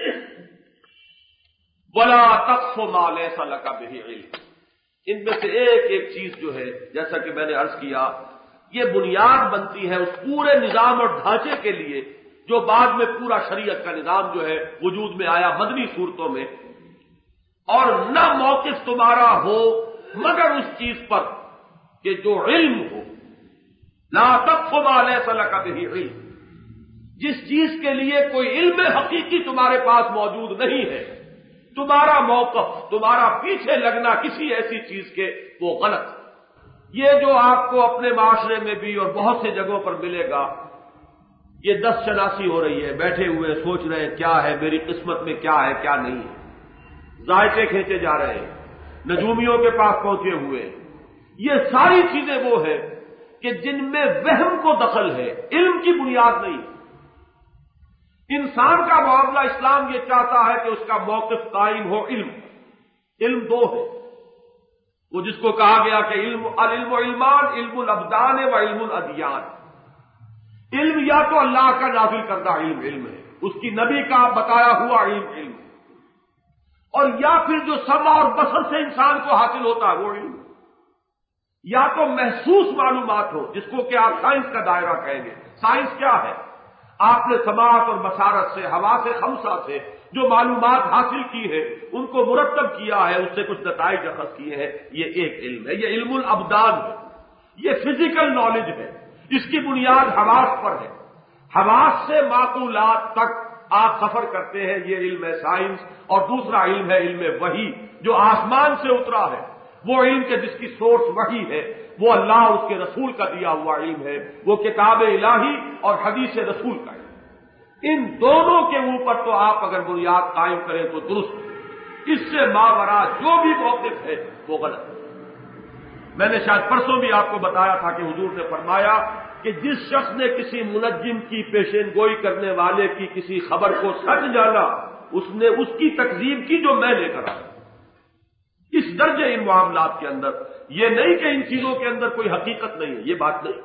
وَلَا تَقْفُ مَا لَيْسَ لَكَ بِهِ عِلْمٌ. ان میں سے ایک ایک چیز جو ہے, جیسا کہ میں نے عرض کیا, یہ بنیاد بنتی ہے اس پورے نظام اور ڈھانچے کے لیے جو بعد میں پورا شریعت کا نظام جو ہے وجود میں آیا مدنی صورتوں میں. اور نہ موقف تمہارا ہو مگر اس چیز پر کہ جو علم ہو. لا تقف ما ليس لك به علم. جس چیز کے لیے کوئی علم حقیقی تمہارے پاس موجود نہیں ہے, تمہارا موقف, تمہارا پیچھے لگنا کسی ایسی چیز کے, وہ غلط. یہ جو آپ کو اپنے معاشرے میں بھی اور بہت سے جگہوں پر ملے گا, یہ دست شناسی ہو رہی ہے, بیٹھے ہوئے سوچ رہے ہیں کیا ہے میری قسمت میں, کیا ہے کیا نہیں ہے, ذائقے کھینچے جا رہے ہیں, نجومیوں کے پاس پہنچے ہوئے. یہ ساری چیزیں وہ ہیں کہ جن میں وہم کو دخل ہے, علم کی بنیاد نہیں. انسان کا معاملہ اسلام یہ چاہتا ہے کہ اس کا موقف قائم ہو علم. علم دو ہے, وہ جس کو کہا گیا کہ علم العلم علمان, علم الابدان و علم الادیان. علم یا تو اللہ کا نازل کردہ علم علم ہے, اس کی نبی کا بتایا ہوا علم علم, اور یا پھر جو سمع اور بصر سے انسان کو حاصل ہوتا ہے وہ علم. یا تو محسوس معلومات ہو جس کو کہ آپ سائنس کا دائرہ کہیں گے. سائنس کیا ہے؟ آپ نے سماعت اور بصارت سے, حواس خمسہ سے جو معلومات حاصل کی ہے ان کو مرتب کیا ہے, اس سے کچھ نتائج اخذ کیے ہیں, یہ ایک علم ہے. یہ علم الابدان ہے, یہ فزیکل نالج ہے, اس کی بنیاد حواس پر ہے. حواس سے معقولات تک آپ سفر کرتے ہیں, یہ علم ہے سائنس. اور دوسرا علم ہے علم وحی جو آسمان سے اترا ہے, وہ علم کے جس کی سورس وحی ہے, وہ اللہ اس کے رسول کا دیا ہوا علم ہے, وہ کتاب الہی اور حدیث رسول کا علم. ان دونوں کے اوپر تو آپ اگر بنیاد قائم کریں تو درست, اس سے ماورا جو بھی موقف ہے وہ غلط ہے. میں نے شاید پرسوں بھی آپ کو بتایا تھا کہ حضور نے فرمایا کہ جس شخص نے کسی منجم کی پیشین گوئی کرنے والے کی کسی خبر کو سچ جانا, اس نے اس کی تکذیب کی جو میں لے کر آیا. اس درجے ان معاملات کے اندر یہ نہیں کہ ان چیزوں کے اندر کوئی حقیقت نہیں ہے, یہ بات نہیں.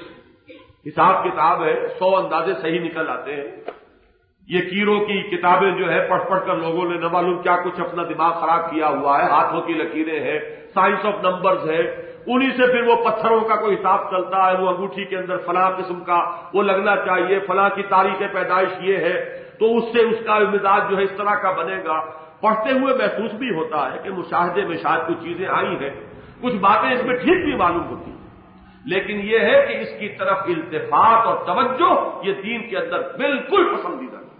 حساب کتاب ہے, سو اندازے صحیح نکل آتے ہیں. یہ کیروں کی کتابیں جو ہے پڑھ پڑھ کر لوگوں نے نہ معلوم کیا کچھ اپنا دماغ خراب کیا ہوا ہے, ہاتھوں کی لکیریں ہیں, سائنس آف نمبرز ہے, انہی سے پھر وہ پتھروں کا کوئی حساب چلتا ہے, وہ انگوٹھی کے اندر فلاں قسم کا وہ لگنا چاہیے, فلاں کی تاریخ پیدائش یہ ہے, تو اس سے اس کا مزاج جو ہے اس طرح کا بنے گا. پڑھتے ہوئے محسوس بھی ہوتا ہے کہ مشاہدے میں شاید کچھ چیزیں آئی ہیں, کچھ باتیں اس میں ٹھیک بھی معلوم ہوتی ہیں, لیکن یہ ہے کہ اس کی طرف التفات اور توجہ یہ دین کے اندر بالکل پسندیدہ نہیں.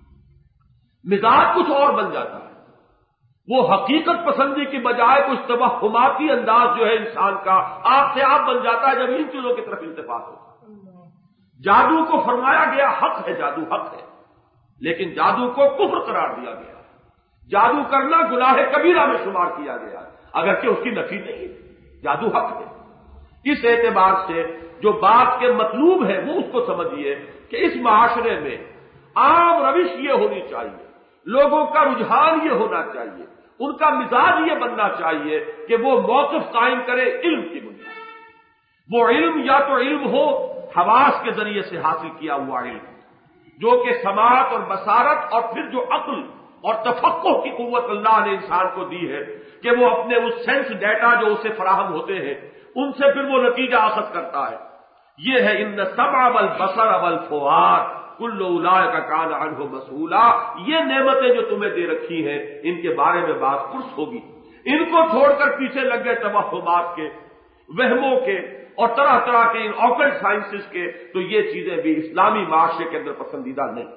مزاج کچھ اور بن جاتا ہے, وہ حقیقت پسندی کی بجائے کچھ توہماتی انداز جو ہے انسان کا آپ سے آپ بن جاتا ہے جب ان چیزوں کی طرف التفات ہوتا ہے. جادو کو فرمایا گیا حق ہے, جادو حق ہے, لیکن جادو کو کفر قرار دیا گیا. جادو کرنا گناہ کبیرہ میں شمار کیا گیا اگرچہ اس کی نفی نہیں ہے, جادو حق ہے. اس اعتبار سے جو بات کے مطلوب ہے وہ اس کو سمجھیے کہ اس معاشرے میں عام روش یہ ہونی چاہیے, لوگوں کا رجحان یہ ہونا چاہیے, ان کا مزاج یہ بننا چاہیے کہ وہ موقف قائم کرے علم کی بنیاد. وہ علم یا تو علم ہو حواس کے ذریعے سے حاصل کیا ہوا علم جو کہ سماعت اور بصارت اور پھر جو عقل اور تفقہ کی قوت اللہ نے انسان کو دی ہے کہ وہ اپنے اس سینس ڈیٹا جو اسے فراہم ہوتے ہیں ان سے پھر وہ نتیجہ اخذ کرتا ہے. یہ ہے ان السمع والبصر والفؤاد کل اولئک کان عنہ مسئولا. یہ نعمتیں جو تمہیں دے رکھی ہیں ان کے بارے میں بات پرس ہوگی. ان کو چھوڑ کر پیچھے لگ گئے توہمات کے, وہموں کے اور طرح طرح کے ان آکلٹ سائنسز کے, تو یہ چیزیں بھی اسلامی معاشرے کے اندر پسندیدہ نہیں.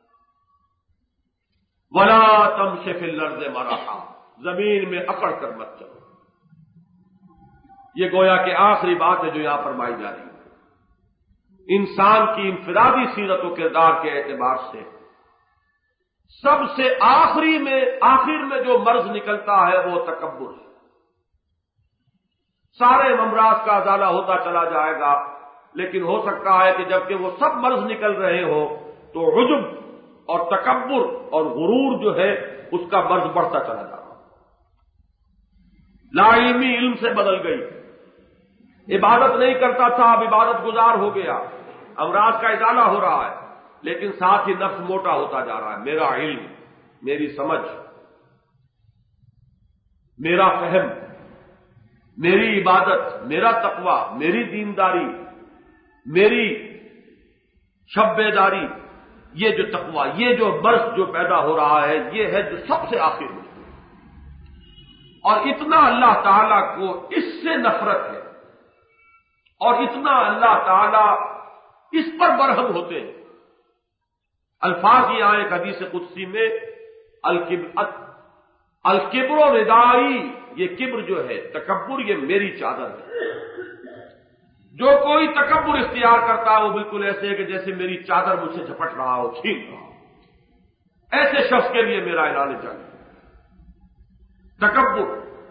ولا تمش فی الارض مرحا, زمین میں اکڑ کر مت چلو. یہ گویا کہ آخری بات ہے جو یہاں فرمائی جا رہی ہے. انسان کی انفرادی سیرت و کردار کے اعتبار سے سب سے آخری میں آخر میں جو مرض نکلتا ہے وہ تکبر ہے. سارے امراض کا ازالہ ہوتا چلا جائے گا, لیکن ہو سکتا ہے کہ جبکہ وہ سب مرض نکل رہے ہو تو عجب اور تکبر اور غرور جو ہے اس کا مرض بڑھتا چلا جا رہا. لا علمی علم سے بدل گئی, عبادت نہیں کرتا تھا، اب عبادت گزار ہو گیا، امراض کا ازالہ ہو رہا ہے، لیکن ساتھ ہی نفس موٹا ہوتا جا رہا ہے۔ میرا علم، میری سمجھ، میرا فہم، میری عبادت، میرا تقوی، میری دینداری، میری شب بیداری، یہ جو تقوی، یہ جو برس جو پیدا ہو رہا ہے، یہ ہے جو سب سے آخر میں، اور اتنا اللہ تعالی کو اس سے نفرت ہے اور اتنا اللہ تعالی اس پر برہم ہوتے ہیں۔ الفاظ یہ آئے حدیث قدسی میں، الکبر و ردائی، یہ کبر جو ہے، تکبر، یہ میری چادر ہے۔ جو کوئی تکبر اختیار کرتا ہے وہ بالکل ایسے ہے کہ جیسے میری چادر مجھ سے جھپٹ رہا ہو، چھین رہا ہو۔ ایسے شخص کے لیے میرا اعلان جنگ، تکبر،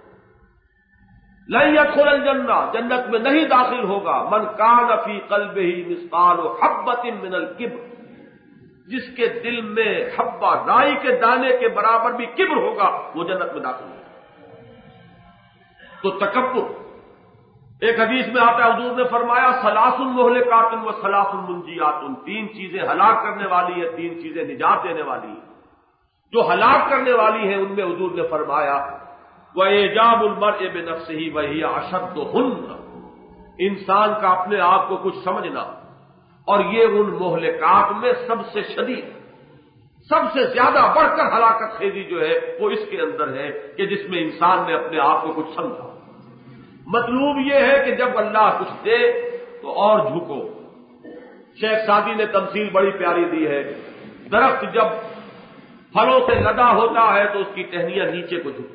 لن يدخل الجنہ، جنت میں نہیں داخل ہوگا، من کان فی قلبہ مثقال حبۃ من الکبر، جس کے دل میں حبہ، رائی کے دانے کے برابر بھی کبر ہوگا، وہ جنت میں داخل ہوگا۔ تو تکبر، ایک حدیث میں آتا ہے حضور نے فرمایا ثلاث مہلکات و ثلاث منجیات، تین چیزیں ہلاک کرنے والی ہیں، تین چیزیں نجات دینے والی ہیں۔ جو ہلاک کرنے والی ہیں ان میں حضور نے فرمایا وَإِعْجَابُ الْمَرْءِ بِنَفْسِهِ وَهِيَ أَشَدُّهُنَّ، انسان کا اپنے آپ کو کچھ سمجھنا، اور یہ ان مہلکات میں سب سے شدید، سب سے زیادہ بڑھ کر ہلاکت خیزی جو ہے وہ اس کے اندر ہے کہ جس میں انسان نے اپنے آپ کو کچھ سمجھا۔ مطلوب یہ ہے کہ جب اللہ کچھ دے تو اور جھکو۔ شیخ سعدی نے تمثیل بڑی پیاری دی ہے، درخت جب پھلوں سے لدا ہوتا ہے تو اس کی ٹہنیاں نیچے کو جھکتی۔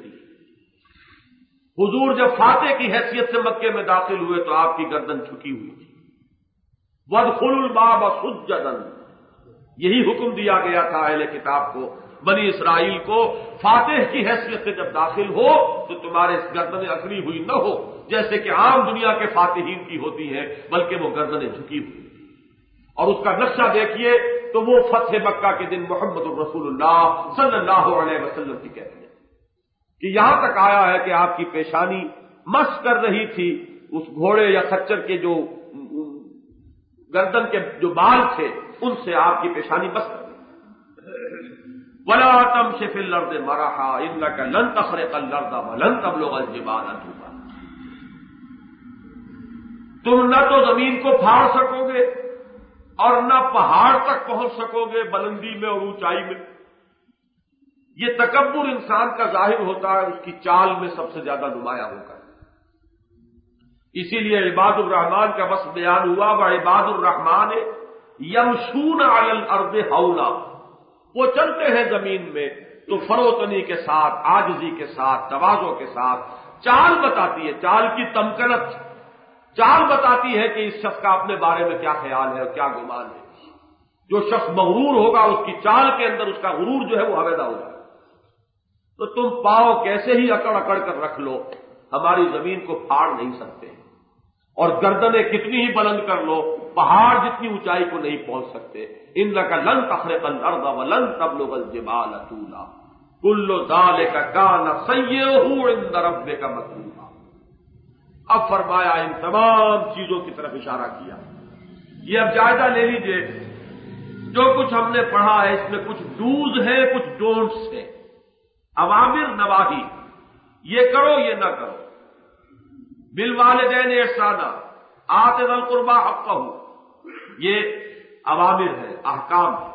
حضور جب فاتح کی حیثیت سے مکے میں داخل ہوئے تو آپ کی گردن جھکی ہوئی تھی۔ وَادْخُلُوا الْبَابَ سُجَّدًا، یہی حکم دیا گیا تھا اہل کتاب کو، بنی اسرائیل کو، فاتح کی حیثیت سے جب داخل ہو تو تمہارے گردنیں اکڑی ہوئی نہ ہو جیسے کہ عام دنیا کے فاتحین کی ہوتی ہیں، بلکہ وہ گردنیں جھکی ہوئی۔ اور اس کا نقشہ دیکھیے تو وہ فتح مکہ کے دن محمد الرسول اللہ صلی اللہ علیہ وسلم کی کہتے ہیں کہ یہاں تک آیا ہے کہ آپ کی پیشانی مس کر رہی تھی اس گھوڑے یا خچر کے جو گردن کے جو بال تھے ان سے آپ کی پیشانی مس کر رہی۔ وَلَا تَمْشِ فِي الْأَرْضِ مَرَحًا إِنَّكَ لَن تَخْرِقَ الْأَرْضَ وَلَن تَبْلُغَ الْجِبَالَ طُولًا، تم نہ تو زمین کو پھاڑ سکو گے اور نہ پہاڑ تک پہنچ سکو گے بلندی میں اور اونچائی میں۔ یہ تکبر انسان کا ظاہر ہوتا ہے اس کی چال میں سب سے زیادہ نمایاں ہو کر۔ اسی لیے عباد الرحمان کا بس بیان ہوا، وعباد الرحمان یمشون علی الارض ہونا، وہ چلتے ہیں زمین میں تو فروتنی کے ساتھ، عاجزی کے ساتھ، تواضع کے ساتھ۔ چال بتاتی ہے، چال کی تمکنت، چال بتاتی ہے کہ اس شخص کا اپنے بارے میں کیا خیال ہے اور کیا گمان ہے۔ جو شخص مغرور ہوگا اس کی چال کے اندر اس کا غرور جو ہے وہ حویدہ ہو جائے۔ تو تم پاؤں کیسے ہی اکڑ اکڑ کر رکھ لو، ہماری زمین کو پھاڑ نہیں سکتے، اور گردنیں کتنی ہی بلند کر لو پہاڑ جتنی اونچائی کو نہیں پہنچ سکتے۔ انک لن تخرق الارض ولن تبلغ الجبال طولا کل ذلک کان سیئہ عند ربک مکروہا۔ اب فرمایا ان تمام چیزوں کی طرف اشارہ کیا۔ یہ اب جائزہ لے لیجئے، جو کچھ ہم نے پڑھا ہے اس میں کچھ ڈوز ہیں، کچھ ڈونٹس ہیں، اوامر نواہی، یہ کرو یہ نہ کرو۔ بالوالدین احسانا، آت ذی القربی حقہ، یہ اوامر ہے، احکام ہے،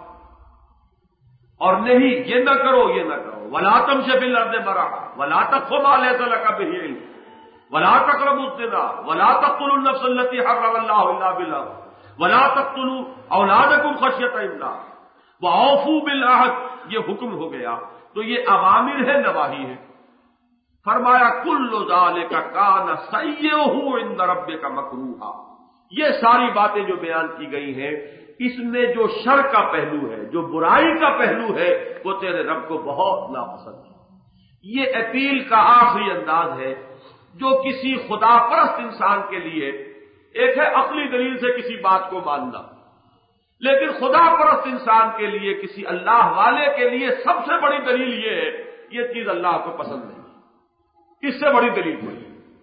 اور نہیں یہ نہ کرو یہ نہ کرو۔ ولا تمشی فی الارض مرحا ولا تقف ما لیس لک بہ علم ولا تقربوا الزنا ولا تقتلوا النفس التي حرم الله الا بالحق ولا تقتلوا اولادکم خشیۃ املاق واوفوا بالعہد، یہ حکم ہو گیا۔ تو یہ اوامر ہے، نواہی ہے۔ فرمایا کل ذالک کان سیئہ عند ربک مکروہا، یہ ساری باتیں جو بیان کی گئی ہیں اس میں جو شر کا پہلو ہے، جو برائی کا پہلو ہے، وہ تیرے رب کو بہت ناپسند ہے۔ یہ اپیل کا آخری انداز ہے جو کسی خدا پرست انسان کے لیے، ایک ہے عقلی دلیل سے کسی بات کو ماننا، لیکن خدا پرست انسان کے لیے، کسی اللہ والے کے لیے سب سے بڑی دلیل یہ ہے یہ چیز اللہ کو پسند نہیں، اس سے بڑی دلیل کوئی۔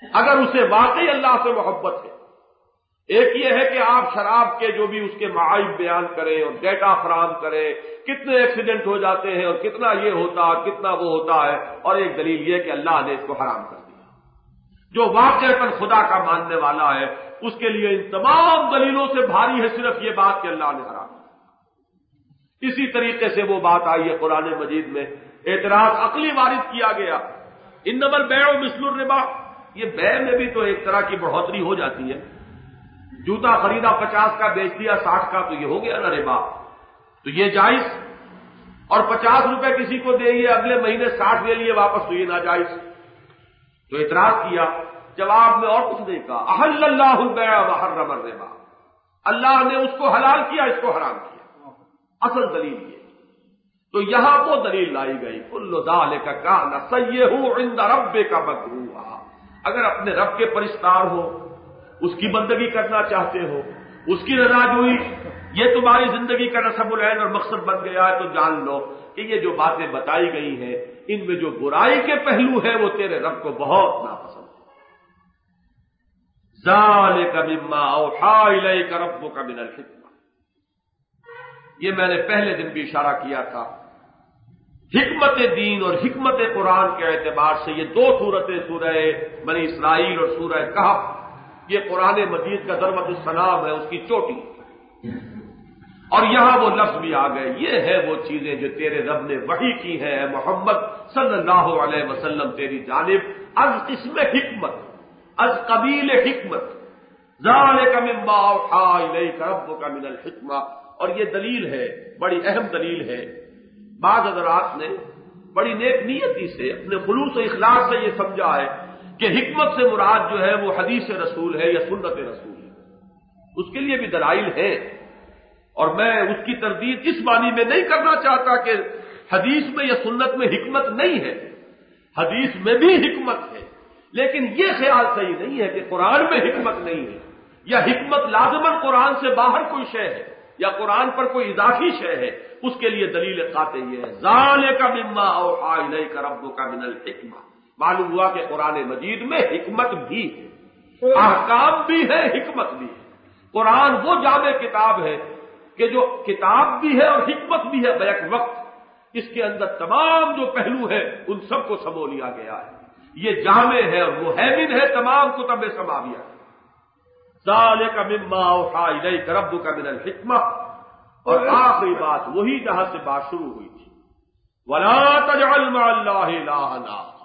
اگر اسے واقعی اللہ سے محبت ہے۔ ایک یہ ہے کہ آپ شراب کے جو بھی اس کے معائب بیان کریں اور ڈیٹا فراہم کریں، کتنے ایکسیڈنٹ ہو جاتے ہیں اور کتنا یہ ہوتا کتنا وہ ہوتا ہے، اور ایک دلیل یہ کہ اللہ نے اس کو حرام کر دیا۔ جو واقعتاً خدا کا ماننے والا ہے اس کے لیے ان تمام دلیلوں سے بھاری ہے صرف یہ بات کہ اللہ نے حرام کیا۔ اسی طریقے سے وہ بات آئی ہے قرآن مجید میں، اعتراض عقلی وارد کیا گیا، انما البیع مثل الربا، یہ بیع میں بھی تو ایک طرح کی بڑھوتری ہو جاتی ہے۔ جوتا خریدا پچاس کا بیچ دیا ساٹھ کا، تو یہ ہو گیا نا ربا، تو یہ جائز، اور پچاس روپے کسی کو دے یہ اگلے مہینے ساٹھ لے لیے واپس، تو یہ ناجائز۔ تو اعتراض کیا، جواب میں اور کچھ نہیں کہا، احل اللہ البیع وحرم الربا، اللہ نے اس کو حلال کیا اس کو حرام کیا، اصل دلیل یہ۔ تو یہاں وہ دلیل لائی گئی، کل ذالک کان سیئہ عند ربک مکروہا، اگر اپنے رب کے پرستار ہو، اس کی بندگی کرنا چاہتے ہو، اس کی رضا جوئی یہ تمہاری زندگی کا نصب العین اور مقصد بن گیا ہے، تو جان لو کہ یہ جو باتیں بتائی گئی ہیں ان میں جو برائی کے پہلو ہیں وہ تیرے رب کو بہت ناپسند ہے۔ ذالک مما اوحی الیک ربک من الحکمہ، یہ میں نے پہلے دن بھی اشارہ کیا تھا، حکمت دین اور حکمت قرآن کے اعتبار سے یہ دو صورتیں، سورہ بنی اسرائیل اور سورہ کہف، یہ قرآن مجید کا ضربۃ السلام ہے، اس کی چوٹی، اور یہاں وہ لفظ بھی آ گئے، یہ ہے وہ چیزیں جو تیرے رب نے وحی کی ہیں اے محمد صلی اللہ علیہ وسلم تیری جانب، از قسم حکمت، از قبیل حکمت، ذالک مما اوحی الیک ربک من الحکمہ، اور یہ دلیل ہے، بڑی اہم دلیل ہے۔ بعض حضرات نے بڑی نیک نیتی سے اپنے خلوص و اخلاص سے یہ سمجھا ہے کہ حکمت سے مراد جو ہے وہ حدیث رسول ہے یا سنت رسول ہے، اس کے لیے بھی دلائل ہے، اور میں اس کی تردید اس معنی میں نہیں کرنا چاہتا کہ حدیث میں یا سنت میں حکمت نہیں ہے، حدیث میں بھی حکمت ہے، لیکن یہ خیال صحیح نہیں ہے کہ قرآن میں حکمت نہیں ہے، یا حکمت لازماً قرآن سے باہر کوئی شے ہے یا قرآن پر کوئی اضافی شے ہے۔ اس کے لیے دلیل قاطع یہ ہے، ذالک مما اوحی الیک ربک من الحکمہ، معلوم ہوا کہ قرآن مجید میں حکمت بھی ہے، احکام بھی ہے، حکمت بھی ہے۔ قرآن وہ جامع کتاب ہے کہ جو کتاب بھی ہے اور حکمت بھی ہے بیک وقت، اس کے اندر تمام جو پہلو ہیں ان سب کو سمو لیا گیا ہے، یہ جامع ہے اور مہیمن ہے تمام کتب سماویہ۔ ذالک مما اوحی الیک ربک من الحکمہ، اور آخری بات وہی جہاں سے بات شروع ہوئی تھی، وَلَا تَجْعَلْ مَعَ اللَّهِ إِلَٰهًا آخَرَ،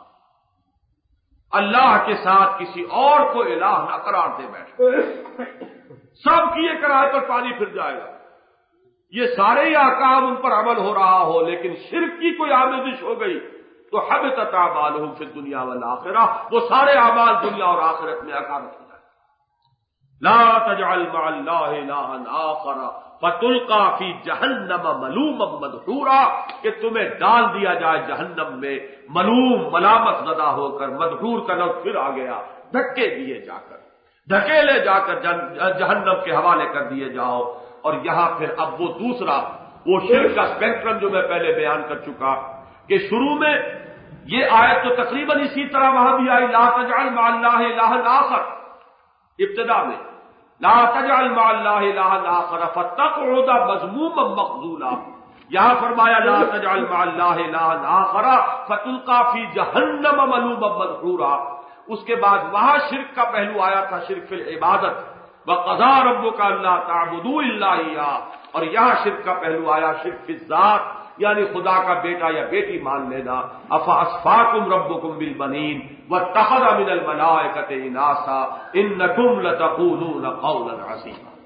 اللہ کے ساتھ کسی اور کو الہ نہ قرار دے بیٹھ، سب کیے کرائے پر پانی پھر جائے گا، یہ سارے ہی احکام ان پر عمل ہو رہا ہو، لیکن شرک کی کوئی آمیزش ہو گئی تو حبطت اعمالهم فی الدنیا والآخرہ، وہ سارے اعمال دنیا اور آخرت میں اکارت ہو جائے۔ لا تجعل مع اللہ الہا آخر فتلقى فی جہنم ملوما مدحورا، کہ تمہیں ڈال دیا جائے جہنم میں ملوم ملامت زدہ ہو کر، مدحور کا لفظ پھر آ گیا، دھکے دیے جا کر، دھکیلے جا کر جہنم کے حوالے کر دیے جاؤ۔ اور یہاں پھر اب وہ دوسرا وہ شرک کا اسپیکٹرم جو میں پہلے بیان کر چکا کہ شروع میں یہ آیت تو تقریباً اسی طرح وہاں بھی آئی، لا تجعل مع اللہ الہا آخر، ابتدا میں لا تجعل مع اللہ الہا آخر فتقعد مذموما مخذولا، یہاں فرمایا لا تجعل مع اللہ الہا آخر فتلقى فی جہنم ملوما مدحورا۔ اس کے بعد وہاں شرک کا پہلو آیا تھا، شرک فی العبادت، وَقَضَىٰ رَبُّكَ أَلَّا تَعْبُدُوا إِلَّا إِيَّاهُ، اور یہاں شرک کا پہلو آیا شرک فی الذات، یعنی خدا کا بیٹا یا بیٹی مان لینا۔ أَفَأَصْفَاكُمْ رَبُّكُمْ بِالْبَنِينَ وَاتَّخَذَ مِنَ الْمَلَائِكَةِ إِنَاثًا إِنَّكُمْ لَتَقُولُونَ قَوْلًا عَظِيمًا۔